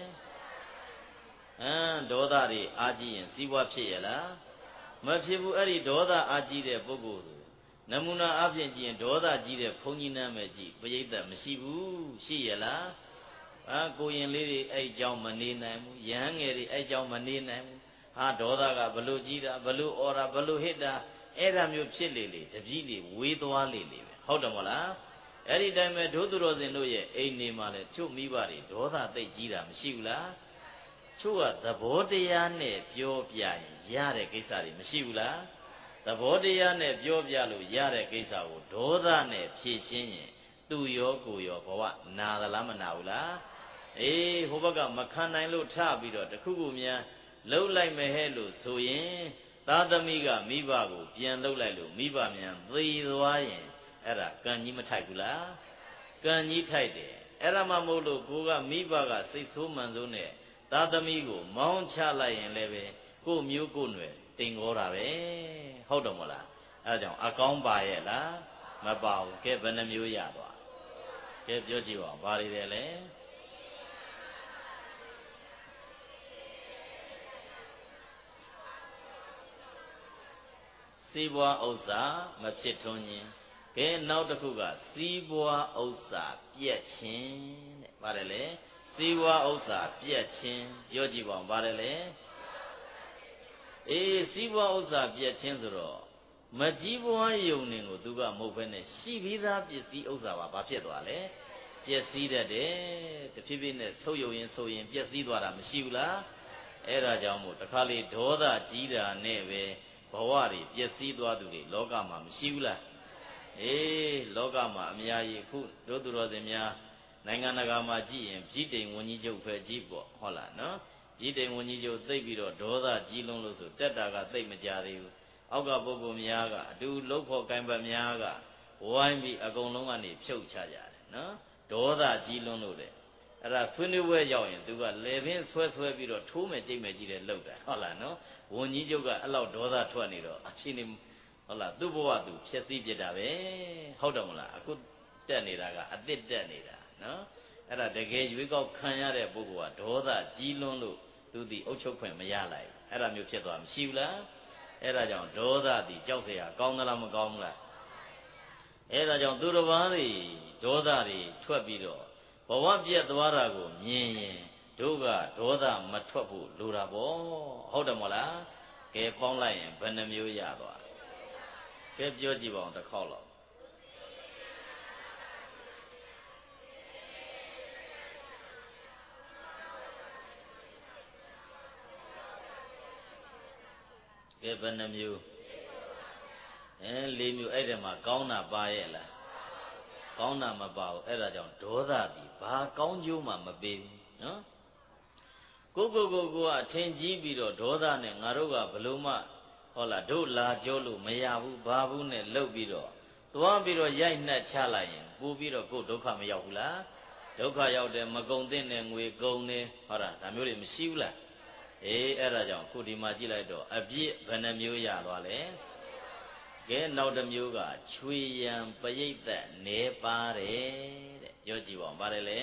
ဒေါသတွေအားကြီးရင်စီးပွားဖြစ်ရလားမဖြစ်ဘူးအဲ့ဒီဒေါသအားကြီးတဲ့ပုဂ္ဂိုလ်ဆိုနမူနာအားဖြင့်ကြည့်ရင်ဒေါသကြီးတဲ့ဘုန်းကြီးနာမည်ကြည့်ပရိသတ်မရှိဘူးရှိရလားကိုရင်လေးတွေအဲ့ကြောင့်မနေနိုင်ဘူးရဟန်းငယ်တွေအဲ့ကြောင့်မနေနိုင်ဘူးဟာဒေါသကဘလို့ကြီးတာဘလို့အော်တာဘလို့ဟစ်တာအဲ့ဒါမျိုးဖြစ်လေတပည့်တွေဝေးသွားလေပဲဟုတ်တယ်မဟုတ်လားအဲ့ဒီတိုင်းပဲဒုသူတော်စင်တို့ရဲ့အိမ်နေမှာလဲချုပ်မိဘတွေဒေါသသိပ်ကြီးတာမရှိဘူးလားချုပ်ကသဘောတရားနဲ့ပြောပြရင်ရတဲ့ကိစ္စတွေမရှိဘူးလားသဘောတရားနဲ့ပြောပြလို့ရတဲ့ကိစ္စကိုဒေါသနဲ့ဖြည့်ရှင်းရင်သူရောကိုရောဘဝနာသလားမနာဘူးလားအေးဟိုဘက်ကမခံနိုင်လို့ထပြီးတော့တခုခုများလှုပ်လိုက်မယ်ဟဲ့လို့ဆိုရင်သားသမီးကမိဘကိုပြန်လှုပ်လိုက်လို့မိဘမြန်သေသွားရင်အဲ့ဒါကံကြီးမထိုက်ဘူးလားကံကြီးထိုက်တယ်အဲ့ဒါမှမဟုတ်လို့ကိုကမိဘကစိတ်ဆိုးမှန်ဆိုးနဲ့သားသမီးကိုမောင်းချလိုက်ရင်လည်းပဲကိုမျိုးကိုနွယ်တိမ်ခေါ်တာပဲဟုတ်တယ်မဟုတ်လားအဲ့ဒါကြောင့်အကောင်းပါရဲ့လားမပါဘူးကဲဘယ်နှမျိုးရသွားကဲပြောကြည့်ပါဦးဘာတွေလဲစီးပွားဥစ္စာမဖြစ်ထွန်းခြင်းကဲနောက်တစ်ခုကစီးပွားဥစ္စာပြက်ခြင်းတဲ့ပါတယ်လေစီးပွားဥစ္စာပြက်ခြင်းပြောကြည့်ပါဦးပါတယ်လေအေးစီးပွားဥစ္စာပြက်ခြင်းဆိုတော့မကြီးပွားယုံနေကိုသူကမဟုတ်ဘဲနဲ့ရှိပြီးသားပစ္စည်းဥစ္စာပါဘာဖြစ်သွားလဲပျက်စီးတတ်တယ်တဖြည်းဖြည်းနဲ့ဆုပ်ယုံရင်ဆိုရင်ပျက်စီးသွားတာမရှိဘူးလားအဲ့ဒါကြောင့်မို့တခါလေဒေါသကြီးတာနဲ့ပဲဘဝတွေပျက်စီးသွားသူတွေလောကမှာမရှိဘူးလားအေးလောကမှာအများကြီးခုတို့သူတော်စင်များနိုင်ငံတကာမှာကြည့်ရင်ပြည်တိန်ဝန်ကြီးချုပ်ပဲကြီးပေါ့ဟုတ်လားနော်ပြည်တိန်ဝန်ကြီးချုပ်သိပ်ပြီးတော့ဒေါသကြီးလုံးလို့ဆိုတက်တာကသိပ်မကြသေးဘူးအောက်ကပုဂ္ဂိုလ်များကအတူလှုပ်ဖို့ကံပတ်များကဝိုင်းပြီးအကုန်လုံးကနေဖြုတ်ချကြတယ်နော်ဒေါသကြီးလုံးလို့တဲ့အဲ့ဒါဆွေးနွေးပွဲရောက်ရင်သူကလေပင်ဆွဲပြီးတော့ထိုးမယ်ကြိတ်မယ်ကြီးတဲ့လှုပ်တာဟုတ်လားနော်ဝန်ကြီးချုပ်ကအဲ့လောက်ဒေါသထွက်နေတော့အချင်းနေဟုတ်လားသူ့ဘဝသူဖြည့်ဆည်းပြတာပဲဟုတ်တယ်မလားအခုတက်နေတာကအစ်စ်တက်နေတာနော်အဲ့ဒါတကယ်ရွေးကောက်ခံရတဲ့ပုဂ္ဂိုလ်ကဒေါသကြီးလွန်းလို့သူဒီအုပ်ချုပ်ခွင့်မရလိုက်အဲ့ဒါမျိုးဖြစ်သွားမရှိဘူးလားအဲ့ဒါကြောင့်ဒေါသသည်ကြောက်เสียကောင်းသလားမကောင်းဘူးလားအဲ့ဒါကြောင့်သူတစ်ပါးတွေဒေါသတွေထွက်ပြီးတော့ဘဝပြတ်သွားတာကိုမြင်ရင်တို့ကဒေါသမထွက်ဖို့လိုတာပေါ့ဟုတ်တယ်မဟုတ်လားကဲပေါင်းလိုက်ရင်ဘယ်နှမျိုးရသွားကဲပြောကြည့်ပါဦးတစ်ခေါက်လောက်ကဲဘယ်နှမျိုး၄မျိုးအဲ့ဒီမှာကောင်းတာပါရဲ့လားကောင်းတာမပါဘူးအဲ့ဒါကြောင့်ဒေါသသည်ဘာကောင်းကျိုးမှမပေးဘူးနော်ကိုကအထင်ကြီးပြီးတော့ဒေါသနဲ့ငါတို့ကဘလို့မှဟုတ်လားတို့လာကြောလို့မရဘူးဘာဘူးနဲ့လှုပ်ပြီးတော့သွားပြီးတော့ရိုက်နှက်ချလိုက်ရင်ပူပြီးတော့ကိုယ်ဒုက္ခမရောက်ဘူးလားဒုက္ခရောက်တယ်မကုံတဲ့နဲ့ငွေကုန်နေဟုတ်လားဒါမျိုးတွေမရှိဘူးလားအေးအဲ့ဒါကြောင့်ခုဒီမှာကြည့်လိုက်တော့အပြစ်ဘယ်နှမျိုးရသွားလဲကဲနောက်တစ်မျိုးကချွေရန်ပရိတ်သက်နေပါတယ်တဲ့ပြောကြည့်ပါဦးပါတယ်လေ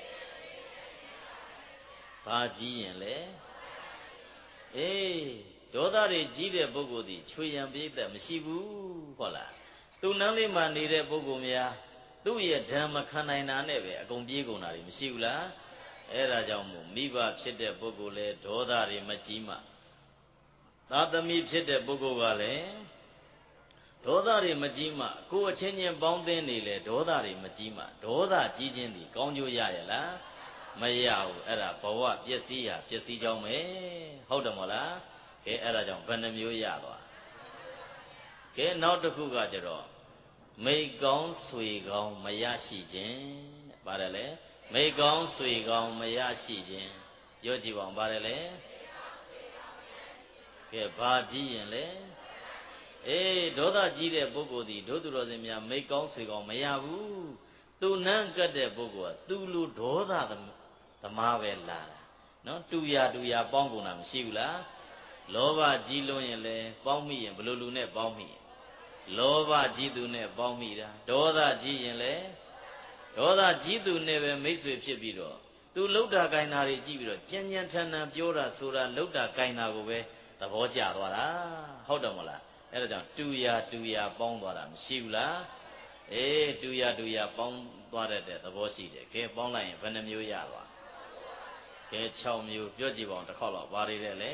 ဘာကြီးရင်လဲအေးဒေါသတွေကြီးတဲ့ပုဂ္ဂိုလ်ဒီချွေရန်ပရိတ်သက်မရှိဘူးဟုတ်လားသူ့နန်းလေးမှာနေတဲ့ပုဂ္ဂိုလ်များသူ့ရဲ့ဓမ္မခံနိုင်တာနဲ့ပဲအကုန်ပြေးကုန်တာတွေမရှိဘူးလားအဲ့ဒါကြောင့်မို့မိဘဖြစ်တဲ့ပုဂ္ဂိုလ်လဲဒေါသတွေမကြီးမှသာသမီဖြစ်တဲ့ပုဂ္ဂိုလ်ကလည်းဒေါသတွေမကြီးမှကိုယ်အချင်းချင်းပေါင်းသင်းနေလေဒေါသတွေမကြီးမှဒေါသကြီးခြင်းဒီကောင်းကျိုးရရဲ့လားမရဘူးအဲ့ဒါဘဝပျက်စီးရာပျက်စီးကြောင်းပဲဟုတ်တယ်မဟုတ်လားကဲအဲ့ဒါကြောင့်ဘယ်နှမျိုးရသွားကဲနောက်တစ်ခုကကြတော့မိကောင်းဆွေကောင်းမရရှိခြင်းတဲ့ပါတယ်လေမိကောင်းဆွေကောင်းမရရှိခြင်းပြောကြည့်ပါဦးပါတယ်လေကဲဘာကြီးရင်လဲအေးဒေါသကြီးတဲ့ပုဂ္ဂိုလ်ဒီဒုသူတော်စင်များမိကောင်းဆွေကောင်းမရဘူးသူနန်းကတ်တဲ့ပုဂ္ဂိုလ်ကသူလူဒေါသသမားပဲလာတာနော်တူရပေါင်းကုန်တာမရှိဘူးလားလောဘကြီးလွန်းရင်လဲပေါင်းမိရင်ဘယ်လိုလူနဲ့ပေါင်းမိလောဘကြီးသူနဲ့ပေါင်းမိတာဒေါသကြီးရင်လဲဒေါသကြီးသူနဲ့ပဲမိတ်ဆွေဖြစ်ပြီးတော့သူလှုပ်တာကိုင်တာတွေကြည့်ပြီးတော့ကြင်ကြင်ထန်ထန်ပြောတာဆိုတာလှုပ်တာကိုင်တာကိုပဲသဘောကျသွားတာဟုတ်တယ်မဟုတ်လားအဲ့ဒါကြောင့်တူရပေါင်းသွားတာမရှိဘူးလားအေးတူရပေါင်းသွားတဲ့သဘောရှိတယ်ကဲပေါင်းလိုက်ရင်ဘယ်နှမျိုးရသွားကဲ6မျိုးပြောကြည့်ပါဦးတစ်ခေါက်တော့ဘာတွေလဲ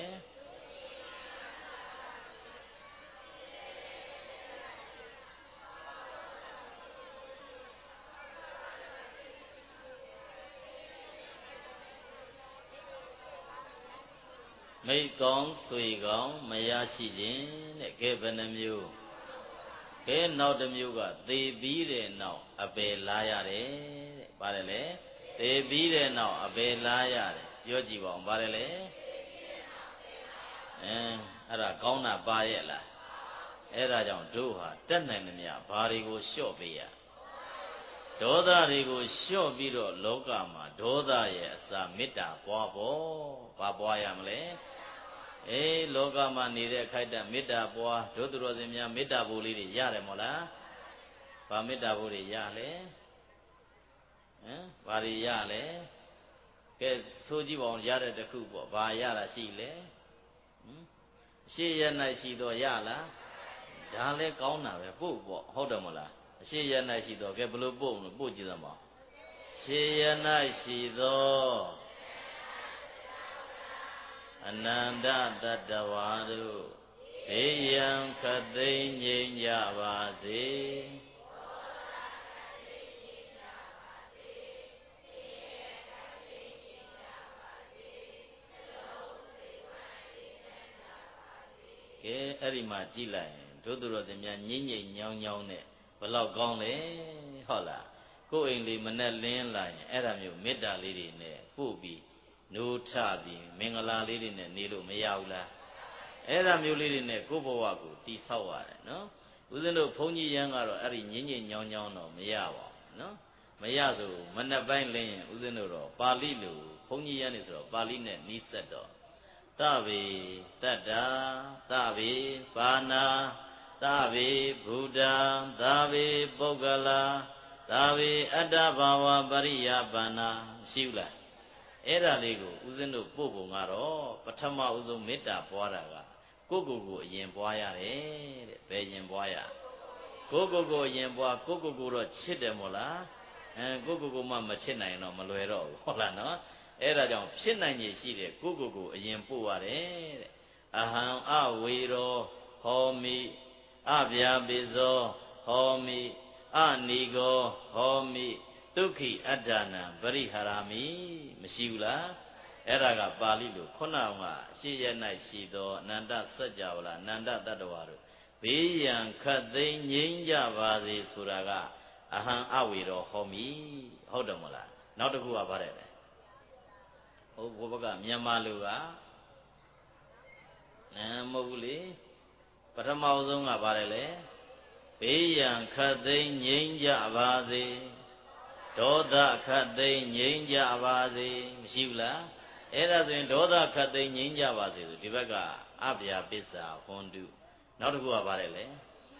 မိတ်ကောင်းဆွေကောင်းမရရှိခြင်းတဲ့ကဲဘယ်နှမျိုးကဲနောက်တစ်မျိုးကသေပြီးတဲ့နောက်အပယ်လာရတယ်တဲ့ပါတယ်လေသေပြီးတဲ့နောက်အပယ်လာရတယ်ပြောကြည့်ပါဦးပါတယ်လေအဲ့ဒါကောင်းတာပါရဲ့လားအဲ့ဒါကြောင့်တို့ဟာတက်နိုင်သမျှဘာတွေကိုလျှော့ပေးရဒေါသတွေကိုလျှော့ပြီးတော့လောကမှာဒေါသရဲ့အစာမေတ္တာပွားဖို့ဘာပွားရမလဲလောကမှာနေတဲ့အခိုက်အတန့်မေတ္တာပွားတို့သူတော်စင်များမေတ္တာဘိုးလေးတွေရတယ်မို့လားဘာမေတ္တာဘိုးတွေရလဲဘာတွေရလဲကဲဆိုကြည့်ပါဦးရတဲ့တခုပေါ့ဘာရတာရှိလဲရှေ့ရ၌ရှိတော့ရလားဒါလဲကောင်းတာပဲပို့ပေါ့ဟုတ်တယ်မို့လားအရှေ့ရ၌ရှိတော့ကဲဘလို့ပို့လို့ပို့ကြည့်သမောရှေ့ရ၌ရှိတော့အနန္တတတ္တဝါတို့ဘေးရန်ခတ်သိမ်းငြိမ်းကြပါစေကဲအဲ့ဒီမှာကြည့်လိုက်တို့သူတော်စင်များငြိမ့်ငြိမ့်ညောင်းညောင်းနဲ့ဘလောက်ကောင်းလဲဟုတ်လားကိုယ်အိမ်လေးမနဲ့လင်းလာရင်အဲ့ဒါမျိုးမေတ္တာလေးတွေနဲ့ပို့ပြီးနိုးထပြီးမင်္ဂလာလေးတွေနဲ့နေလို့မရဘူးလားအဲ့ဒါမျိုးလေးတွေနဲ့ကိုယ့်ဘဝကိုတိဆောက်ရတယ်နော်ဦးဇင်းတို့ဘုန်းကြီးရန်ကတော့အဲ့ဒီငြိမ့်ငြိမ့်ညောင်းညောင်းတော့မရပါဘူးနော်မရဆိုမနဲ့ပိုင်းလင်းရင်ဦးဇင်းတို့တော့ပါဠိလိုဘုန်းကြီးရန်နေဆိုတော့ပါဠိနဲ့နီးစပ်တော့သဗ္ဗေတတ္တာသဗ္ဗေပါဏာသဗ္ဗေဘုဒ္ဓံသဗ္ဗေပုဂ္ဂလာသဗ္ဗေအတ္တဘာဝပရိယပါဏာရှိဘူးလားအဲ့ဒါလေးကိုဦးဇင်းတို့ပို့ပုံကတော့ပထမဦးဆုံးမေတ္တာပွားတာကကိုကိုအရင်ပွားရတယ်တဲ့ဘယ်ရင်ပွားရကိုကိုအရင်ပွားကိုတော့ချစ်တယ်မို့လားကိုကိုမှမချစ်နိုင်တော့မလွယ်တော့ဘူးဟုတ်လားနော်အဲ့ဒါကြောင့်ဖြစ်နိုင်ရရှိတဲ့ကိုအရင်ပို့ရတယ်တဲ့အဟံအဝေရောဟောမိအဗျာပိဇောဟောမိအနိကောဟောမိဒုက္ခိအတ္တနံပရိဟာရမိမရှိဘူးလားအဲ့ဒါကပါဠိလိုခုနကအရှိရ၌ရှိသောအနန္တစัจ java လားအနန္တတတ္တဝါတို့ဘေးရန်ခတ်သိမ်းငြိမ်းကြပါစေဆိုတာကအဟံအဝေရောဟောမိဟုတ်တယ်မလားနောက်တစ်ခုကဗါတယ်လေဟုတ်ဘုဘကမြန်မာလူကမဟုတ်ဘူးလေပထမဆုံးကဗါတယ်လေဘေးရန်ခတ်သိမ်းငြိမ်းကြပါစေဒေါသခတ်သိမ်းငြိမ်းကြပါစေမရှိဘူးလားအဲ့ဒါဆိုရင်ဒေါသခတ်သိမ်းငြိမ်းကြပါစေဆိုဒီဘက်ကအဗျာပစ္စာဟွန်တုနောက်တစ်ခုကဗါတယ်လေ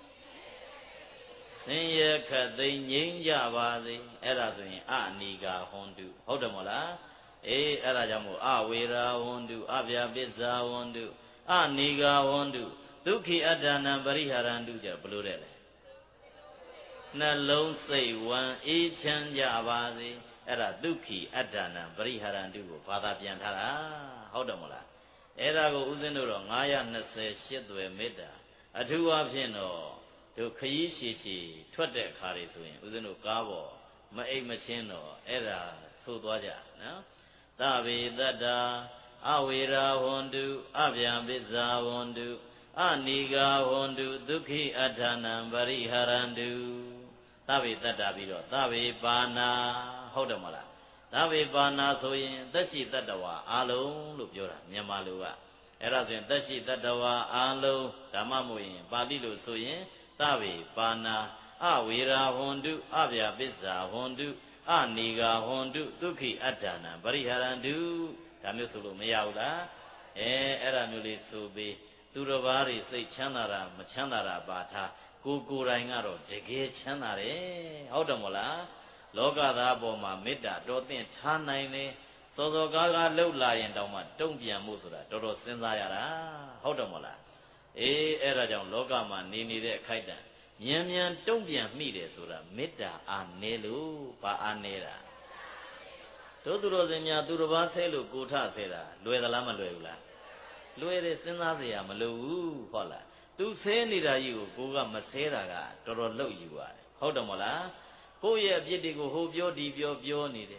ဆင်းရဲခတ်သိမ်းငြိမ်းကြပါစေအဲ့ဒါဆိုရင်အနိကာဟွန်တုဟုတ်တယ်မဟုတ်လားအဲ့ဒါကြောင့်မို့အဝေရာဟွန်တုအဗျာပစ္စာဟွန်တုအနိကာဟွန်တုဒုက္ခိအတ္တနံပရိဟာရန္တုကြဘလို့တဲ့လေနှလုံးစိတ်ဝမ်းအေးချမ်းကြပါစေအဲ့ဒါဒုက္ခိအတ္တနံပရိဟာရန္တုကိုဘာသာပြန်ထားတာဟုတ်တယ်မဟုတ်လားအဲ့ဒါကိုဦးဇင်းတို့တော့928သွယ်မေတ္တာအထူးအဖြင့်တော့တို့ခရီးရှည်ရှည်ထွက်တဲ့အခါတွေဆိုရင်ဦးဇင်းတို့ကားပေါ်မအိပ်မချင်းတော့အဲ့ဒါဆိုသွားကြနော်သဗ္ဗေတတ္တာအဝေရာဟွန်တုအဗျာပိစ္ဆာဟွန်တုအနိကာဟွန်တုဒုက္ခိအတ္ထနံပရိဟာရန္တုသဗ္ဗေတတ္တာပြီးတော့သဗ္ဗေပါဏာဟုတ်တယ်မလားသဗ္ဗေပါဏာဆိုရင်သက်ရှိတတ္တဝါအလုံးလို့ပြောတာမြန်မာလူကအဲ့ဒါဆိုရင်သက်ရှိတတ္တဝါအလုံးဓမ္မမို့ရင်ပါဠိလိုဆိုရင်သဗ္ဗေပါဏာအဝေရာဟွန်တုအဗျာပိစ္ဆာဟွန်တုအနိကာဟွန်တုဒုက္ခိအတ္ထနံပရိဟာရန္တုဒါမျိုးဆိုလို့မရဘူးလားအဲ့ဒါမျိုးလေးဆိုပြီးသူတော်ဘာတွေစိတ်ချမ်းသာတာမချမ်းသာတာပါထားကိုယ်တိုင်ကတော့တကယ်ချမ်းသာတယ်ဟုတ်တယ်မဟုတ်လားလောကသားအပေါ်မှာမေတ္တာတော်သင့်ထားနိုင်တယ်စောစောကားကားလှုပ်လာရင်တောင်မှတုံ့ပြန်မှုဆိုတာတော်တော်စဉ်းစားရတာဟုတ်တယ်မဟုတ်လားအဲ့ဒါကြောင့်လောကမှာနေနေတဲ့အခိုက်အတန့်မြန်မြန်တုံ့ပြန်မိတယ်ဆိုတာမေတ္တာအားနည်းလို့ဘာအားနည်းတာတို့သူတော်စင်များသူတစ်ပါးဆဲလို့ကိုထဆဲတာလွယ်သလားမလွယ်ဘူးလားလွယ်တယ်စဉ်းစားเสียမလိုဘူးဟုတ်လားသူဆဲနေတာကြီးကိုကမဆဲတာကတော်တော်လှုပ်ယူရတယ်ဟုတ်တယ်မဟုတ်လားကိုယ့်ရဲ့အပြစ်တွေကိုဟိုပြောဒီပြောနေတယ်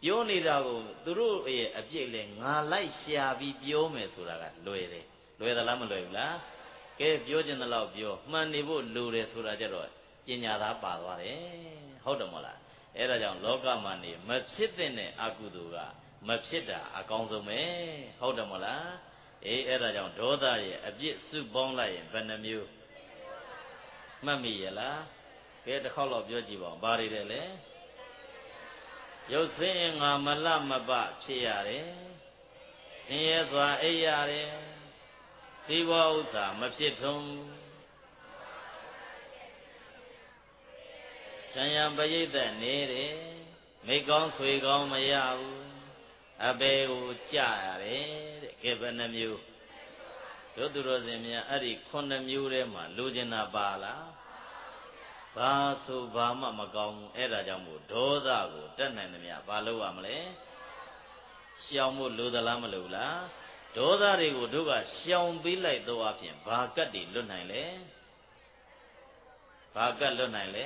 ပြောနေတာကိုသူတို့ရဲ့အပြစ်လဲငါလိုက်ရှာပြီးပြောမယ်ဆိုတာကလွယ်တယ်လွယ်သလားမလွယ်ဘူးလားကဲပြောခြင်းတလောက်ပြောမှန်နေဖို့လိုတယ်ဆိုတာကြတော့ပညာသားပါသွားတယ်ဟုတ်တယ်မဟုတ်လားအဲ့ဒါကြောင့်လောကမှာနေမဖြစ်တဲ့အကုသိုလ်ကမဖြစ်တာအကောင်းဆုံးပဲဟုတ်တယ်မဟုတ်လားအေးအဲ့ဒါကြောင့်ဒေါသရဲ့အပြစ်စုပေါင်းလိုက်ရင်ဘယ်နှမျိုးမှတ်မိရဲ့လားကဲတစ်ခေါက်တော့ပြောကြည့်ပါဦးဘာတွေလဲလဲရုပ်ဆင်းရင်ငါမလမပဖြစ်ရတယ်ဆင်းရဲစွာအိပ်ရတယ်သီးဘောဥစ္စာမဖြစ်ထုံးချမ်းရံပရိသတ်နေတယ်မိကောင်းဆွေကောင်းမရဘူးအဘေကိုကြရတယ်တဲ့ကဲဘယ်နှမျိုးတို့သူတော်စင်များအဲ့ဒီ9မျိုးထဲမှာလိုချင်တာပါလားဘာဆိုဘာမှမကောင်းဘူးအဲ့ဒါကြောင့်မို့ဒေါသကိုတတ်နိုင်သမျှဘာလုပ်ရမလဲရှောင်ဖို့လိုသလားမလိုလားဒေါသတွေကိုတို့ကရှောင်ပေးလိုက်တော့အဖြစ်ဘာကတ်တွေလွတ်နိုင်လဲဘာကတ်လွတ်နိုင်လဲ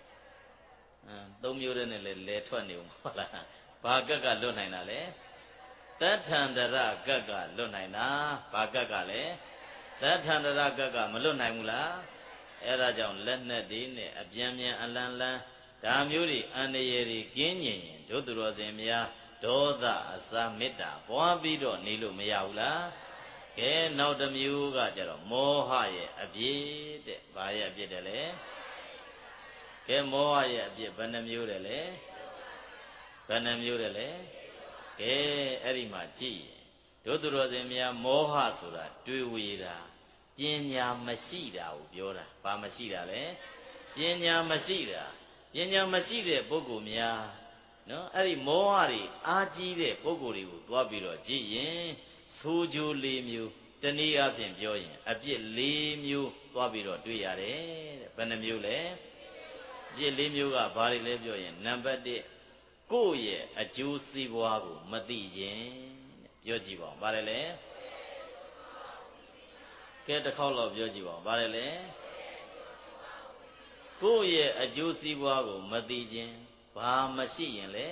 3မျိုးတည်းနဲ့လဲထွက်နေဦးဟုတ်လားဘာကတ်ကလွတ်နိုင်တာလဲတထန္တရကတ်ကလွတ်နိုင်တာဘာကတ်ကလဲတထန္တရကတ်ကမလွတ်နိုင်ဘူးလားအဲ့ဒါကြောင့်လက်နဲ့ဒီနဲ့အပြန်ပြန်အလန်းလန်းဒါမျိုးတွေအန္တရာယ်တွေကင်းကျင်ရင်တို့သူတော်စင်များဒေါသအစာမေတ္တာပွားပြီးတော့နေလို့မရဘူးလားကဲနောက်တစ်မျိုးကကြတော့မောဟရဲ့အပြစ်တဲ့ဘာရဲ့အပြစ်တယ်လဲကဲမောဟရဲ့အပြစ်ဘယ်နှမျိုးတယ်လဲဘယ်နှမျိုးတယ်လဲကဲအဲ့ဒီမှာကြည့်တို့သူတော်စင်များမောဟဆိုတာတွေးဝေတာပညာမရှိတာကိုပြောတာဘာမရှိတာလဲပညာမရှိတာပညာမရှိတဲ့ပုဂ္ဂိုလ်များနော်အဲ့ဒီမောဟတွေအားကြီးတဲ့ပုဂ္ဂိုလ်တွေကိုတွားပြီးတော့ကြည့်ရင်ဆိုးကျိုး၄မျိုးတနည်းအားဖြင့်ပြောရင်အပြစ်၄မျိုးတွားပြီးတော့တွေ့ရတယ်တဲ့ဘယ်နှမျိုးလဲအပြစ်၄မျိုးကဘာတွေလဲပြောရင်နံပါတ်1ကိုယ့်ရဲ့အကျိုးစီးပွားကိုမသိခြင်းပြောကြည့်ပါဦးဘာလဲလဲကဲတစ်ခေါက်တော့ပြောကြည့်ပါဦးဘာလဲလဲကိုယ့်ရဲ့အကျိုးစီးပွားကိုမသိခြင်းဘာမရှိရင်လဲ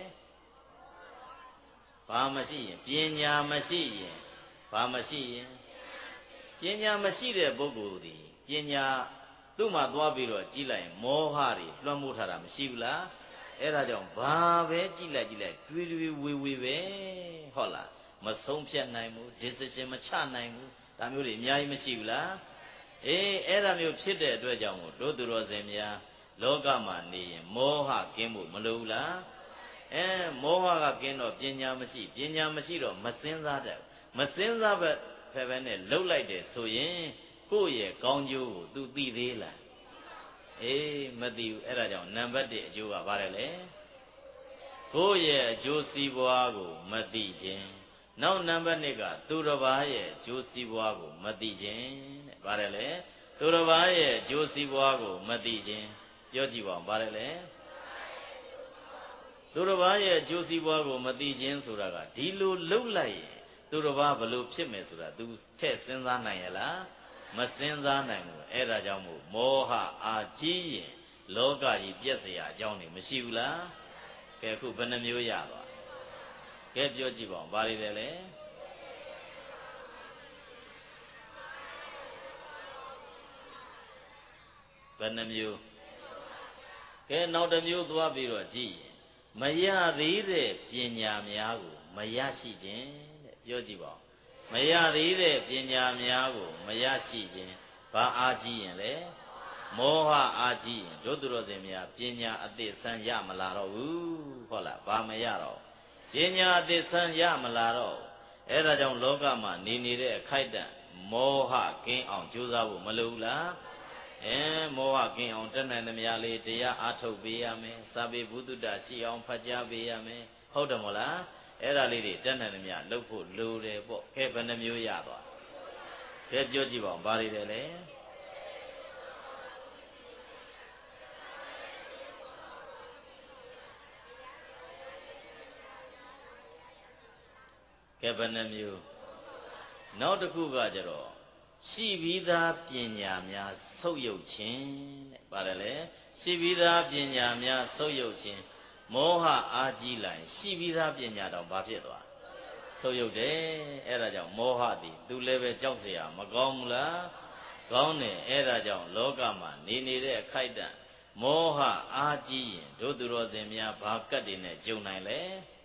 ဘာမရှိရင်ပညာမရှိရင်ဘာမရှိရင်ပညာမရှိတဲ့ပုဂ္ဂိုလ်ဒီပညာသူ့မှာသွားပြီးတော့ကြည့်လိုက်ရင်မောဟတွေလွှမ်းမိုးထားတာမရှိဘူးလားအဲ့ဒါကြောင့်ဘာပဲကြည့်လိုက်တွေးတွေးဝေဝေပဲဟုတ်လားမဆုံးဖြတ်နိုင်ဘူး decision မချနိုင်ဘူးဒါမျိုးတွေအများကြီးမရှိဘူးလားအေးအဲ့ဒါမျိုးဖြစ်တဲ့အတွက်ကြောင့်မို့တို့သူတော်စင်များလောကမှာနေရင်မောဟကင်းဖို့မလိုဘူးလားမောဟကကင်းတော့ပညာမရှိတော့မစင်စားတတ်မစင်စားပဲနဲ့လှုပ်လိုက်တယ်ဆိုရင်ကိုယ့်ရဲ့ကောင်းကျိုးကို तू သိသေးလားအေးမသိဘူးအဲ့ဒါကြောင့်နံပါတ်1အကျိုးကဘာလဲလဲကိုယ့်ရဲ့အကျိုးစီးပွားကိုမသိခြင်းနောက်နံပါတ်2ကသူတစ်ပါးရဲ့အကျိုးစီးပွားကိုမသိခြင်းတဲ့ဘာလဲလဲသူတစ်ပါးရဲ့အကျိုးစီးပွားကိုမသိခြင်းပြောကြည့်ပါဦးဘာလဲလဲသူတစ်ပါးရဲ့အကျိုးစီးပွားကိုမသိခြင်းဆိုတာကဒီလိုလှုပ်လိုက်ရင်သူတစ်ပါးဘလို့ဖြစ်မယ်ဆိုတာ तू ထည့်စဉ်းစားနိုင်ရလားမစဉ်းစားနိုင်ဘူးအဲ့ဒါကြောင့်မို့မောဟအာကြီးရင်လောကကြီးပြည့်စရာအကြောင်းတွေမရှိဘူးလားကဲအခုဘယ်နှမျိုးရသွားကဲပြောကြည့်ပါဦးဘာတွေလဲဘယ်နှမျိုးကဲနောက်တစ်မျိုးသွားပြီးတော့ကြည့်ရင်မရသေးတဲ့ပညာများကိုမရရှိခြင်းတဲ့ပြောကြည့်ပါဦးမရသေးတဲ့ပညာများကိုမရရှိခြင်းဘာအားကြီးရင်လဲမောဟအားကြီးရင်တို့သူတော်စင်များပညာအသစ်ဆန်းရမလာတော့ဘူးဟုတ်လားဘာမရတော့ပညာအသစ်ဆန်းရမလာတော့အဲ့ဒါကြောင့်လောကမှာနေနေတဲ့အခိုက်အတန့်မောဟကင်းအောင်ကြိုးစားဖို့မလိုဘူးလားမောဟကင်းအောင်တတ်နိုင်သမျှလေးတရားအားထုတ်ပေးရမယ်စာပေဘုဒ္ဓတာရှိအောင်ဖတ်ကြားပေးရမယ်ဟုတ်တယ်မို့လားအဲ့ဒါလေးတွေတတ်နိုင်သမျှလုပ်ဖို့လိုတယ်ပေါ့ကဲဘယ်နှမျိုးရသွားကဲပြောကြည့်ပါဦးဘာတွေလဲကဲဘယ်နှမျိုးနောက်တစ်ခုကကြတော့ရှိပြီးသားပညာများဆုပ်ယုပ်ခြင်းတဲ့ပါတယ်လေရှိပြီးသားပညာများဆုပ်ယုပ်ခြင်းမောဟအာကြီးလိုက်ရှိပြီးသားပညာတော့ဘာဖြစ်သွားဆုပ်ယုတ်တယ်အဲ့ဒါကြောင့်မောဟသည်သူလည်းပဲကြောက်เสียမကောင်းဘူးလားကောင်းတယ်အဲ့ဒါကြောင့်လောကမှာနေနေတဲ့အခိုက်အတန့်မောဟအာကြီးရင်တို့သူတော်စင်များဘာကတ်တွေနဲ့ကြုံနိုင်လဲ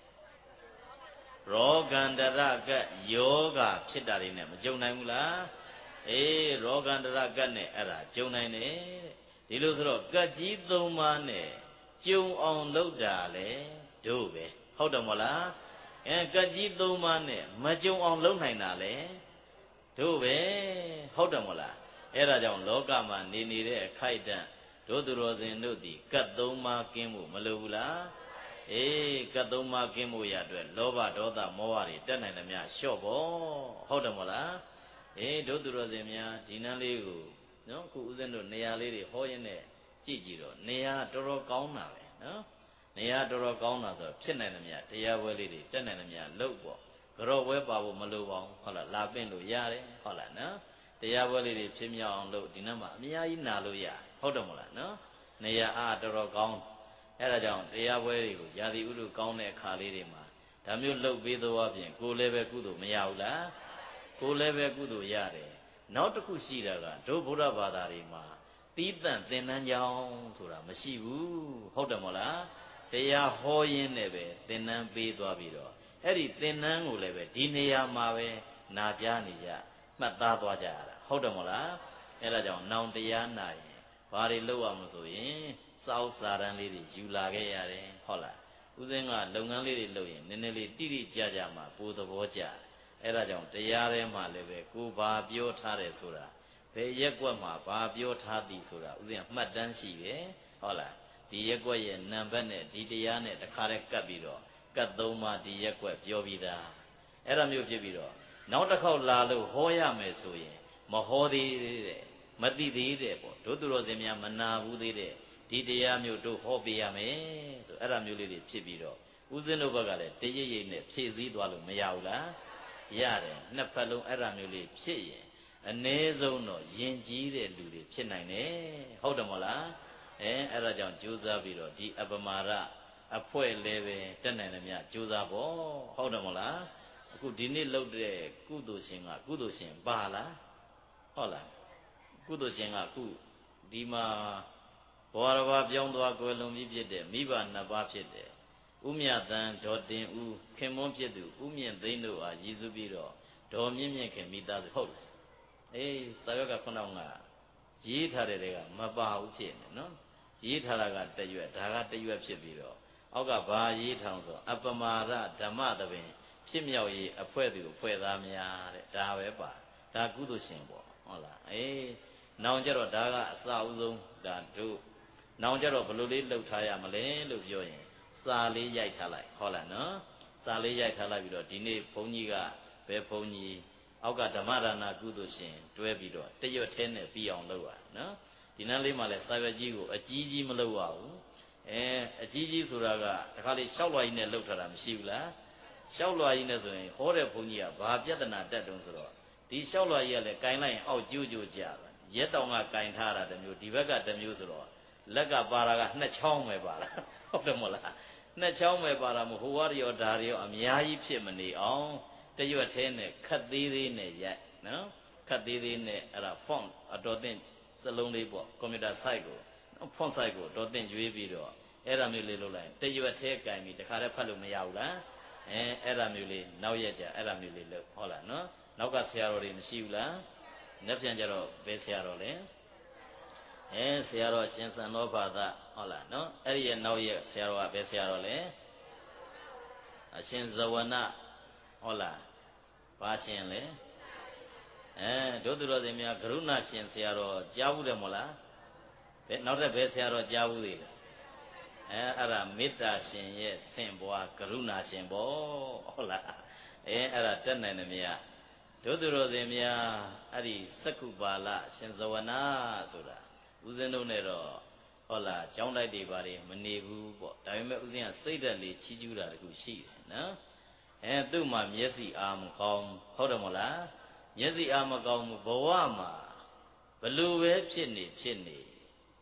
ရောဂန္တရကတ်ယောဂဖြစ်တာတွေနဲ့မကြုံနိုင်ဘူးလားအေးရောဂန္တရကတ်နဲ့အဲ့ဒါကြုံနိုင်တယ်ဒီလိုဆိုတော့ကတ်ကြီး၃ပါးနဲ့ကြုံအောင်လုပ်တာလေတို့ပဲဟုတ်တယ်မဟုတ်လားကတ်ကြီး၃ပါးနဲ့မကြုံအောင်လုပ်နိုင်တာလေတို့ပဲဟုတ်တယ်မဟုတ်လားအဲ့ဒါကြောင့်လောကမှာနေနေတဲ့အခိုက်အတန့်တို့သူတော်စင်တို့ဒီကတ်၃ပါးကင်းဖို့မလိုဘူးလားအေးကတ်၃ပါးကင်းဖို့ရအတွက်လောဘဒေါသမောဟတွေတက်နိုင်သမျှလျှော့ဖို့ဟုတ်တယ်မဟုတ်လားအေးတို့သူတော်စင်များဒီနန်းလေးကိုနော်ခုဦးဇင်းတို့နေရာလေးတွေဟောရင်းနဲ့ကြည့်ကြည့်တော့နေရာတော်တော်ကောင်းတာပဲနော်နေရာတော်တော်ကောင်းတာဆိုဖြစ်နိုင်သမျှတရားပွဲလေးတွေတက်နိုင်သမျှလုပ်ပေါ့ကြော့ပွဲပါဖို့မလိုပါဘူးဟုတ်လားလာပင့်လို့ရတယ်ဟုတ်လားနော်တရားပွဲလေးတွေဖြစ်မြောက်အောင်လုပ်ဒီနေ့မှာအများကြီးနာလို့ရဟုတ်တယ်မဟုတ်လားနော်နေရာအားတော်တော်ကောင်းအဲ့ဒါကြောင့်တရားပွဲတွေကိုယာတိဥဒုကောင်းတဲ့အခါလေးတွေမှာဒါမျိုးလုပ်ပေးသောအပြင်ကိုယ်လည်းပဲကုသိုလ်မရဘူးလားကိုယ်လည်းပဲကုသိုလ်ရတယ်နောက်တစ်ခုရှိတာကဒုဗုဒ္ဓဘာသာတွေမှာတီးတန့်သင်တန်းကြောင်းဆိုတာမရှိဘူးဟုတ်တယ်မဟုတ်လားတရားဟောရင်းနဲ့ပဲသင်တန်းပေးသွားပြီးတော့အဲ့ဒီသင်တန်းကိုလည်းပဲဒီနေရာမှာပဲနာကြားနေကြမှတ်သားသွားကြရတာဟုတ်တယ်မဟုတ်လားအဲ့ဒါကြောင့်နောင်တရားနာရင်ဘာတွေလုပ်ရမလို့ဆိုရင်စောက်စာရန်လေးတွေယူလာခဲ့ရတယ်ဟုတ်လားဦးစင်းကလုပ်ငန်းလေးတွေလုပ်ရင်နည်းနည်းလေးတိတိကျကျမှပိုသဘောကျအဲ့ဒါကြောင့်တရားထဲမှာလည်းပဲကိုဘာပြောထားတယ်ဆိုတာဘယ်ရက်ကွက်မှာဘာပြောထားသည်ဆိုတာဦးဇင်းမှတ်တမ်းရှိတယ်ဟုတ်လားဒီရက်ကွက်ရဲ့နံပါတ်နဲ့ဒီတရားနဲ့တခါတည်းကပ်ပြီးတော့ကတ်၃ပါးဒီရက်ကွက်ပြောပြီးသားအဲ့ဒါမျိုးဖြစ်ပြီးတော့နောက်တစ်ခေါက်လာလို့ဟောရမယ်ဆိုရင်မဟောသေးတဲ့မသိသေးတဲ့ပေါ့တို့သူတော်စင်များမနာဘူးသေးတဲ့ဒီတရားမျိုးတို့ဟောပေးရမယ်ဆိုအဲ့ဒါမျိုးလေးတွေဖြစ်ပြီးတော့ဦးဇင်းတို့ဘက်ကလည်းတရိပ်ရိပ်နဲ့ဖြည့်စည်းသွားလို့မရဘူးလားရတယ်နှစ်ဖက်လုံးအဲ့ဒါမျိုးလေးဖြစ်ရင်အ ਨੇ ဆုံးတော့ယဉ်ကျေးတဲ့လူတွေဖြစ်နိုင်တယ်ဟုတ်တယ်မဟုတ်လားအဲ့ဒါကြောင့်ကြိုးစားပြီးတော့ဒီအပမာရအဖွဲ့လည်းပဲတက်နိုင်တယ်မြတ်ကြိုးစားဖို့ဟုတ်တယ်မဟုတ်လားအခုဒီနေ့လှုပ်တဲ့ကုသိုလ်ရှင်ကကုသိုလ်ရှင်ပါလားဟုတ်လားကုသိုလ်ရှင်ကခုဒီမှာဘဝတစ်ပါးပြောင်းသွားကွယ်လွန်ပြီးဖြစ်တဲ့မိဘနှစ်ပါးဖြစ်တဲ့ဥမြတ်တန်ဒေါ်တင်ဦးခင်မွန်းဖြစ်သူဥမြင့်သိန်းတို့အားရည်စူးပြီးတော့ဒေါ်မြင့်မြင့်ခင်မိသားစုဟုတ်လားအေးစာရွက်ကခုနကရေးထားတဲ့တွေကမပါဘူးဖြစ်နေနော်ရေးထားတာကတရွက်ဒါကတရွက်ဖြစ်ပြီးတော့အောက်ကဘာရေးထောင်ဆိုအပမာရဓမ္မသဘင်ဖြစ်မြောက်ရေးအဖွဲ့သူအဖွဲ့သားများတဲ့ဒါပဲပါဒါကုသိုလ်ရှင်ပေါ့ဟုတ်လားအေးနောင်ကြတော့ဒါကအစအဦးဆုံးဒါတို့နောင်ကြတော့ဘယ်လိုလေးလှုပ်ထားရမလဲလို့ပြောရင်စာလေးရိုက်ထားလိုက်ဟုတ်လားနော်စာလေးရိုက်ထားလိုက်ပြီးတော့ဒီနေ့ဘုန်းကြီးကဘယ်ဘုန်းကြီးအောက်ကဓမ္မဒါနကုသိုလ်ရှင်တွဲပြီးတော့တရွတ်ထဲနဲ့ပြီးအောင်လုပ်ရနော်ဒီနန်းလေးမှာလဲစာရွက်ကြီးကိုအကြီးကြီးမလုပ်ရဘူးအကြီးကြီးဆိုတာကတခါလေရှောက်လွှာကြီးနဲ့လှုပ်ထားတာမရှိဘူးလားရှောက်လွှာကြီးနဲ့ဆိုရင်ဟောတဲ့ဘုန်းကြီးကဘာပြဿနာတက်တုံးဆိုတော့ဒီရှောက်လွှာကြီးကလည်းကင်လိုက်ရင်အောက်ကျိုးကျိုးကြပါရက်တောင်ကကင်ထားတာတစ်မျိုးဒီဘက်ကတစ်မျိုးဆိုတော့လက်ကပါတာကနှစ်ချောင်းပဲပါလားဟုတ်တယ်မဟုတ်လားနှစ်ချောင်းပဲပါတာမဟုတ်ဟိုဝါရောဒါရောအများကြီးဖြစ်မနေအောင်တရွတ်သေးနဲ့ခတ်သေးသေးနဲ့ရိုက်နော်ခတ်သေးသေးနဲ့အဲ့ဒါ font အတော်သင့်စလုံးလေးပေါ့ကွန်ပျူတာ site ကို font site ကိုတော်သင့်ရွေးပြီးတော့အဲ့ဒါမျိုးလေးလုပ်လိုက်တရွတ်သေးကင်ပြီးတခါတည်းဖတ်လို့မရဘူးလားအဲ့ဒါမျိုးလေးနောက်ရက်ကြအဲ့ဒါမျိုးလေးလုပ်ဟုတ်လားနော်နောက်ကဆရာတော်တွေမရှိဘူးလားလက်ပြန်ကြတော့ဘယ်ဆရာတော်လဲဆရာတော်ရှင်စံတော်ဘာသာဟုတ်လားနော်အဲ့ဒီရဲ့နောက်ရက်ဆရာတော်ကဘယ်ဆရာတော်လဲအရှင်ဇဝနဟုတ်လားဘာရှင်လဲဒုသူတော်စင်များကရုဏာရှင်ဆရာတော်ကြားဘူးတယ်မို့လားနောက်ထပ်ဘယ်ဆရာတော်ကြားဘူးသေးလဲအဲ့ဒါမေတ္တာရှင်ရဲ့ဆင့်ဘွားကရုဏာရှင်ပေါ့ဟုတ်လားအဲ့ဒါတက်နိုင်တယ်မြတ်ဒုသူတော်စင်များအဲ့ဒီစက္ခုပါဠရှင်ဇဝနာဆိုတာဦးဇင်းတို့နဲ့တော့ဟုတ်လားကျောင်းတိုက်တွေဘာတွေမနေဘူးပေါ့ဒါပေမဲ့ဦးဇင်းကစိတ်ဓာတ်လေးချီးကျူးတာတခုရှိတယ်နော်သူ့မှာမျက်စိအာမကောင်းဟုတ်တယ်မဟုတ်လားမျက်စိအာမကောင်းဘဝမှာဘလို့ပဲဖြစ်နေဘ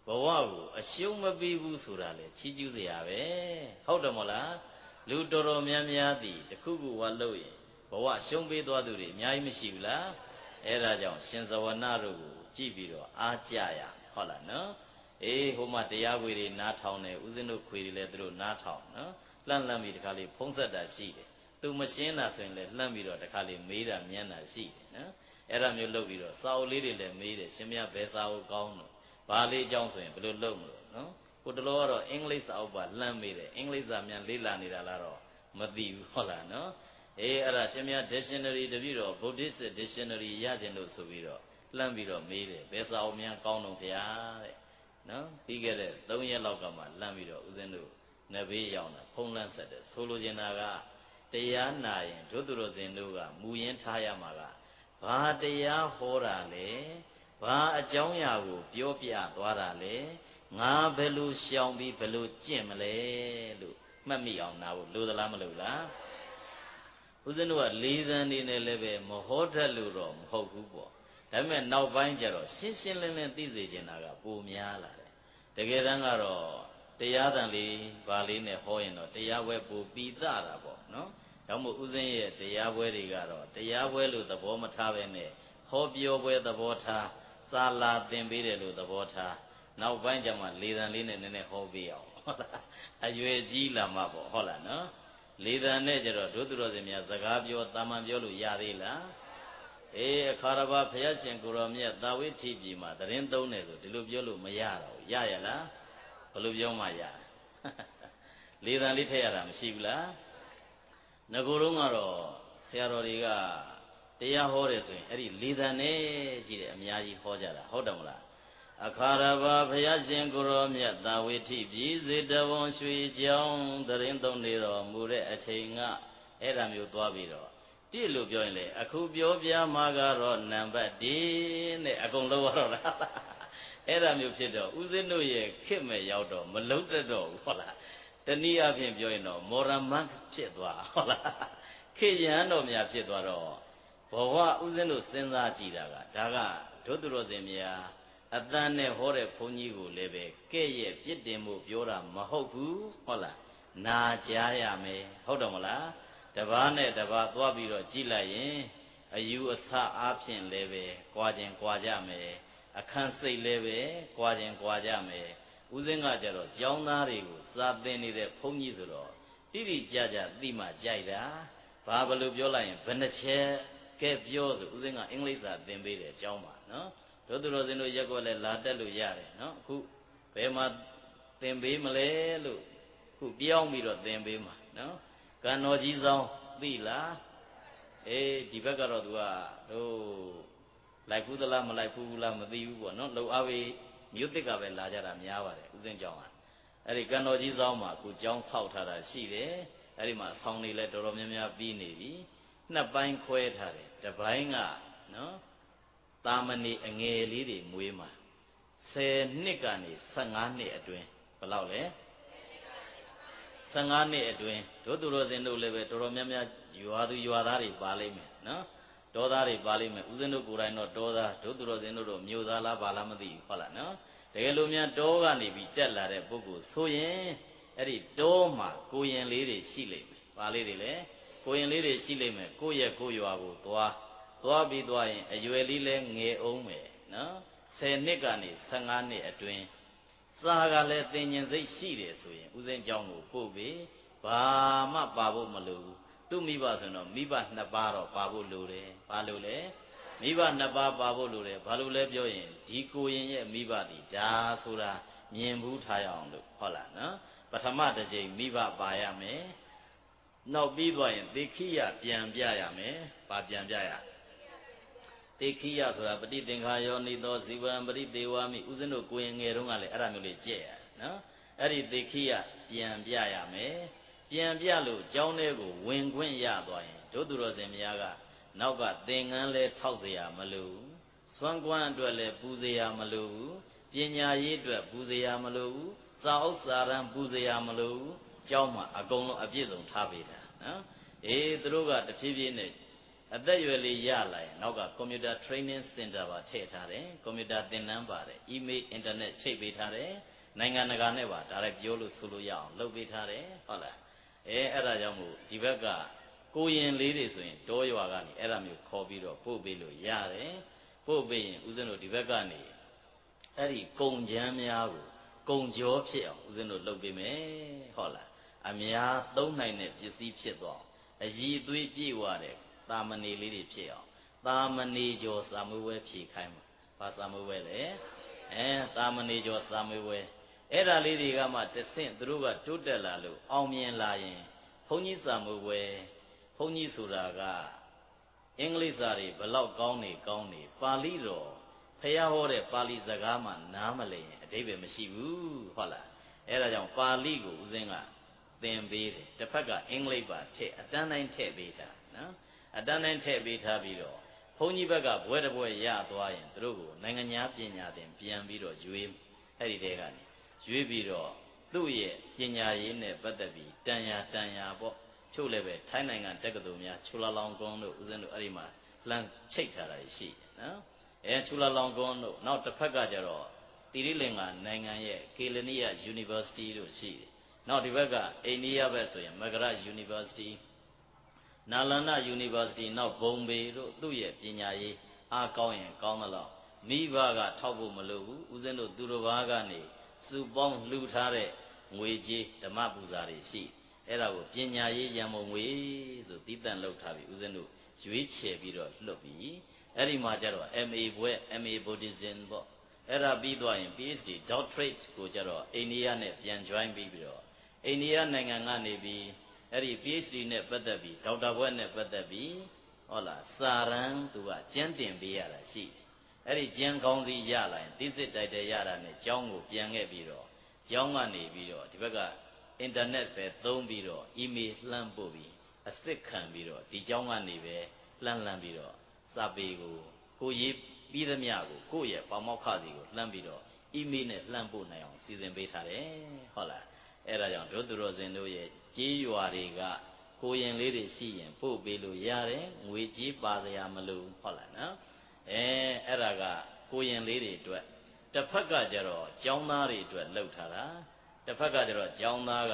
ဘဝကိုအရှုံးမပေးဘူးဆိုတာလေချီးကျူးစရာပဲဟုတ်တယ်မို့လားလူတော်တော်များများသည်တခုခုဝါလို့ရင်ဘဝရှုံးပေးသွားသူတွေအများကြီးမရှိဘူးလားအဲ့ဒါကြောင့်ရှင်ဇဝနတို့ကိုကြည့်ပြီးတော့အားကြရဟုတ်လားနော်အေးဟိုမှာတရားခွေတွေနားထောင်တယ်ဦးဇင်းတို့ခွေတွေလည်းသူတို့နားထောင်နော်လှမ်းပြီးတခါလေးဖုံးဆက်တာရှိတယ်သူမရှင်းတာဆိုရင်လည်းလှမ်းပြီးတော့တခါလေးမေးတာမြန်းတာရှိတယ်နော်အဲ့ဒါမျိုးလုပ်ပြီးတော့စာအုပ်လေးတွေလည်းမေးတယ်ရှင်မဘယ်စာအုပ်ကောင်းလို့ဘာလေးအကြောင်းဆိုရင်ဘယ်လိုလုပ်မလို့နော်ကိုတလောကတော့အင်္ဂလိပ်စာအုပ်ပါလှမ်းမေးတယ်အင်္ဂလိပ်စာမြန်လေးလာနေတာလားတော့မသိဘူးဟုတ်လားနော်အေးအဲ့ဒါရှင်မ dictionary တပြည့်တော့ Buddhist dictionary ရခြင်းလို့ဆိုပြီးတော့လှမ်းပြီးတော့မေးတယ်ဘယ်စာအုပ်များကောင်းတော့ဗျာတဲ့နော်ပြီးခဲ့တဲ့3ရက်လောက်ကမှလှမ်းပြီးတော့ဦးဇင်းတို့နဘေးရောက်တာဖုံးလန်းဆက်တယ်ဆိုလိုချင်တာကတရားနာရင်ဒုသူတော်စင်တို့ကမူရင်းထားရမှာကဘာတရားဟောတာလဲဘာအကြောင်းအရာကိုပြောပြသွားတာလဲငါဘယ်လိုရှောင်ပြီးဘယ်လိုကျင့်မလဲလို့မှတ်မိအောင်နာဖို့လိုသလားမလိုလားဦးဇင်းတို့ကလေးသန်းနေနဲ့လည်းပဲမဟောတတ်လို့တော့မဟုတ်ဘူးပေါ့ဒါပေမဲ့နောက်ပိုင်းကျတော့ရှင်းရှင်းလင်းလင်းသိစေချင်တာကပိုများလာတယ်တကယ်တမ်းကတော့တရားတန်လေးဘာလေးနဲ့ဟောရင်တော့တရားပွဲပိုပြီးသားတာပေါ့နော်ဒါမှမဟုတ်ဦးဇင်းရဲ့တရားပွဲတွေကတော့တရားပွဲလို့သဘောမထားပဲနဲ့ဟောပြောပွဲသဘောထားစာလာသင်ပေးတယ်လို့သဘောထားနောက်ပိုင်းကျမှလေသံလေးနဲ့နည်းနည်းဟောပေးအောင်ဟုတ်လားအရွယ်ကြီးလာမှပေါ့ဟုတ်လားနော်လေသံနဲ့ကျတော့ဒုသူတော်စင်များစကားပြောတာမန်ပြောလို့ရသေးလားအေးအခါရပါဘုရားရှင်ကိုရောမြတ်သာဝိထိပြည်မှာတရင်သုံးတယ်ဆိုဒီလိုပြောလို့မရတော့ရရလားဘယ်လိုပြောမှရလေသံလေးထည့်ရတာမရှိဘူးလားငကိုယ်တော့ကတော့ဆရာတော်တွေကတရားဟောတယ်ဆိုရင်အဲ့ဒီလေသံနဲ့ကြည့်တယ်အများကြီးဟောကြတာဟုတ်တယ်မလားအခါရပါဘုရားရှင်ကိုရောမြတ်သာဝိထိပြည်စေတဝန်ရွှေကြောင်းတရင်သုံးနေတော်မူတဲ့အချိန်ကအဲ့ဒါမျိုးသွားပြီးတော့တိလို့ပြောရင်လေအခုပြောပြမှာကတော့နံပါတ်1နဲ့အကုန်လုံးရတော့လားအဲ့ဒါမျိုးဖြစ်တော့ဦးဇင်းတို့ရဲ့ခစ်မဲ့ရောက်တော့မလုံးတတ်တော့ဘူးဟုတ်လားတနည်းအားဖြင့်ပြောရင်တော့မော်ရမန်ဖြစ်သွားဟုတ်လားခေရန်တော်များဖြစ်သွားတော့ဘဝဦးဇင်းတို့စဉ်းစားကြည့်တာကဒါကဒုသူတော်စင်များအတန်းနဲ့ဟောတဲ့ဘုန်းကြီးကိုလည်းပဲကဲ့ရဲ့ပြစ်တင်မှုပြောတာမဟုတ်ဘူးဟုတ်လားနာကြားရမယ်ဟုတ်တော့မလားတပားနဲ့တပားသွားပြီးတော့ကြည်လိုက်ရင်အယူအဆအားဖြင့်လည်းပဲကြွားခြင်းကြွားကြမယ်အခန်းစိတ်လည်းပဲကြွားခြင်းကြွားကြမယ်ဦးစင်းကကြတော့ကျောင်းသားတွေကိုစာသင်နေတဲ့ဘုန်းကြီးဆိုတော့တိတိကျကျသိမှကြိုက်တာဘာဘလို့ပြောလိုက်ရင်ဘယ်နှချက်ကဲပြောဆိုဦးစင်းကအင်္ဂလိပ်စာသင်ပေးတယ်ကျောင်းမှာနော်တို့သူတော်စင်တို့ရက်ကွက်လည်းလာတက်လို့ရတယ်နော်အခုဘယ်မှာသင်ပေးမလဲလို့ခုပြောင်းပြီးတော့သင်ပေးမှာနော်ကံတော်ကြီးဆောင်သိလားအေးဒီဘက်ကတော့သူကတို့လိုက်ဖူးသလားမလိုက်ဖူးလားမသိဘူးပေါ့နော်လှုပ်အားပေးမြို့တစ်ကပဲလာကြတာများပါတယ်ဦးစင်းကျောင်းကအဲ့ဒီကံတော်ကြီးဆောင်မှာအခုကျောင်းဆောက်ထားတာရှိတယ်အဲ့ဒီမှာဆောင်းနေလဲတော်တော်များများပြီးနေပြီနှစ်ပိုင်းခွဲထားတယ်တစ်ပိုင်းကနော်တာမဏေအငယ်လေးတွေမွေးမှာ10နှစ်ကနေ15နှစ်အတွင်းဘယ်လောက်လဲ15နှစ်အတွင်းတို့သူတော်စင်တို့လည်းပဲတော်တော်များများရွာသူရွာသားတွေပါလိမ့်မယ်နော်တောသားတွေပါလိမ့်မယ်ဦးဇင်းတို့ကိုယ်တိုင်တော့တောသားတို့သူတော်စင်တို့တော့မြို့သားလားဘာလားမသိဘူးဟုတ်လားနော်တကယ်လို့များတောကနေပြီးတက်လာတဲ့ပုဂ္ဂိုလ်ဆိုရင်အဲ့ဒီတောမှာကိုရင်လေးတွေရှိလိမ့်မယ်ပါလေးတွေလေကိုရင်လေးတွေရှိလိမ့်မယ်ကိုယ့်ရဲ့ကိုယ်ရွာကိုသွားပြီးသွားရင်အရွယ်လေးလဲငယ်အောင်မယ်နော်10နှစ်ကနေ15နှစ်အတွင်းစာကလည်းသင်ញင်စိတ်ရှိတယ်ဆိုရင်ဦးစင်းเจ้าကိုပို့ပြီးဘာမှပါဖို့မလိုဘူးသူ့မိဘဆိုတော့မိဘ2ပါးတော့ပါဖို့လိုတယ်ဘာလို့လဲမိဘ2ပါးပါဖို့လိုတယ်ဘာလို့လဲပြောရင်ဒီကိုရင်ရဲ့မိဘဒီဒါဆိုတာမြင်ဘူးထားရအောင်လို့ဟုတ်လားနော်ပထမတစ်ကြိမ်မိဘပါရမယ်နောက်ပြီးသွားရင်သေခိယပြန်ပြရမယ်ဘာပြန်ပြရသေခိယဆိုတာပฏิသင်္ခါယောနိသောဇီဝံပရိသေဝမိဥစဉ်တို့ကိုရင်ငယ်တုန်းကလည်းအဲ့ဒါမျိုးလေးကြည့်ရနော်အဲ့ဒီသေခိယပြန်ပြရမယ်ပြန်ပြလို့ကျောင်းထဲကိုဝင်ခွင့်ရသွားရင်တို့သူတော်စင်များကနောက်ကသင်္ကန်းလဲထောက်เสียမလို့စွမ်းကွမ်းအတွက်လည်းပူเสียမလို့ပညာရေးအတွက်ပူเสียမလို့စာအုပ်စာတမ်းပူเสียမလို့ကျောင်းမှာအကုန်လုံးအပြည့်စုံထားပေးတာနော်အေးသူတို့ကတဖြည်းဖြည်းနဲ့အသက်အရွယ်လေးရလာရင်နောက်က computer training center ပါထည့်ထားတယ် computer သင်တန်းပါတယ် email internet ချိတ်ပေးထားတယ်နိုင်ငံတကာနဲ့ပါဒါလည်းပြောလို့ဆိုလို့ရအောင်လုပ်ပေးထားတယ်ဟုတ်လားအဲ့ဒါကြောင့်မို့ဒီဘက်ကကိုရင်လေးတွေဆိုရင်တောရွာကနေအဲ့ဒါမျိုးခေါ်ပြီးတော့ပို့ပေးလို့ရတယ်ပို့ပေးရင်ဦးဇင်းတို့ဒီဘက်ကနေအဲ့ဒီကုံချမ်းများကိုကုံကြောဖြစ်အောင်ဦးဇင်းတို့လုပ်ပေးမယ်ဟုတ်လားအများသုံးနိုင်တဲ့ပစ္စည်းဖြစ်သွားအည်အသွေးပြည့်ဝတဲ့သာမဏေလေးတွေဖြစ်အောင်သာမဏေကျော်စာမွေးဝဲဖြည့်ခိုင်းမှာဘာစာမွေးဝဲလဲသာမဏေကျော်စာမွေးဝဲအဲ့ဒါလေးတွေကမှတဆင့်သူတို့ကတိုးတက်လာလို့အောင်မြင်လာရင်ဘုန်းကြီးစာမွေးဝဲဘုန်းကြီးဆိုတာကအင်္ဂလိပ်စာတွေဘလောက်ကောင်းနေပါဠိတော်ဖះဟောတဲ့ပါဠိစကားမှနားမလည်ရင်အဓိပ္ပာယ်မရှိဘူးဟုတ်လားအဲ့ဒါကြောင့်ပါဠိကိုဦးဇင်းကသင်ပေးတယ်တစ်ဖက်ကအင်္ဂလိပ်ပါထည့်အတန်းတိုင်းထည့်ပေးတာနော်အတန်းတိုင်းထည့်ပေးထားပြီးတော့ဘုန်းကြီးဘက်ကဘွဲတစ်ဘွဲရသွားရင်သူတို့ကိုနိုင်ငံညာပညာသင်ပြန်ပြီးတော့ရွေးအဲ့ဒီတဲကနေရွေးပြီးတော့သူ့ရဲ့ပညာရေးနဲ့ပတ်သက်ပြီးတန်ရာပေါ့ချို့လည်းပဲထိုင်းနိုင်ငံတက္ကသိုလ်များချူလာလောင်ကွန်းတို့ဦးဇင်းတို့အဲ့ဒီမှာလှမ်းချိတ်ထားတာရှိတယ်နော်ချူလာလောင်ကွန်းတို့နောက်တစ်ဖက်ကကျတော့တိရိလင်္ကာနိုင်ငံရဲ့ကေလနီယာ University တို့ရှိတယ်နောက်ဒီဘက်ကအိန္ဒိယဘက်ဆိုရင်မဂရ University နာလန္ဒ University နောက်ဘုံဘေတို့သူ့ရဲ့ပညာရေးအားကောင်းရင်ကောင်းသလောက်မိဘကထောက်ဖို့မလိုဘူးဦးဇင်းတို့သူတော်ဘာကနေစုပေါင်းလှူထားတဲ့ငွေကြေးဓမ္မပူဇာတွေရှိအဲ့ဒါကိုပညာရေးရံပုံငွေဆိုတည်တံ့လောက်ထားပြီးဦးဇင်းတို့ရွေးချယ်ပြီးတော့လွတ်ပြီးအဲ့ဒီမှာကျတော့ MA ဘွဲ MA Buddhism ပေါ့အဲ့ဒါပြီးသွားရင် PhD Doctorate ကိုကျတော့အိန္ဒိယနဲ့ပြန် join ပြီးတော့အိန္ဒိယနိုင်ငံကနေပြီးအဲ့ဒီ PhD နဲ့ပတ်သက်ပြီးဒေါက်တာဘွဲနဲ့ပတ်သက်ပြီးဟုတ်လားစာရန်သူကကျမ်းတင်ပေးရတာရှိတယ်အဲ့ဒီကျမ်းကောင်းစီရလာရင်သိစစ်တိုက်တယ်ရတာနဲ့ကျောင်းကိုပြန်ခဲ့ပြီးတော့ကျောင်းကနေပြီးတော့ဒီဘက်ကအင်တာနက်ပဲသုံးပြီးတော့ email လှမ်းပို့ပြီးအစ်စ်ခံပြီးတော့ဒီကျောင်းကနေပဲလှမ်းပြီးတော့စာပေကိုရေးပြီးသမျှကိုယ့်ရဲ့ပေါမောက္ခစီကိုလှမ်းပြီးတော့ email နဲ့လှမ်းပို့နိုင်အောင်စီစဉ်ပေးထားတယ်ဟုတ်လားအဲ့ဒါကြောင့်ဒုသူတော်စင်တို့ရဲ့ကြေးရွာတွေကကိုရင်လေးတွေရှိရင်ပို့ပေးလို့ရတယ်ငွေကြေးပါစရာမလိုဟုတ်လားနော်အဲ့ဒါကကိုရင်လေးတွေအတွက်တစ်ဖက်ကကျတော့ကျောင်းသားတွေအတွက်လှုပ်ထားတာတစ်ဖက်ကကျတော့ကျောင်းသားက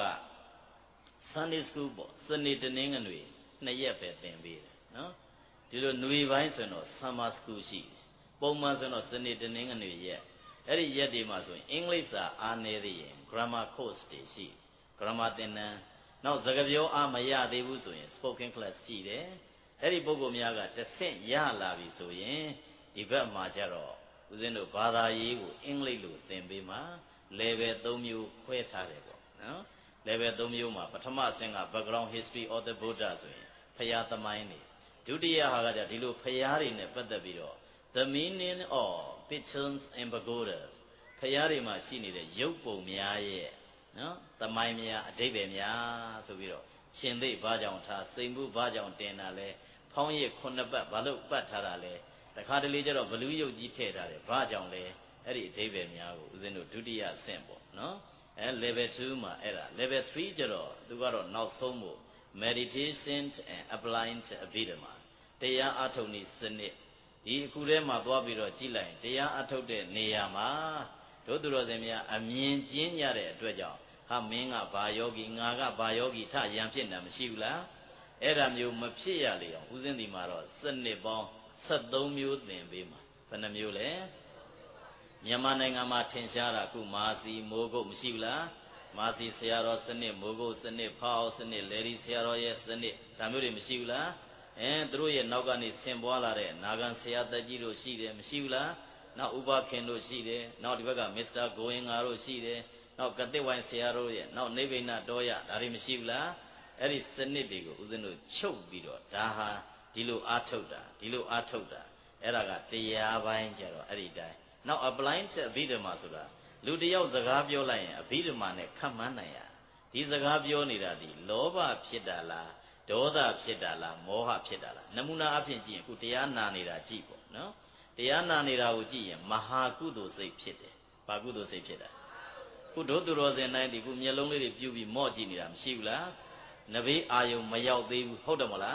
Sunday School ပေါ့စနေတနင်္ဂနွေ2ရက်ပဲသင်ပေးတယ်နော်ဒီလိုຫນွေပိုင်းဆိုတော့ Summer School ရှိတယ်ပုံမှန်ဆိုတော့စနေတနင်္ဂနွေရက်အဲ့ဒီရက်တွေမှာဆိုရင်အင်္ဂလိပ်စာအားနည်းသေးရင် grammar course တွေရှိ grammar သင်တန်းနောက်စကားပြောအားမရသေးဘူးဆိုရင် spoken class ရှိတယ်အဲ့ဒီပုဂ္ဂိုလ်များကတစ်ဆင့်ရလာပြီဆိုရင်ဒီဘက်မှာကျတော့ဦးဇင်းတို့ဘာသာရေးကိုအင်္ဂလိပ်လိုသင်ပေးမှာ level 3မျိုးခွဲထားတယ်ပေါ့နော် level 3မျိုးမှာပထမအဆင့်က background history of the Buddha ဆိုရင်ဖရာသမိုင်းတွေဒုတိယဟာကကြဒီလိုဖရာတွေနဲ့ပတ်သက်ပြီးတော့ the meaning of pictures and pagodas ဖရာတွေမှာရှိနေတဲ့ရုပ်ပုံများရဲ့နော်သမိုင်းများအဓိပ္ပာယ်များဆိုပြီးတော့ရှင်သိဘာကြောင့်ထားစိန်မှုဘာကြောင့်တင်တာလဲဖောင်းရစ်ခုနှစ်ပတ်ဘာလို့ပတ်ထားတာလဲတခါတလေကျတော့ဘလူးရုပ်ကြီးထည့်ထားတယ်ဘာကြောင့်လဲအဲ့ဒီအဓိပ္ပာယ်များကိုဦးဇင်းတို့ဒုတိယအဆင့်ပေါ့နော်level 2မှာအဲ့ဒါ level 3ကျတော့သူကတော့နောက်ဆုံးဖို့ meditation and applied abhidhamma တရားအထုတ်နည်းစနစ်ဒီအခုထဲမှာသွားပြီးတော့ကြည့်လိုက်တရားအထုတ်တဲ့နေရာမှာတို့သူတော်စင်များအမြင်ကျင်းကြတဲ့အတွက်ကြောင့်ဟာမင်းကဘာယောဂီငါကဘာယောဂီထရံဖြစ်တာမရှိဘူးလားအဲ့ဒါမျိုးမဖြစ်ရလေအောင်ဦးဇင်းဒီမှာတော့စနစ်ပေါင်း73မျိုးသင်ပေးမှာဘယ်နှမျိုးလဲမြန်မာနိုင်ငံမှာထင်ရှားတာအခုမာစီမိုးကုတ်မရှိဘူးလားမာစီဆရာတော်စနစ်မိုးကုတ်စနစ်ဖောက်စနစ်လေဒီဆရာတော်ရဲ့စနစ်ဒါမျိုးတွေမရှိဘူးလားသူတို့ရဲ့နောက်ကနေဆင်ပွားလာတဲ့နာဂန်ဆရာသက်ကြီးတို့ရှိတယ်မရှိဘူးလားနောက်ဥပခင်တို့ရှိတယ်နောက်ဒီဘက်ကမစ္စတာဂိုရင်ငါတို့ရှိတယ်နောက်ကတိဝိုင်းဆရာတို့ရဲ့နောက်နိဗ္ဗိဏတော်ရဒါတွေမရှိဘူးလားအဲ့ဒီစနစ်တွေကိုဦးဇင်းတို့ချုပ်ပြီးတော့ဒါဟာဒီလိုအားထုတ်တာဒီလိုအားထုတ်တာအဲ့ဒါကတရားပိုင်းကြတော့အဲ့ဒီတိုင်းနောက် applied abhidhamma ဆိုတာလူတယောက်စကားပြောလိုက်ရင်အဘိဓမ္မာနဲ့ခန့်မှန်းနိုင်ရဒီစကားပြောနေတာဒီလောဘဖြစ်တာလားဒေါသဖြစ်တာလားမောဟဖြစ်တာလားနမူနာအဖြစ်ကြည့်ရင်အခုတရားနာနေတာကြည့်ပေါ့နော်တရားနာနေတာကိုကြည့်ရင်မဟာကုသိုလ်စိတ်ဖြစ်တယ်ဘာကုသိုလ်စိတ်ဖြစ်တာခုတို့သူတော်စင်တိုင်းဒီခုမျက်လုံးလေးတွေပြုပြီးမော့ကြည့်နေတာမရှိဘူးလားနဘေးအာယုံမရောက်သေးဘူးဟုတ်တယ်မလား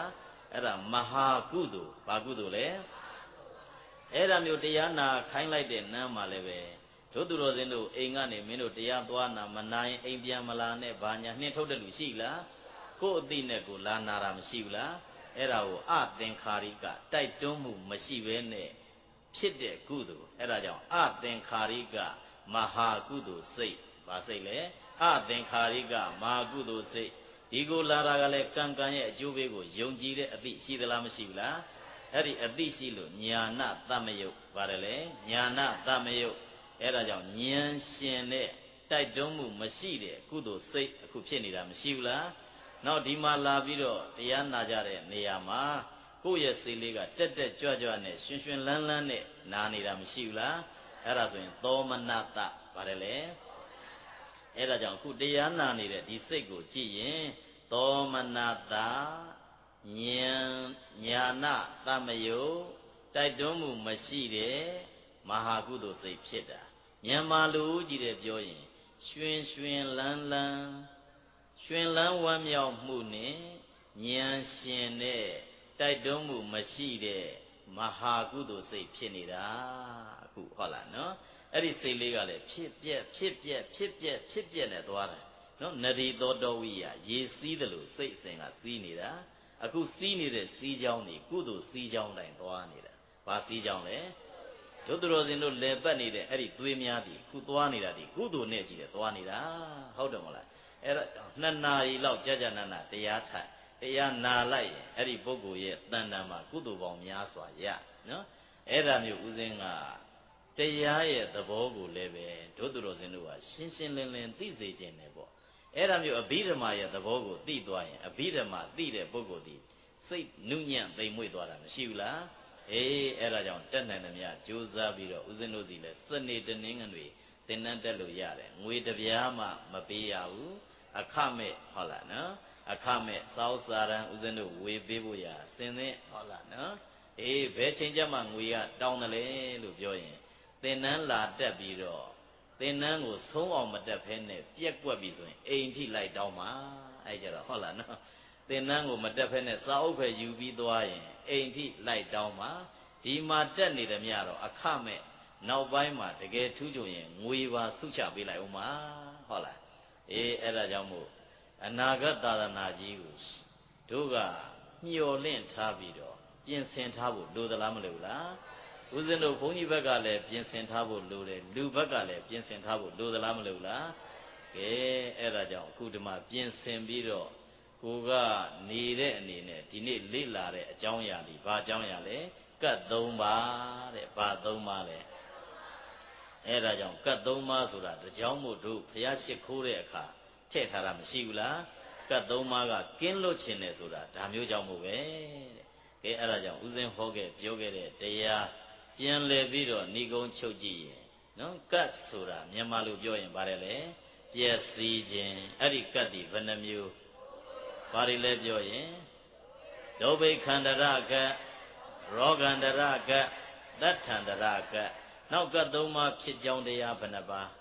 အဲ့ဒါမဟာကုသိုလ်ဘာကုသိုလ်လဲအဲ့ဒါမျိုးတရားနာခိုင်းလိုက်တဲ့နန်းမှာလည်းပဲတို့သူတော်စင်တို့အိမ်ကနေမင်းတို့တရားသွားနာမနိုင်အိမ်ပြန်မလာနဲ့ဘာညာနှင်းထုတ်တဲ့လူရှိလားကိုယ့်အသိနဲ့ကိုလာနာတာမရှိဘူးလားအဲ့ဒါကိုအသင်္ခါရိကတိုက်တွန်းမှုမရှိဘဲနဲ့ဖြစ်တဲ့ကုသိုလ်အဲ့ဒါကြောင့်အသင်္ခါရိကမဟာကုသိုလ်စိတ်ဘာစိတ်လဲအသင်္ခါရိကမဟာကုသိုလ်စိတ်ဒီကိုလာတာကလည်းကံကံရဲ့အကျိုးပေးကိုယုံကြည်တဲ့အသိရှိသလားမရှိဘူးလားအဲ့ဒီအသိရှိလို့ညာနာတမယုတ်ပါတယ်လေညာနာတမယုတ်အဲ့ဒါကြောင့်ဉာဏ်ရှင်တဲ့တိုက်တွန်းမှုမရှိတဲ့ကုသိုလ်စိတ်အခုဖြစ်နေတာမရှိဘူးလားနောက်ဒီမှာလာပြီးတော့တရားနာကြတဲ့နေရာမှာကိုယ့်ရဲ့စိတ်လေးကတက်တက်ကြွကြွနဲ့ရွှင်ရွှင်လန်းလန်းနဲ့နာနေတာမရှိဘူးလားအဲ့ဒါဆိုရင်သောမနတပါတယ်လေအဲ့ဒါကြောင့်အခုတရားနာနေတဲ့ဒီစိတ်ကိုကြည့်ရင်သောမနတဉာဏ်ညာနာတမယုတ်တိုက်တွန်းမှုမရှိတဲ့မဟာကုသိုလ်စိတ်ဖြစ်တာမြန်မာလူကြီးတဲ့ပြောရင်ရွှင်ရွှင်လန်းလန်းရွှင်လန်းဝမ်းမြောက်မှုနဲ့ဉာဏ်ရှင်တဲ့တိုက်တွန်းမှုမရှိတဲ့မဟာကုသိုလ်စိတ်ဖြစ်နေတာအခုဟုတ်လားနော်အဲ့ဒီစိတ်လေးကလည်းဖြစ်ပြက်ဖြစ်ပြက်ဖြစ်ပြက်ဖြစ်ပြက်နဲ့သွားတယ်နော်နရီသောတော်ဝိယရေစီးတယ်လို့စိတ်အစဉ်ကစီးနေတာအခုစီးနေတဲ့စီးကြောင်းတွေကုသိုလ်စီးကြောင်းတိုင်းသွားနေတာဘာစီးကြောင်းလဲတို့တော်စင်တို့လဲပတ်နေတဲ့အဲ့ဒီသွေးများဒီခုသွားနေတာဒီကုသိုလ်နဲ့ကြည့်တယ်သွားနေတာဟုတ်တယ်မလားအဲ့တော့2 နာရီလောက်ကြာကြာနာနာတရားထိုင်တရားနာလိုက်ရင်အဲ့ဒီပုဂ္ဂိုလ်ရဲ့တဏ္ဍာမှာကုသိုလ်ပေါင်းများစွာရနော်အဲ့ဒါမျိုးဥစဉ်ကတရားရဲ့သဘောကိုလည်းပဲတို့တော်စင်တို့ကရှင်းရှင်းလင်းလင်းသိစေခြင်းနဲ့ပေါ့အဲ့ဒါမျိုးအဘိဓမ္မာရဲ့သဘောကိုသိသွားရင်အဘိဓမ္မာသိတဲ့ပုဂ္ဂိုလ်ဒီစိတ်နုညံ့သိမ်မွေ့သွားတာမရှိဘူးလားအေးအဲ့ဒါကြောင့်တက်နိုင်သမျှကြိုးစားပြီးတော့ဥစဉ်တို့စီလဲစနေတနင်္ဂနွေသင်္นานတက်လို့ရတယ်ငွေတပြားမှမပေးရဘူးအခမဲ့ဟုတ်လားနော်အခမဲ့စောက်စာရန်ဥစဉ်တို့ဝေပေးဖို့ရစင်သင့်ဟုတ်လားနော်အေးဘယ်ချိန်ကျမှငွေကတောင်းတယ်လေလို့ပြောရင်သင်္นานလာတက်ပြီးတော့သင်္นานကိုဆုံးအောင်မတက်ဖဲနဲ့ပြက်ကွက်ပြီဆိုရင်အိမ်ထိလိုက်တောင်းပါအဲ့ကြတော့ဟုတ်လားနော်သင်္นานကိုမတက်ဖဲနဲ့စာအုပ်ပဲယူပြီးသွားရင်အိမ်ထိလိုက်တောင်းပါဒီမှာတက်နေတယ်မြတ်တော့အခမဲ့နောက်ပိုင်းမှာတကယ်ထူးချွန်ရင်ငွေပါဆုချပေးလိုက်ဦးမှာဟုတ်လားအေးအဲ့ဒါကြောင့်မို့အနာဂတ်သာသနာကြီးကိုတို့ကမျှော်လင့်ထားပြီးတော့ပြင်ဆင်ထားဖို့လိုသလားမလိုဘူးလားဦးဇင်းတို့ဘုန်းကြီးဘက်ကလည်းပြင်ဆင်ထားဖို့လိုတယ်လူဘက်ကလည်းပြင်ဆင်ထားဖို့လိုသလားမလိုဘူးလားကဲအဲ့ဒါကြောင့်အခုဒီမှာပြင်ဆင်ပြီးတော့ကိုကနေတဲ့အနေနဲ့ဒီနေ့လေ့လာတဲ့အကြောင်းအရာဒီဘာအကြောင်းအရာလဲကတ်3ပါးတဲ့ဘာ3ပါးလဲအဲ့ဒါကြောင့်ကတ်3ပါးဆိုတာတကြောင်မို့တို့ဘုရားရှိခိုးတဲ့အခါထည့်ထားတာမရှိဘူးလားကတ်3ပါးကကင်းလွတ်ခြင်းနဲ့ဆိုတာဒါမျိုးကြောင့်မို့ပဲတဲ့ကဲအဲ့ဒါကြောင့်ဥစဉ်ဟောခဲ့ပြောခဲ့တဲ့တရားပြန်လည်ပြီးတော့ဏိကုံးချုပ်ကြည့်ရင်နော်ကတ်ဆိုတာမြန်မာလိုပြောရင်ဗါတယ်လေပျက်စီးခြင်းအဲ့ဒီကတ်ဒီဘယ်နှမျိုးဘာတွေလဲပြောရင်ဒုဗ္ဗိခန္တရကတ်ရောဂန္တရကတ်သတ္ထန္တရကတ်နောက်ကတ်3ပါးဖြစ်ကြောင်းတရားဘယ်နှပါး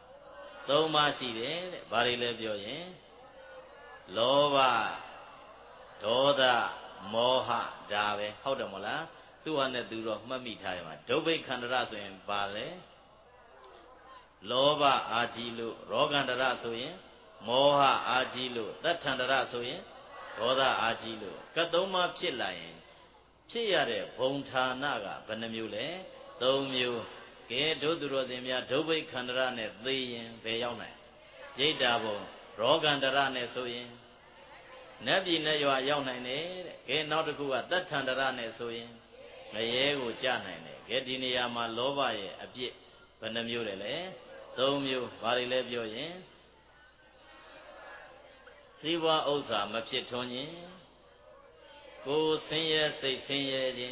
3ပါးရှိတယ်တဲ့ဘာတွေလဲပြောရင်လောဘဒေါသမောဟဒါပဲဟုတ်တယ်မလားသူ့ဟာနဲ့သူတော့မှတ်မိထားရမှာဒုဗ္ဗိခန္တရဆိုရင်ဘာလဲလောဘအာကြီးလို့ရောဂန္တရဆိုရင်မောဟအာကြီးလို့သတ္ထန္တရဆိုရင်ဒေါသအာကြီးလို့ကတ်3ပါးဖြစ်လာရင်ဖြစ်ရတဲ့ဘုံဌာနကဘယ်နှမျိုးလဲ3မျိုးကဲတို့သူတော်စင်များဒုဗ္ဗိခန္တရနဲ့သိရင်ဘယ်ရောက်နိုင်ပြိတ္တာဘုံရောဂန္တရနဲ့ဆိုရင်နတ်ပြည်နဲ့ရွာရောက်နိုင်တယ်တဲ့ကဲနောက်တစ်ခုကသတ္ထန္တရနဲ့ဆိုရင်ငရဲကိုကြနိုင်တယ်ကဲဒီနေရာမှာလောဘရဲ့အပြစ်ဘယ်နှမျိုးလဲ3မျိုးဘာတွေလဲပြောရင်စီးပွားဥစ္စာမဖြစ်ထွန်းခြင်းကိုယ်ဆင်းရဲစိတ်ဆင်းရဲခြင်း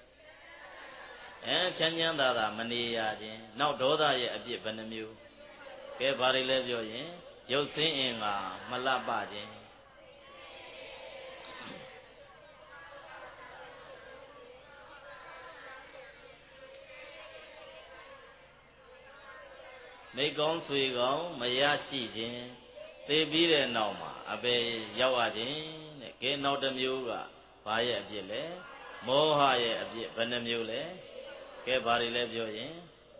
ချမ်းချမ်းသာသာမနေရခြင်းနောက်ဒေါသရဲ့အပြစ်ဘယ်နှမျိုးကဲဘာတွေလဲပြောရင်ရုပ်ဆင်းအင်္ဂါမလပ်ပခြင်းမိကောင်းဆွေကောင်းမရရှိခြင်းသိပြီးတဲ့နောက်မှာအပေရောက်ရခြင်းတဲ့ကဲနောက်တစ်မျိုးကဘာရဲ့အပြစ်လဲမောဟရဲ့အပြစ်ဘယ်နှမျိုးလဲကဲဘာတွေလဲပြောရင်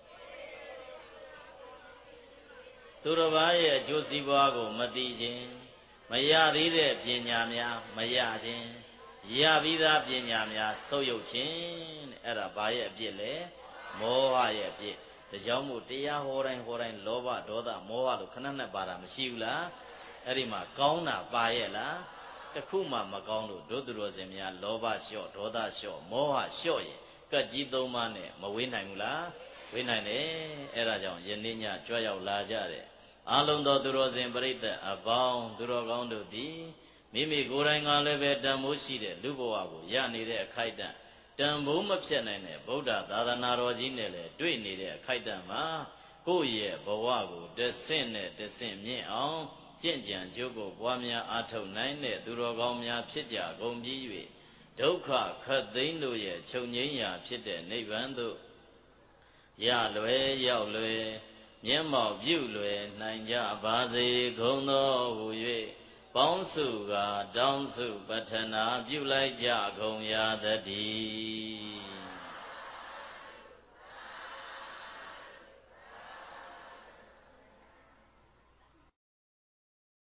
သူတစ်ပါးရဲ့အကျိုးစီးပွားကိုမသိခြင်းမရသေးတဲ့ပညာများမရခြင်းရပြီးသားပညာများဆုပ်ယုပ်ခြင်းတဲ့အဲ့ဒါဘာရဲ့အပြစ်လဲမောဟရဲ့အပြစ်ဒါကြောင့်မို့တရားဟောတိုင်းလောဘဒေါသမောဟလို့ခဏနဲ့ပါတာမရှိဘူးလားအဲ့ဒီမှာကောင်းတာပါရဲ့လားတခုမှမကောင်းလို့ဒုသူတော်စင်များလောဘလျှော့ဒေါသလျှော့မောဟလျှော့ရင်ကတ်ကြီးသုံးပါးနဲ့မဝေးနိုင်ဘူးလားဝေးနိုင်တယ်အဲ့ဒါကြောင့်ယနေ့ညကြွရောက်လာကြတယ်အလုံးသောသူတော်စင်ပရိသတ်အပေါင်းသူတော်ကောင်းတို့သည်မိမိကိုယ်တိုင်ကလည်းပဲတန်ဖိုးရှိတဲ့လူဘဝကိုရနေတဲ့အခိုက်အတန့်တန်ဖိုးမဖြတ်နိုင်တဲ့ဗုဒ္ဓသာသနာတော်ကြီးနဲ့လည်းတွေ့နေတဲ့အခိုက်အတန့်မှာကိုယ့်ရဲ့ဘဝကိုတဆင့်နဲ့တဆင့်မြင့်အောင်ကြင့်ကြံကြိုးကိုပွားများအားထုတ်နိုင်တဲ့သူတော်ကောင်းများဖြစ်ကြကုန်ပြီး၍ဒုက္ခခတ်သိမ်းတို့ရဲ့ချုပ်ငြိမ်းရာဖြစ်တဲ့နိဗ္ဗာန်သို့ရလွယ်ရောက်လွယ်မျက်မှောက်ပြုလွယ်နိုင်ကြပါစေကုန်သောဟူ၍ပေါင်းစုကတောင်းစုပတ္ထနာပြုလိုက်ကြကုန်ရာတည်း